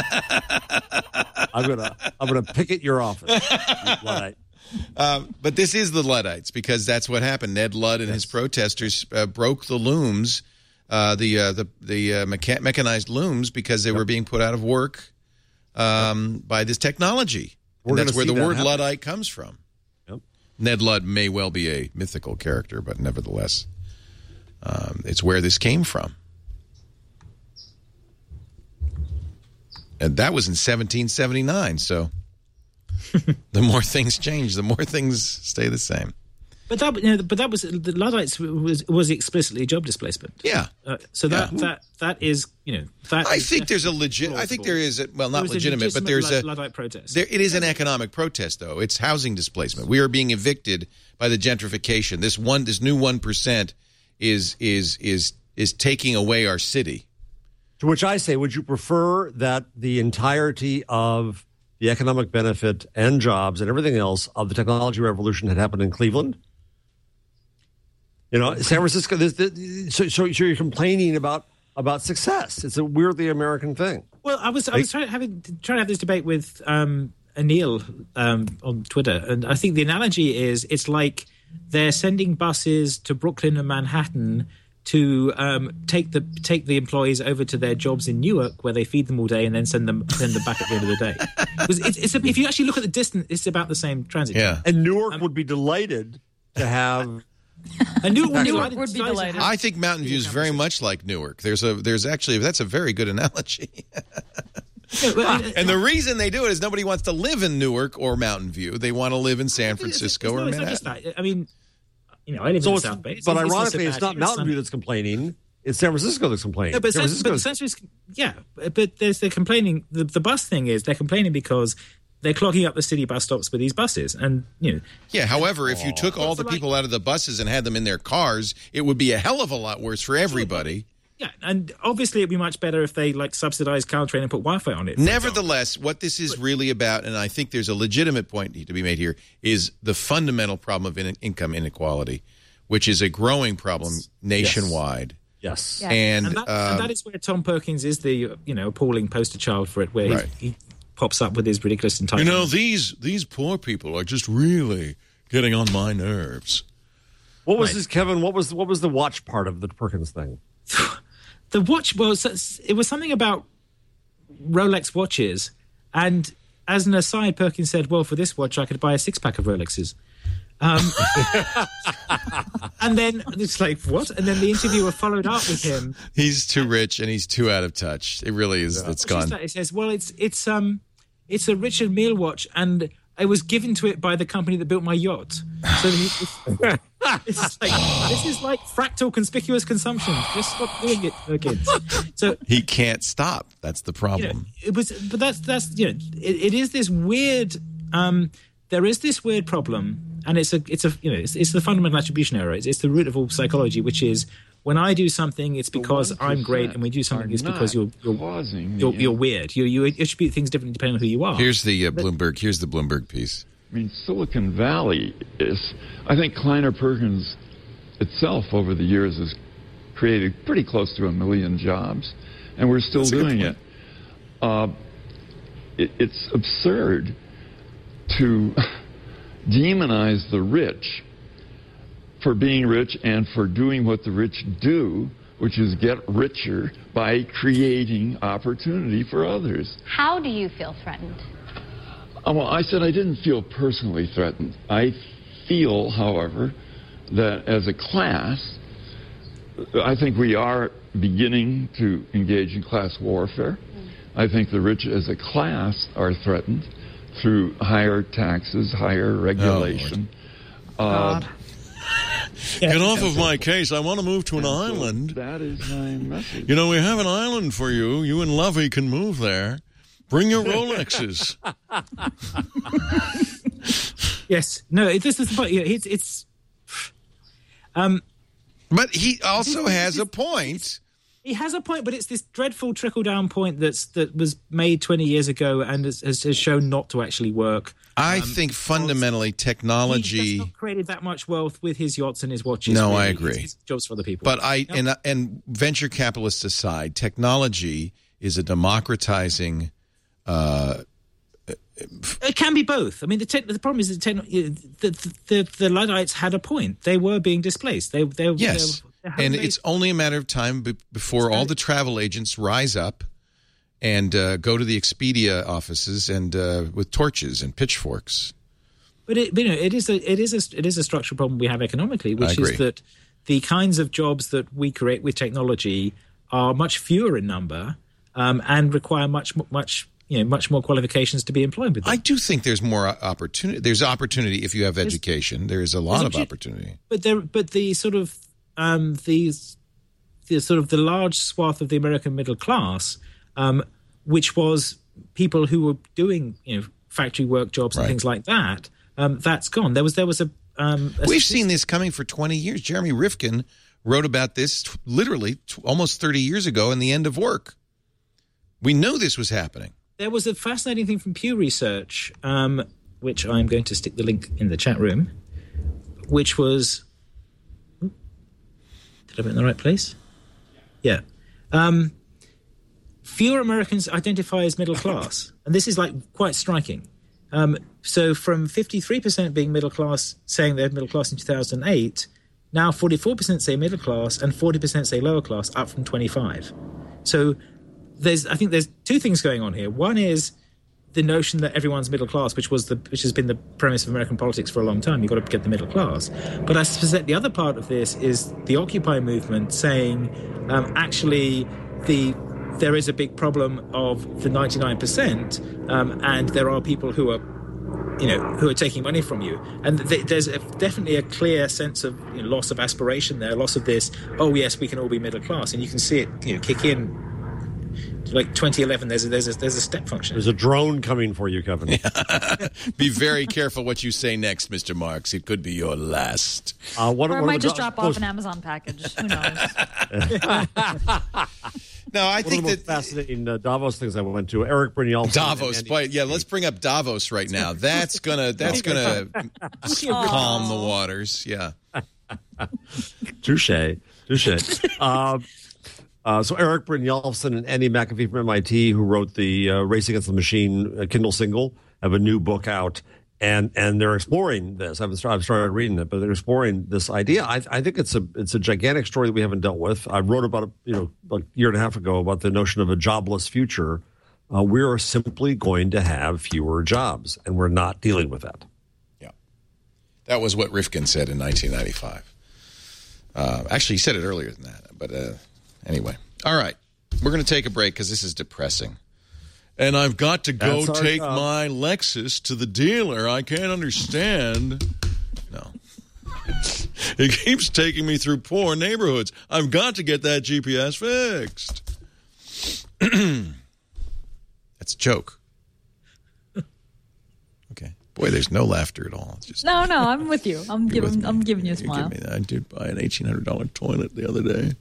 Speaker 6: I'm gonna I'm gonna picket your office, you Luddite.
Speaker 1: Um, but this is the Luddites because that's what happened. Ned Ludd and yes. his protesters uh, broke the looms, uh, the uh, the the uh, mecha- mechanized looms, because they yep. were being put out of work um, yep. by this technology. And that's where the word happen. Luddite comes from.
Speaker 6: Yep.
Speaker 1: Ned Ludd may well be a mythical character, but nevertheless, um, it's where this came from. And that was in seventeen seventy-nine, so the more things change, the more things stay the same.
Speaker 7: But that, you know, but that was the Luddites was was explicitly job displacement.
Speaker 1: Yeah.
Speaker 7: Uh, so that, yeah. that that is you know that.
Speaker 1: I think there's a legit. I think there is a, well, not legitimate,
Speaker 7: a
Speaker 1: but there's a
Speaker 7: Luddite protest.
Speaker 1: There, it is an economic protest, though. It's housing displacement. We are being evicted by the gentrification. This one, this new one percent is is is is taking away our city.
Speaker 6: To which I say, would you prefer that the entirety of the economic benefit and jobs and everything else of the technology revolution had happened in Cleveland? You know, San Francisco. This, this, so, so, so you're complaining about about success. It's a weirdly American thing.
Speaker 7: Well, I was I was trying to, having, trying to have this debate with um, Anil um, on Twitter, and I think the analogy is it's like they're sending buses to Brooklyn and Manhattan to um, take the take the employees over to their jobs in Newark, where they feed them all day and then send them send them back at the end of the day. Because it's, it's a, if you actually look at the distance, it's about the same transit.
Speaker 1: Yeah,
Speaker 6: and Newark um, would be delighted to have.
Speaker 7: A Newark,
Speaker 5: Newark
Speaker 7: Newark
Speaker 5: would be delighted.
Speaker 1: I think Mountain View is very much like Newark. There's a there's actually that's a very good analogy. And the reason they do it is nobody wants to live in Newark or Mountain View. They want to live in San Francisco
Speaker 7: it's, it's,
Speaker 1: or
Speaker 7: it's
Speaker 1: Manhattan.
Speaker 7: Not just that. I mean, you know, I live
Speaker 6: so
Speaker 7: in the South Bay.
Speaker 6: But it's, ironically, it's, it's not Mountain View that's complaining. It's San Francisco that's complaining.
Speaker 7: No, but
Speaker 6: San
Speaker 7: San, but San Francisco, yeah, but there's, they're complaining. The, the bus thing is they're complaining because they're clogging up the city bus stops with these buses, and you know.
Speaker 1: Yeah. However, if you took all the people out of the buses and had them in their cars, it would be a hell of a lot worse for everybody.
Speaker 7: Yeah, and obviously it'd be much better if they like subsidize Caltrain and put Wi-Fi on it.
Speaker 1: Nevertheless, what this is really about, and I think there's a legitimate point to be made here, is the fundamental problem of in- income inequality, which is a growing problem nationwide.
Speaker 6: Yes,
Speaker 7: yes.
Speaker 1: And,
Speaker 7: and, that,
Speaker 1: um,
Speaker 7: and that is where Tom Perkins is the you know appalling poster child for it, where
Speaker 1: right.
Speaker 7: he, he pops up with his ridiculous entitlement.
Speaker 1: You know, these these poor people are just really getting on my nerves.
Speaker 6: What was
Speaker 7: right.
Speaker 6: this, Kevin? What was what was the watch part of the Perkins thing?
Speaker 7: The watch was it was something about Rolex watches, and as an aside, Perkins said, "Well, for this watch, I could buy a six pack of Rolexes." Um, and then it's like what? And then the interviewer followed up with him.
Speaker 1: He's too rich and he's too out of touch. It really is. Yeah. It's gone.
Speaker 7: It says, "Well, it's it's um it's a Richard Mille watch, and I was given to it by the company that built my yacht." So it's, it's like, this is like fractal conspicuous consumption. Just stop doing it, kids. So
Speaker 1: he can't stop. That's the problem.
Speaker 7: You know, it was, but that's that's you know, it, it is this weird. Um, there is this weird problem, and it's a it's a you know it's, it's the fundamental attribution error. It's, it's the root of all psychology, which is when I do something, it's because I'm great, and when you do something, it's because you're you're you're, you're weird. You you attribute things differently depending on who you are.
Speaker 1: Here's the uh, Bloomberg. Here's the Bloomberg piece.
Speaker 14: I mean, Silicon Valley is. I think Kleiner Perkins itself over the years has created pretty close to a million jobs, and we're still doing it. Uh, it. It's absurd to demonize the rich for being rich and for doing what the rich do, which is get richer by creating opportunity for others.
Speaker 15: How do you feel threatened?
Speaker 14: Uh, well, I said I didn't feel personally threatened. I feel, however, that as a class, I think we are beginning to engage in class warfare. Mm. I think the rich as a class are threatened through higher taxes, higher regulation.
Speaker 1: Oh, uh, Get off of my case. I want to move to an island.
Speaker 14: That is my message.
Speaker 1: You know, we have an island for you. You and Lovey can move there. Bring your Rolexes.
Speaker 7: Yes. No, it, this is the point. It's, it's um,
Speaker 1: but he also has a point.
Speaker 7: He has a point, but it's this dreadful trickle-down point that's that was made twenty years ago and has, has, has shown not to actually work.
Speaker 1: I
Speaker 7: um,
Speaker 1: think fundamentally technology...
Speaker 7: He has not created that much wealth with his yachts and his watches.
Speaker 1: No,
Speaker 7: really.
Speaker 1: I agree.
Speaker 7: It's jobs for other people.
Speaker 1: But I no. and, and venture capitalists aside, technology is a democratizing... Uh,
Speaker 7: it can be both. I mean, the, te- the problem is that te- the, the, the Luddites had a point. They were being displaced. They, they,
Speaker 1: yes.
Speaker 7: They,
Speaker 1: and it's only a matter of time be- before all the travel agents rise up and uh, go to the Expedia offices and uh, with torches and pitchforks.
Speaker 7: But it, you know, it is a it is a it is a structural problem we have economically, which is that the kinds of jobs that we create with technology are much fewer in number um, and require much much. You know, much more qualifications to be employed with them.
Speaker 1: I do think there's more opportunity. There's opportunity if you have education. There is a lot of opportunity.
Speaker 7: But there, but the sort of um, these, the sort of the large swath of the American middle class, um, which was people who were doing you know factory work jobs and
Speaker 1: right.
Speaker 7: things like that. Um, that's gone. There was there was a. Um, a
Speaker 1: We've seen this coming for twenty years. Jeremy Rifkin wrote about this t- literally t- almost thirty years ago in The End of Work. We knew this was happening.
Speaker 7: There was a fascinating thing from Pew Research, um, which I'm going to stick the link in the chat room, which was... Did I put it in the right place? Yeah. Um, fewer Americans identify as middle class. And this is, like, quite striking. Um, so from fifty-three percent being middle class, saying they're middle class in two thousand eight, Now forty-four percent say middle class and forty percent say lower class, up from twenty-five. So there's, I think there's two things going on here. One is the notion that everyone's middle class, which was the which has been the premise of American politics for a long time. You've got to get the middle class. But I suspect the other part of this is the Occupy movement saying, um, actually, the there is a big problem of the ninety-nine percent, um, and there are people who are, you know, who are taking money from you. And th- there's a, definitely a clear sense of, you know, loss of aspiration there, loss of this, oh, yes, we can all be middle class. And you can see it, you know, kick in. Like twenty eleven, there's a, there's a, there's a step function.
Speaker 6: There's a drone coming for you, Kevin.
Speaker 1: Yeah. Be very careful what you say next, Mister Marks. It could be your last.
Speaker 5: Uh, what, or it might just drop off an Amazon package. Who knows?
Speaker 1: No, I
Speaker 6: One
Speaker 1: think
Speaker 6: of the
Speaker 1: that
Speaker 6: most fascinating uh, Davos things I went to. Eric Brynjolfsson.
Speaker 1: Davos, boy, yeah. Let's bring up Davos right now. That's gonna that's gonna calm the waters. Yeah.
Speaker 6: Touche, touche. uh, uh, so Eric Brynjolfsson and Andy McAfee from M I T, who wrote the uh, Race Against the Machine uh, Kindle single, have a new book out. And and they're exploring this. I've started, I've started reading it, but they're exploring this idea. I, I think it's a it's a gigantic story that we haven't dealt with. I wrote about it, you know, like a year and a half ago about the notion of a jobless future. Uh, we are simply going to have fewer jobs, and we're not dealing with that.
Speaker 1: Yeah, that was what Rifkin said in nineteen ninety-five. Uh, actually, he said it earlier than that. But uh, anyway, all right, we're going to take a break because this is depressing. And I've got to go take job. my Lexus to the dealer. I can't understand. No. It keeps taking me through poor neighborhoods. I've got to get that G P S fixed. That's a joke. Okay. Boy, there's no laughter at all. It's just
Speaker 5: no, no, I'm with you. I'm giving I'm giving you a smile.
Speaker 1: Give me that. I did buy an eighteen hundred dollars toilet the other day.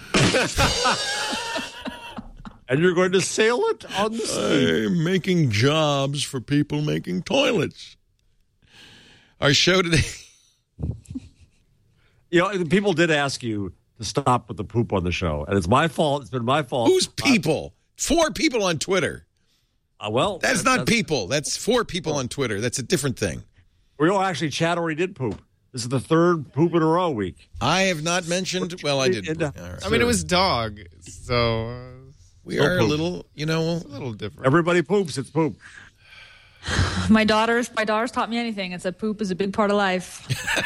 Speaker 6: And you're going to sail it on the sea.
Speaker 1: I'm making jobs for people making toilets. Our show today.
Speaker 6: You know, people did ask you to stop with the poop on the show, and it's my fault. It's been my fault.
Speaker 1: Who's people? Four people on Twitter.
Speaker 6: Uh, well,
Speaker 1: that's
Speaker 6: that,
Speaker 1: not
Speaker 6: that's,
Speaker 1: people. That's four people on Twitter. That's a different thing.
Speaker 6: We all actually, Chad already did poop. This is the third poop in a row week.
Speaker 1: I have not mentioned. Well, I did.
Speaker 2: Poop. Right. I mean, it was dog, so. Uh,
Speaker 1: We are a little, you know,
Speaker 2: a little different.
Speaker 6: Everybody poops. It's poop.
Speaker 5: My daughters, my daughters taught me anything. It's that poop is a big part of life.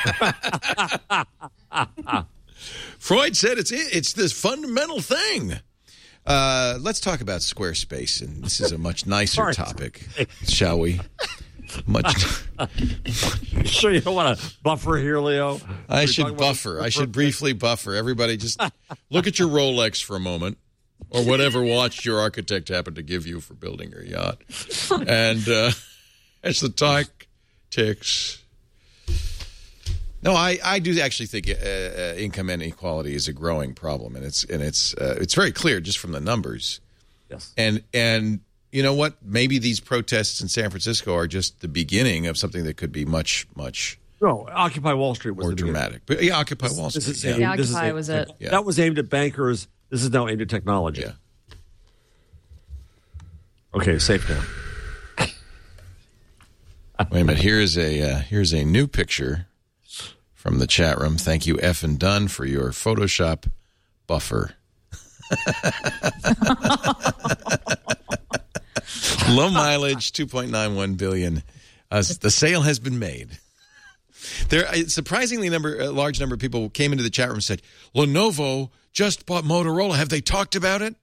Speaker 1: Freud said it's it's this fundamental thing. Uh, let's talk about Squarespace, and this is a much nicer topic, shall we? Much.
Speaker 6: You sure you don't want to buffer here, Leo?
Speaker 1: I should buffer. I should briefly buffer. Everybody, just look at your Rolex for a moment. Or whatever watch your architect happened to give you for building your yacht. And uh, as the talk ticks. No, I, I do actually think uh, uh, income inequality is a growing problem. And it's and it's uh, it's very clear just from the numbers.
Speaker 6: Yes.
Speaker 1: And, and you know what? Maybe these protests in San Francisco are just the beginning of something that could be much, much
Speaker 6: No, Occupy Wall Street was
Speaker 1: more
Speaker 6: the
Speaker 1: dramatic. But yeah, Occupy
Speaker 6: this,
Speaker 1: Wall Street.
Speaker 6: This is,
Speaker 1: yeah,
Speaker 5: yeah
Speaker 6: this
Speaker 5: Occupy
Speaker 6: is,
Speaker 5: was it.
Speaker 6: Yeah. That was aimed at bankers. This is now aimed at technology.
Speaker 1: Yeah.
Speaker 6: Okay, safe now.
Speaker 1: Wait a minute. Here's a uh, here's a new picture from the chat room. Thank you, F and Dunn, for your Photoshop buffer. Low mileage, two point nine one billion. Uh, the sale has been made. There, a surprisingly number, a large number of people came into the chat room and said, Lenovo just bought Motorola. Have they talked about it?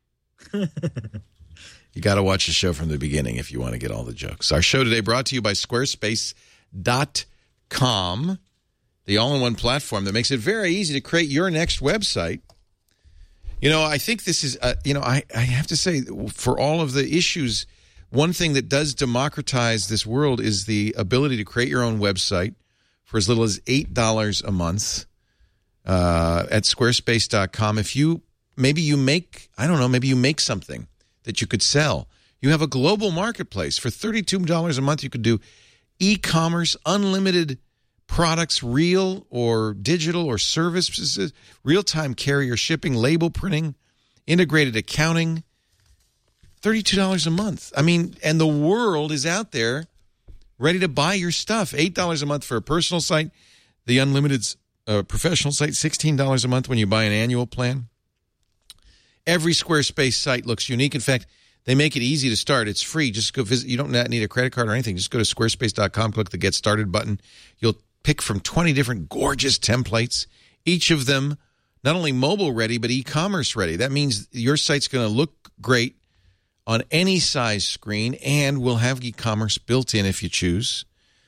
Speaker 1: You got to watch the show from the beginning if you want to get all the jokes. Our show today brought to you by Squarespace dot com, the all-in-one platform that makes it very easy to create your next website. You know, I think this is, uh, you know, I, I have to say, for all of the issues, one thing that does democratize this world is the ability to create your own website for as little as eight dollars a month uh, at Squarespace dot com. If you, maybe you make, I don't know, maybe you make something that you could sell. You have a global marketplace. For thirty-two dollars a month, you could do e-commerce, unlimited products, real or digital or services, real-time carrier shipping, label printing, integrated accounting. thirty-two dollars a month. I mean, and the world is out there ready to buy your stuff. eight dollars a month for a personal site. The unlimited a professional site, sixteen dollars a month when you buy an annual plan. Every Squarespace site looks unique. In fact, they make it easy to start. It's free. Just go visit. You don't need a credit card or anything. Just go to squarespace dot com, click the Get Started button. You'll pick from twenty different gorgeous templates, each of them not only mobile ready, but e-commerce ready. That means your site's going to look great on any size screen and will have e-commerce built in if you choose.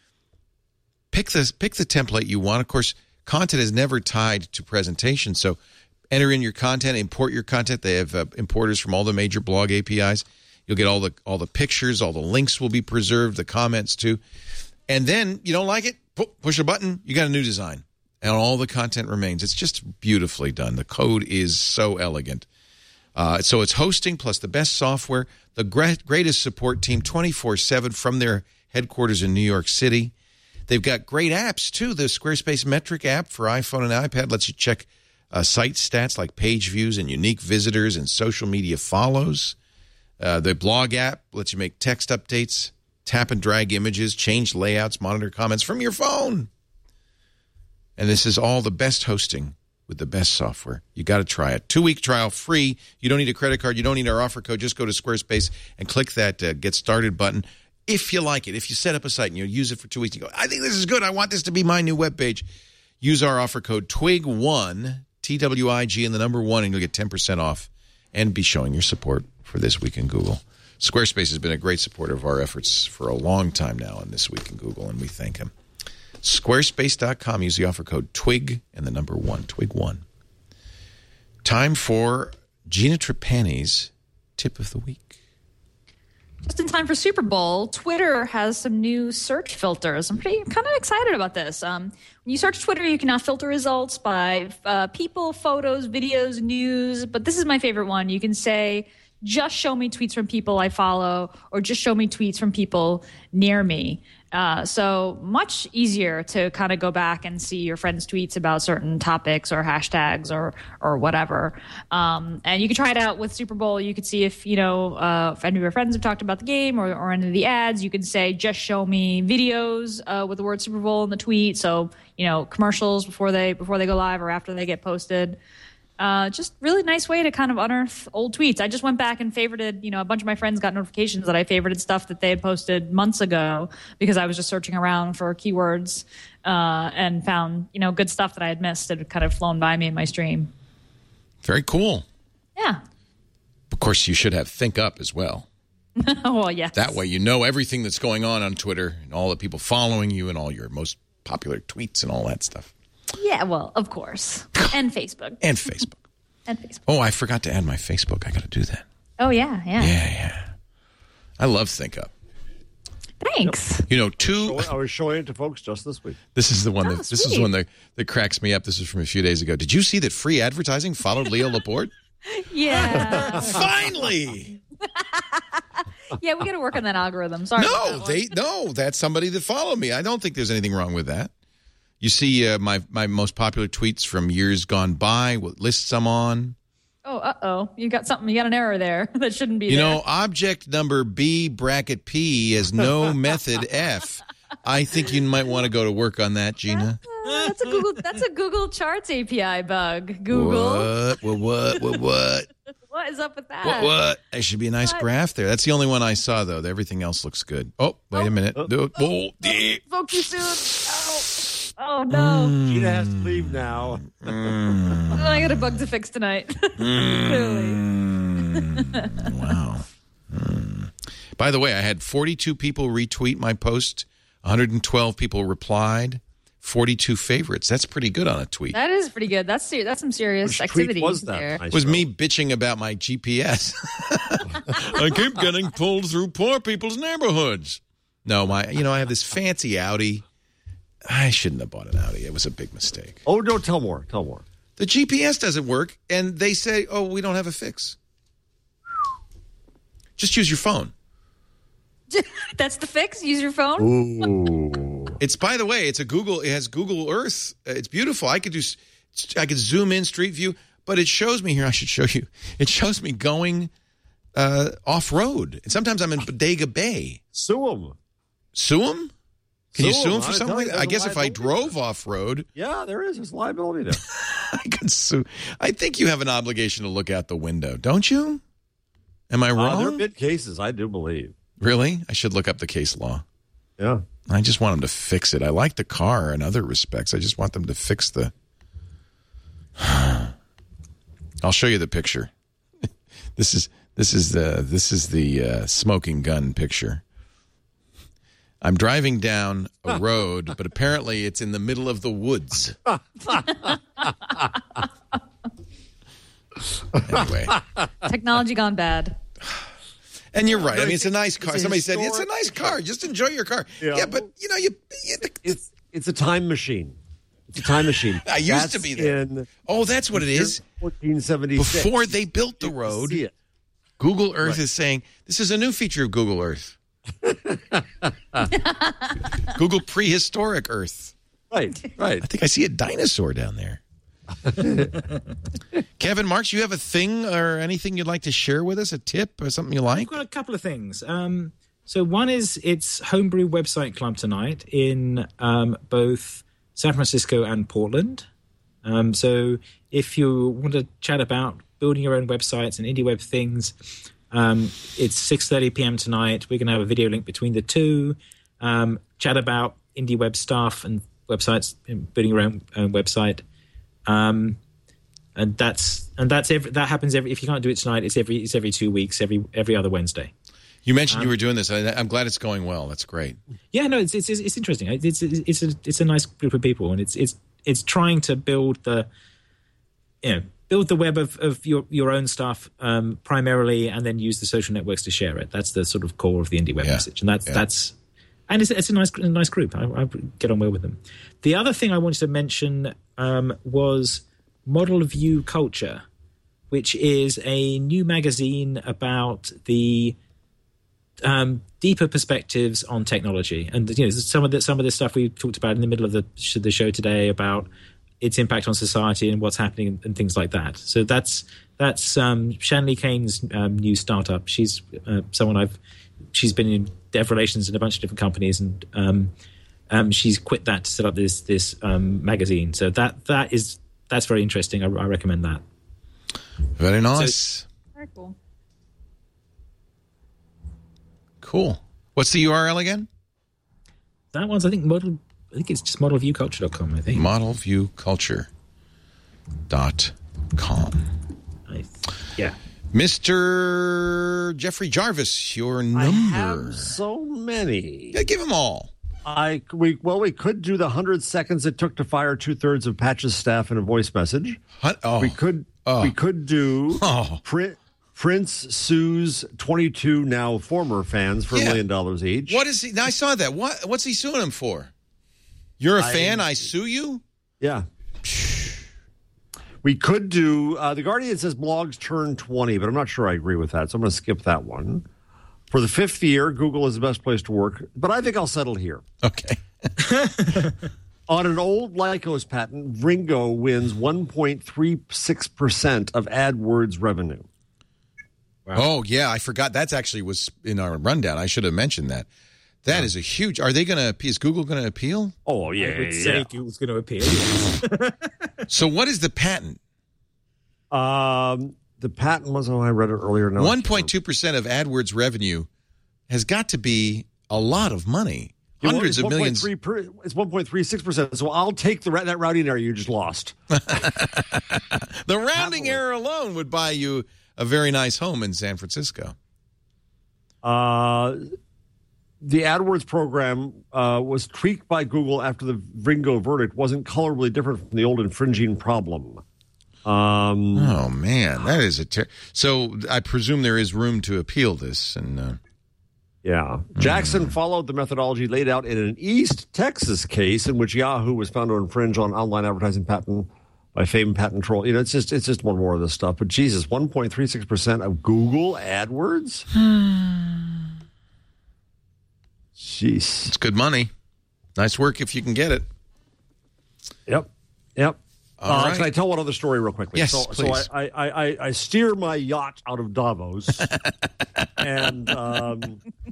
Speaker 1: Pick the, pick the template you want. Of course, content is never tied to presentation, so enter in your content, import your content. They have uh, importers from all the major blog A P Is. You'll get all the all the pictures, all the links will be preserved, the comments too. And then you don't like it, push a button, you got a new design. And all the content remains. It's just beautifully done. The code is so elegant. Uh, so it's hosting plus the best software, the great, greatest support team twenty-four seven from their headquarters in New York City. They've got great apps, too. The Squarespace Metric app for iPhone and iPad lets you check uh, site stats like page views and unique visitors and social media follows. Uh, the blog app lets you make text updates, tap and drag images, change layouts, monitor comments from your phone. And this is all the best hosting with the best software. You got to try it. Two-week trial free. You don't need a credit card. You don't need our offer code. Just go to Squarespace and click that uh, Get Started button. If you like it, if you set up a site and you use it for two weeks, you go, I think this is good. I want this to be my new webpage. Use our offer code twig one, T W I G, and the number one, and you'll get ten percent off and be showing your support for This Week in Google. Squarespace has been a great supporter of our efforts for a long time now on This Week in Google, and we thank him. Squarespace dot com. Use the offer code twig and the number one, twig one. Time for Gina Trapani's Tip of the Week.
Speaker 5: Just in time for Super Bowl, Twitter has some new search filters. I'm pretty kind of excited about this. Um, when you search Twitter, you can now filter results by uh, people, photos, videos, news. But this is my favorite one. You can say, just show me tweets from people I follow, or just show me tweets from people near me. Uh, so much easier to kind of go back and see your friends' tweets about certain topics or hashtags or or whatever. Um, and you can try it out with Super Bowl. You could see if, you know, uh, if any of your friends have talked about the game or, or any of the ads. You can say, just show me videos uh, with the word Super Bowl in the tweet. So, you know, commercials before they before they go live or after they get posted. Uh, just really nice way to kind of unearth old tweets. I just went back and favorited, you know, a bunch of my friends got notifications that I favorited stuff that they had posted months ago because I was just searching around for keywords uh, and found, you know, good stuff that I had missed that had kind of flown by me in my stream.
Speaker 1: Very cool.
Speaker 5: Yeah.
Speaker 1: Of course, you should have Think Up as well.
Speaker 5: Well, yes.
Speaker 1: That way you know everything that's going on on Twitter and all the people following you and all your most popular tweets and all that stuff.
Speaker 5: Yeah, well, of course. And Facebook.
Speaker 1: And Facebook.
Speaker 5: And Facebook.
Speaker 1: Oh, I forgot to add my Facebook. I got to do that.
Speaker 5: Oh, yeah, yeah.
Speaker 1: Yeah, yeah. I love Think Up.
Speaker 5: Thanks.
Speaker 1: You know, two.
Speaker 6: I was showing it to folks just this week.
Speaker 1: This is the one
Speaker 5: Oh,
Speaker 1: that this is
Speaker 5: sweet.
Speaker 1: the one that, that cracks me up. This is from a few days ago. Did you see that free advertising followed Leo Laporte?
Speaker 5: Yeah.
Speaker 1: Finally.
Speaker 5: Yeah, we got to work on that algorithm. Sorry. about
Speaker 1: No,
Speaker 5: that one.
Speaker 1: they no. That's somebody that followed me. I don't think there's anything wrong with that. You see uh, my my most popular tweets from years gone by. What lists I'm on?
Speaker 5: Oh, uh-oh. You got something. You got an error there that shouldn't be
Speaker 1: You
Speaker 5: there.
Speaker 1: know, object number B bracket P is no method F. I think you might want to go to work on that, Gina.
Speaker 5: Uh, that's a Google. That's a Google Charts A P I bug. Google.
Speaker 1: What? What? What? What? What?
Speaker 5: What is up with that?
Speaker 1: What? What? There should be a nice
Speaker 5: What?
Speaker 1: graph there. That's the only one I saw, though. Everything else looks good. Oh, wait a minute. Oh, oh, yeah.
Speaker 5: Spoke too soon. Oh, oh no.
Speaker 6: Gina has to leave now.
Speaker 1: Mm.
Speaker 5: Oh, I got a bug to fix tonight.
Speaker 1: Mm. Wow. Mm. By the way, I had forty-two people retweet my post. one hundred twelve people replied. forty-two favorites. That's pretty good on a tweet.
Speaker 5: That is pretty good. That's ser- that's some serious
Speaker 6: Which
Speaker 5: activity
Speaker 6: tweet was that?
Speaker 5: there.
Speaker 6: Nice
Speaker 1: It was
Speaker 6: throw.
Speaker 1: me bitching about my G P S. I keep getting pulled through poor people's neighborhoods. No, my, you know, I have this fancy Audi. I shouldn't have bought an Audi. It was a big mistake.
Speaker 6: Oh, no, tell more. Tell more.
Speaker 1: The G P S doesn't work, and they say, oh, we don't have a fix. Just use your phone.
Speaker 5: That's the fix. Use your phone.
Speaker 6: Ooh.
Speaker 1: It's, by the way, it's a Google. It has Google Earth. It's beautiful. I could do. I could zoom in Street View, but it shows me here. I should show you. It shows me going uh, off road, and sometimes I'm in Bodega Bay.
Speaker 6: Sue them.
Speaker 1: Sue 'em? Can you
Speaker 6: Sue
Speaker 1: sue him
Speaker 6: him,
Speaker 1: for
Speaker 6: I
Speaker 1: something
Speaker 6: tell
Speaker 1: like
Speaker 6: you,
Speaker 1: that? I
Speaker 6: there's a
Speaker 1: guess if I
Speaker 6: liability
Speaker 1: drove off road,
Speaker 6: Yeah, there is. There's liability there.
Speaker 1: I could sue. I think you have an obligation to look out the window, don't you? Am I
Speaker 6: Uh,
Speaker 1: wrong?
Speaker 6: there are bid cases, I do believe.
Speaker 1: Really? I should look up the case law.
Speaker 6: Yeah.
Speaker 1: I just want them to fix it. I like the car in other respects. I just want them to fix the. I'll show you the picture. This is this is the this is the uh, smoking gun picture. I'm driving down a road, but apparently it's in the middle of the woods. Anyway,
Speaker 5: Technology gone bad.
Speaker 1: and you're right. I mean, it's a nice car.
Speaker 6: It's a
Speaker 1: Somebody said it's a
Speaker 6: historic
Speaker 1: nice car. Just enjoy your car.
Speaker 6: Yeah.
Speaker 1: Yeah, but you know, you. you
Speaker 6: It's it's a time machine. It's a time machine.
Speaker 1: I used
Speaker 6: That's
Speaker 1: to be there.
Speaker 6: In
Speaker 1: oh, that's what it is.
Speaker 6: fourteen seventy-six.
Speaker 1: Before they built the road,
Speaker 6: See it.
Speaker 1: Google Earth
Speaker 6: Right.
Speaker 1: is saying this is a new feature of Google Earth. Google prehistoric Earth.
Speaker 6: Right, right.
Speaker 1: I think I see a dinosaur down there. Kevin Marks, you have a thing or anything you'd like to share with us? A tip or something you like?
Speaker 7: I've got a couple of things. Um, so one is it's Homebrew Website Club tonight in um, both San Francisco and Portland. Um, so if you want to chat about building your own websites and indie web things, um, it's six thirty p.m. tonight. We're going to have a video link between the two. Um, chat about indie web stuff and websites, building your own, own website. Um, and that's and that's every, that happens every. If you can't do it tonight, it's every it's every two weeks, every every other Wednesday.
Speaker 1: You mentioned
Speaker 7: Um,
Speaker 1: you were doing this. I, I'm glad it's going well. That's great.
Speaker 7: Yeah, no, it's it's it's interesting. It's it's it's a it's a nice group of people, and it's it's it's trying to build the, you know, build the web of, of your your own stuff um, primarily, and then use the social networks to share it. That's the sort of core of the indie web
Speaker 1: Yeah.
Speaker 7: message, and that's
Speaker 1: Yeah.
Speaker 7: that's and it's it's a nice a nice group. I, I get on well with them. The other thing I wanted to mention um, was Model View Culture, which is a new magazine about the um, deeper perspectives on technology, and you know some of the some of the stuff we talked about in the middle of the sh- the show today about its impact on society and what's happening and, and things like that. So that's that's um, Shanley Kane's um, new startup. She's uh, someone I've she's been in dev relations in a bunch of different companies, and um, um, she's quit that to set up this this um, magazine. So that that is that's very interesting. I, I recommend that.
Speaker 1: Very nice.
Speaker 7: So,
Speaker 5: Very cool.
Speaker 1: Cool. What's the U R L again?
Speaker 7: that one's I think model. I think it's just model view culture dot com, I think.
Speaker 1: model view culture dot com.
Speaker 7: Nice. Yeah.
Speaker 1: Mister Jeffrey Jarvis, your
Speaker 6: I
Speaker 1: number.
Speaker 6: have so many.
Speaker 1: Yeah, give them all.
Speaker 6: I we well we could do the hundred seconds it took to fire two thirds of Patch's staff in a voice message.
Speaker 1: Hun- oh.
Speaker 6: We could
Speaker 1: Oh.
Speaker 6: we could do
Speaker 1: Oh.
Speaker 6: Pri- Prince sues twenty-two now former fans for a
Speaker 1: Yeah.
Speaker 6: million dollars each.
Speaker 1: What is he? I saw that. What? What's he suing him for? You're a
Speaker 6: I-
Speaker 1: fan. I sue you.
Speaker 6: Yeah. We could do uh, the Guardian says blogs turn twenty, but I'm not sure I agree with that, so I'm going to skip that one. For the fifth year, Google is the best place to work, but I think I'll settle here.
Speaker 1: Okay.
Speaker 6: On an old Lycos patent, Ringo wins one point three six percent of AdWords revenue.
Speaker 7: Wow.
Speaker 1: Oh yeah, I forgot. That's actually was in our rundown. I should have mentioned that. That is a huge. Are they going to? Is Google going to appeal?
Speaker 6: Oh yeah,
Speaker 7: I would
Speaker 6: yeah,
Speaker 7: say
Speaker 6: yeah.
Speaker 7: Google's going to appeal. Yes.
Speaker 1: So what is the patent?
Speaker 6: Um, the patent was. Oh, I read it earlier. No,
Speaker 1: One point two percent of AdWords revenue has got to be a lot of money. Hundreds of millions.
Speaker 6: Per, it's one point three six percent. So I'll take the that routing error you just lost.
Speaker 1: The rounding error alone would buy you a very nice home in San Francisco.
Speaker 6: Uh, the AdWords program uh, was tweaked by Google after the Ringo verdict. Wasn't colorably different from the old infringing problem. Um,
Speaker 1: Oh man, that is a ter- so. I presume there is room to appeal this, and uh,
Speaker 6: Yeah. Jackson followed the methodology laid out in an East Texas case in which Yahoo was found to infringe on online advertising patent by famed patent troll. You know, it's just it's just one more of this stuff. But Jesus, one point three six percent of Google AdWords? Jeez.
Speaker 1: it's good money. Nice work if you can get it.
Speaker 6: Yep. Yep.
Speaker 1: All
Speaker 6: Uh,
Speaker 1: right.
Speaker 6: Can I tell one other story real quickly?
Speaker 1: Yes,
Speaker 6: so,
Speaker 1: please.
Speaker 6: So I, I, I, I steer my yacht out of Davos, and um,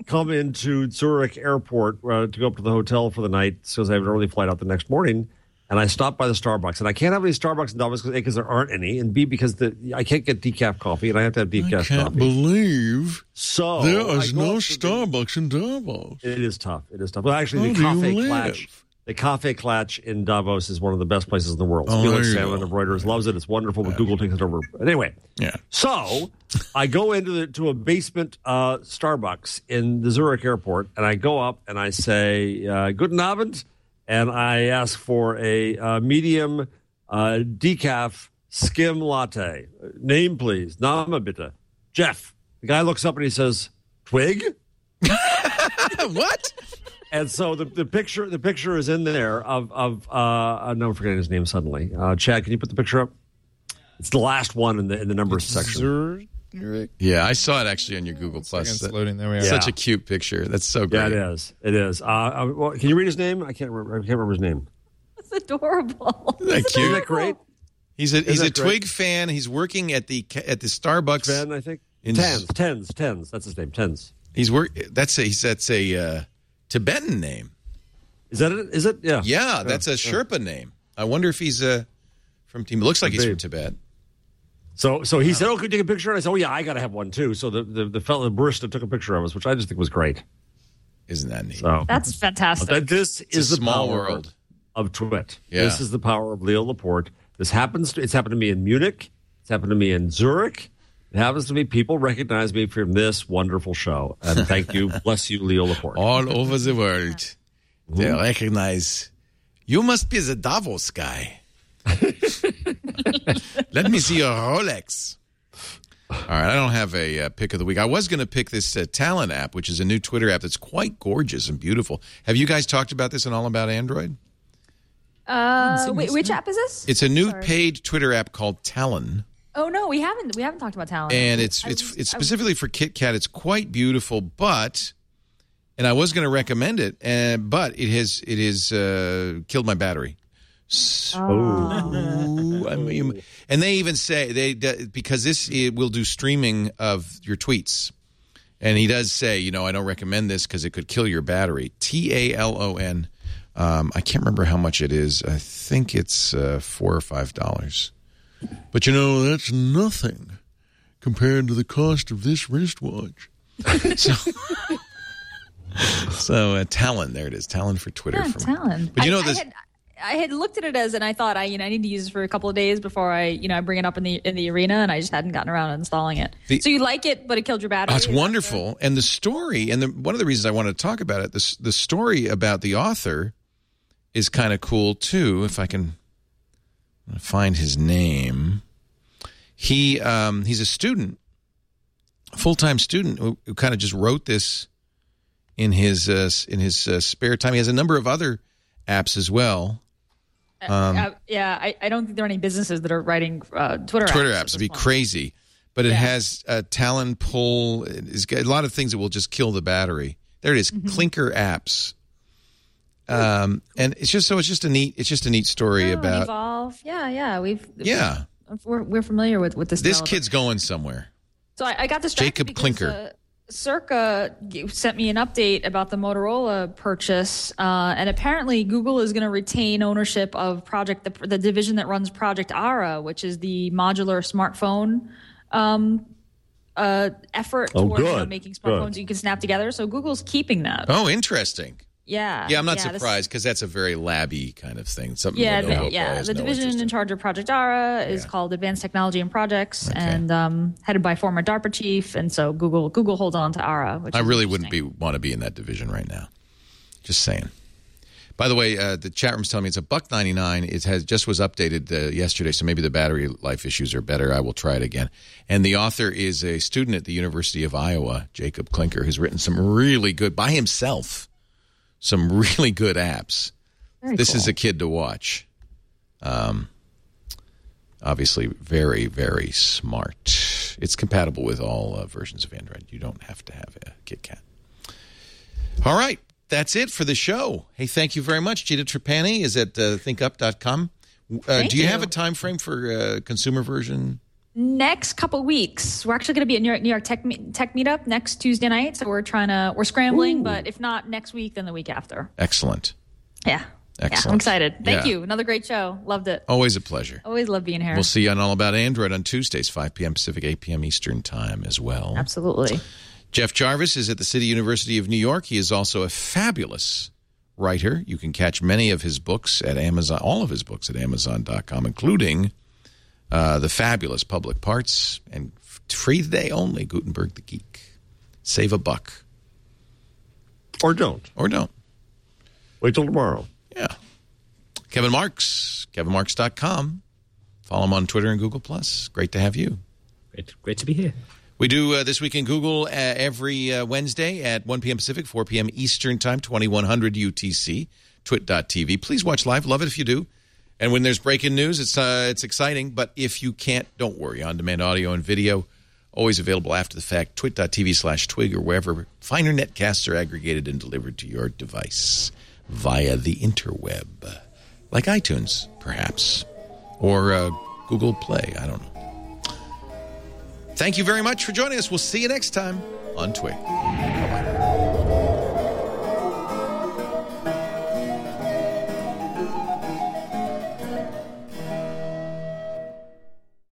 Speaker 6: come into Zurich Airport uh, to go up to the hotel for the night because I have an early flight out the next morning. And I stopped by the Starbucks. And I can't have any Starbucks in Davos, A, because there aren't any, and B, because the, I can't get decaf coffee, and I have to have decaf coffee.
Speaker 15: I can't
Speaker 6: coffee.
Speaker 15: believe
Speaker 6: so
Speaker 15: there is no Starbucks in Davos.
Speaker 6: It is tough. It is tough. Well, actually,
Speaker 15: How
Speaker 6: the
Speaker 15: do you
Speaker 6: Café
Speaker 15: live?
Speaker 6: Klatsch, the Café Klatsch in Davos is one of the best places in the world.
Speaker 15: Oh,
Speaker 6: Felix
Speaker 15: there you
Speaker 6: Salmon
Speaker 15: go.
Speaker 6: of Reuters loves it. It's wonderful, but Google takes it over. But anyway,
Speaker 15: yeah.
Speaker 6: So I go into the, to a basement uh, Starbucks in the Zurich airport, and I go up and I say, uh, Guten Abend, and I ask for a uh, medium uh, decaf skim latte. Name, please. Name, bitte. Jeff. The guy looks up and he says, Twig?
Speaker 1: What?
Speaker 6: And so the, the picture the picture is in there of of uh no, I'm forgetting his name suddenly. Uh, Chad, can you put the picture up? It's the last one in the in the numbers section.
Speaker 1: Yeah, I saw it actually on your Google Plus.
Speaker 2: It's loading. There we are.
Speaker 1: Such
Speaker 6: Yeah.
Speaker 1: a cute picture. That's so great.
Speaker 6: Yeah, it is. It is. Uh, uh, well, can you read his name? I can't remember. I can't remember his name.
Speaker 5: It's adorable.
Speaker 1: Isn't that cute?
Speaker 6: Isn't that great?
Speaker 1: He's a he's
Speaker 6: Isn't
Speaker 1: a
Speaker 6: that great?
Speaker 1: Twig fan. He's working at the at the Starbucks.
Speaker 6: Ben, I think.
Speaker 1: In-
Speaker 6: Tens, tens, tens. That's his name. Tens.
Speaker 1: He's work. That's a he's that's a uh, Tibetan name.
Speaker 6: Is that it? Is it? Yeah.
Speaker 1: Yeah, that's a Sherpa name. I wonder if he's uh, from Tibet. Looks like he's from Tibet.
Speaker 6: So, so he said, "Oh, could you take a picture?" And I said, "Oh, yeah, I got to have one too." So the the, the fellow, the barista, took a picture of us, which I just think was great.
Speaker 1: Isn't that neat?
Speaker 6: So
Speaker 5: That's fantastic.
Speaker 6: But this
Speaker 1: It's a
Speaker 6: is the
Speaker 1: small
Speaker 6: power
Speaker 1: world.
Speaker 6: of Twit.
Speaker 1: Yeah.
Speaker 6: This is the power of Leo Laporte. This happens. To, it's happened to me in Munich. It's happened to me in Zurich. It happens to me. People recognize me from this wonderful show, and thank you, bless you, Leo Laporte.
Speaker 1: All over the world, they recognize you must be the Davos guy. Let me see your Rolex. All right, I don't have a uh, pick of the week. I was going to pick this uh, Talon app, which is a new Twitter app that's quite gorgeous and beautiful. Have you guys talked about this in All About Android?
Speaker 5: Uh, wait, which app is this?
Speaker 1: It's a new
Speaker 5: Sorry.
Speaker 1: paid Twitter app called Talon.
Speaker 5: Oh no, we haven't. We haven't talked about talent.
Speaker 1: And it's
Speaker 5: I
Speaker 1: it's
Speaker 5: was-
Speaker 1: it's
Speaker 5: I was-
Speaker 1: specifically for Kit Kat. It's quite beautiful, but and I was going to recommend it, uh, but it has it has uh, killed my battery. So, I mean, and they even say they because this it will do streaming of your tweets, and he does say, you know, I don't recommend this because it could kill your battery. T A L O N. Um, I can't remember how much it is. I think it's uh, four or five dollars.
Speaker 15: But you know, that's nothing compared to the cost of this wristwatch.
Speaker 1: so, so uh, Talon, there it is. Talon for Twitter.
Speaker 5: Yeah,
Speaker 1: from,
Speaker 5: talent.
Speaker 1: But you
Speaker 5: I-
Speaker 1: know
Speaker 5: I
Speaker 1: this.
Speaker 5: had- I had looked at it as, and I thought I, you know, I need to use it for a couple of days before I, you know, I bring it up in the in the arena, and I just hadn't gotten around to installing it.
Speaker 1: The-
Speaker 5: so you like it, but it killed your battery.
Speaker 1: Oh, it's
Speaker 5: Is that
Speaker 1: wonderful, and the story, and the, one of the reasons I wanted to talk about it, the the story about the author is kind of cool too. If I can find his name, he um, he's a student, a full time student who, who kind of just wrote this in his uh, in his uh, spare time. He has a number of other apps as well. Um,
Speaker 5: Uh, yeah, I, I don't think there are any businesses that are writing uh, Twitter apps.
Speaker 1: Twitter
Speaker 5: at
Speaker 1: apps would
Speaker 5: this
Speaker 1: be
Speaker 5: point.
Speaker 1: crazy, but it
Speaker 5: Yeah.
Speaker 1: has a Talon pull. It's got a lot of things that will just kill the battery. There it is,
Speaker 5: Mm-hmm.
Speaker 1: Clinker Apps, um, and it's just so it's just a neat it's just a neat story
Speaker 5: Oh, and
Speaker 1: about
Speaker 5: Evolve. Yeah, yeah, we've
Speaker 1: yeah.
Speaker 5: we're we're familiar with with this.
Speaker 1: This
Speaker 5: developer.
Speaker 1: kid's going somewhere.
Speaker 5: So I, I got distracted
Speaker 1: Jacob
Speaker 5: because,
Speaker 1: Clinker.
Speaker 5: Uh, Circa g- sent me an update about the Motorola purchase, uh, and apparently Google is going to retain ownership of Project the, the division that runs Project Ara, which is the modular smartphone um, uh, effort
Speaker 6: Oh,
Speaker 5: towards you know,
Speaker 6: good,
Speaker 5: making smartphones
Speaker 6: good.
Speaker 5: you can snap together. So Google's keeping that.
Speaker 1: Oh, interesting.
Speaker 5: Yeah,
Speaker 1: Yeah, I'm not
Speaker 5: this-
Speaker 1: surprised because that's a very labby kind of thing. Something
Speaker 5: Yeah,
Speaker 1: Lenovo
Speaker 5: the,
Speaker 1: probably
Speaker 5: yeah.
Speaker 1: has
Speaker 5: The
Speaker 1: no
Speaker 5: division
Speaker 1: interest
Speaker 5: in charge of Project Ara is called Advanced Technology and Projects, and um, headed by former DARPA chief. And so Google Google holds on to Ara. Which
Speaker 1: I
Speaker 5: is
Speaker 1: really wouldn't be want to be in that division right now. Just saying. By the way, uh, the chat room's telling me it's a buck ninety nine. It has just was updated uh, yesterday, so maybe the battery life issues are better. I will try it again. And the author is a student at the University of Iowa, Jacob Clinker, who's written some really good by himself, some really good apps.
Speaker 5: Very
Speaker 1: this
Speaker 5: cool.
Speaker 1: is a kid to watch. Um, obviously, very very smart. It's compatible with all uh, versions of Android. You don't have to have a KitKat. All right. That's it for the show. Hey, thank you very much. Gita Trapani is at uh, think up dot com. Uh,
Speaker 5: Thank
Speaker 1: do you,
Speaker 5: you.
Speaker 1: have a time frame for uh, consumer version?
Speaker 5: Next couple weeks, we're actually going to be at New York, New York Tech Tech Meetup next Tuesday night. So we're trying to we're scrambling, Ooh. but if not next week, then the week after.
Speaker 1: Excellent.
Speaker 5: Yeah.
Speaker 1: Excellent.
Speaker 5: Yeah, I'm excited. Thank
Speaker 1: yeah.
Speaker 5: you. Another great show. Loved it.
Speaker 1: Always a pleasure.
Speaker 5: Always love being here.
Speaker 1: We'll see you on All About Android on Tuesdays, five p.m. Pacific, eight p.m. Eastern Time as well.
Speaker 5: Absolutely.
Speaker 1: Jeff Jarvis is at the City University of New York. He is also a fabulous writer. You can catch many of his books at Amazon, all of his books at Amazon dot com, including uh, the fabulous Public Parts and free today only, Gutenberg the Geek. Save a buck.
Speaker 6: Or don't.
Speaker 1: Or don't.
Speaker 6: Wait till tomorrow.
Speaker 1: Yeah. Kevin Marks, Kevin Marks dot com. Follow him on Twitter and Google Plus. Great to have you.
Speaker 7: Great, great to be here.
Speaker 1: We do uh, This Week in Google uh, every uh, Wednesday at one p.m. Pacific, four p.m. Eastern Time, twenty-one hundred U T C, twit dot t v. Please watch live. Love it if you do. And when there's breaking news, it's uh, it's exciting. But if you can't, don't worry. On-demand audio and video, always available after the fact, twit dot t v slash twig or wherever finer netcasts are aggregated and delivered to your device via the interweb. Like iTunes, perhaps. Or uh, Google Play. I don't know. Thank you very much for joining us. We'll see you next time on Twig.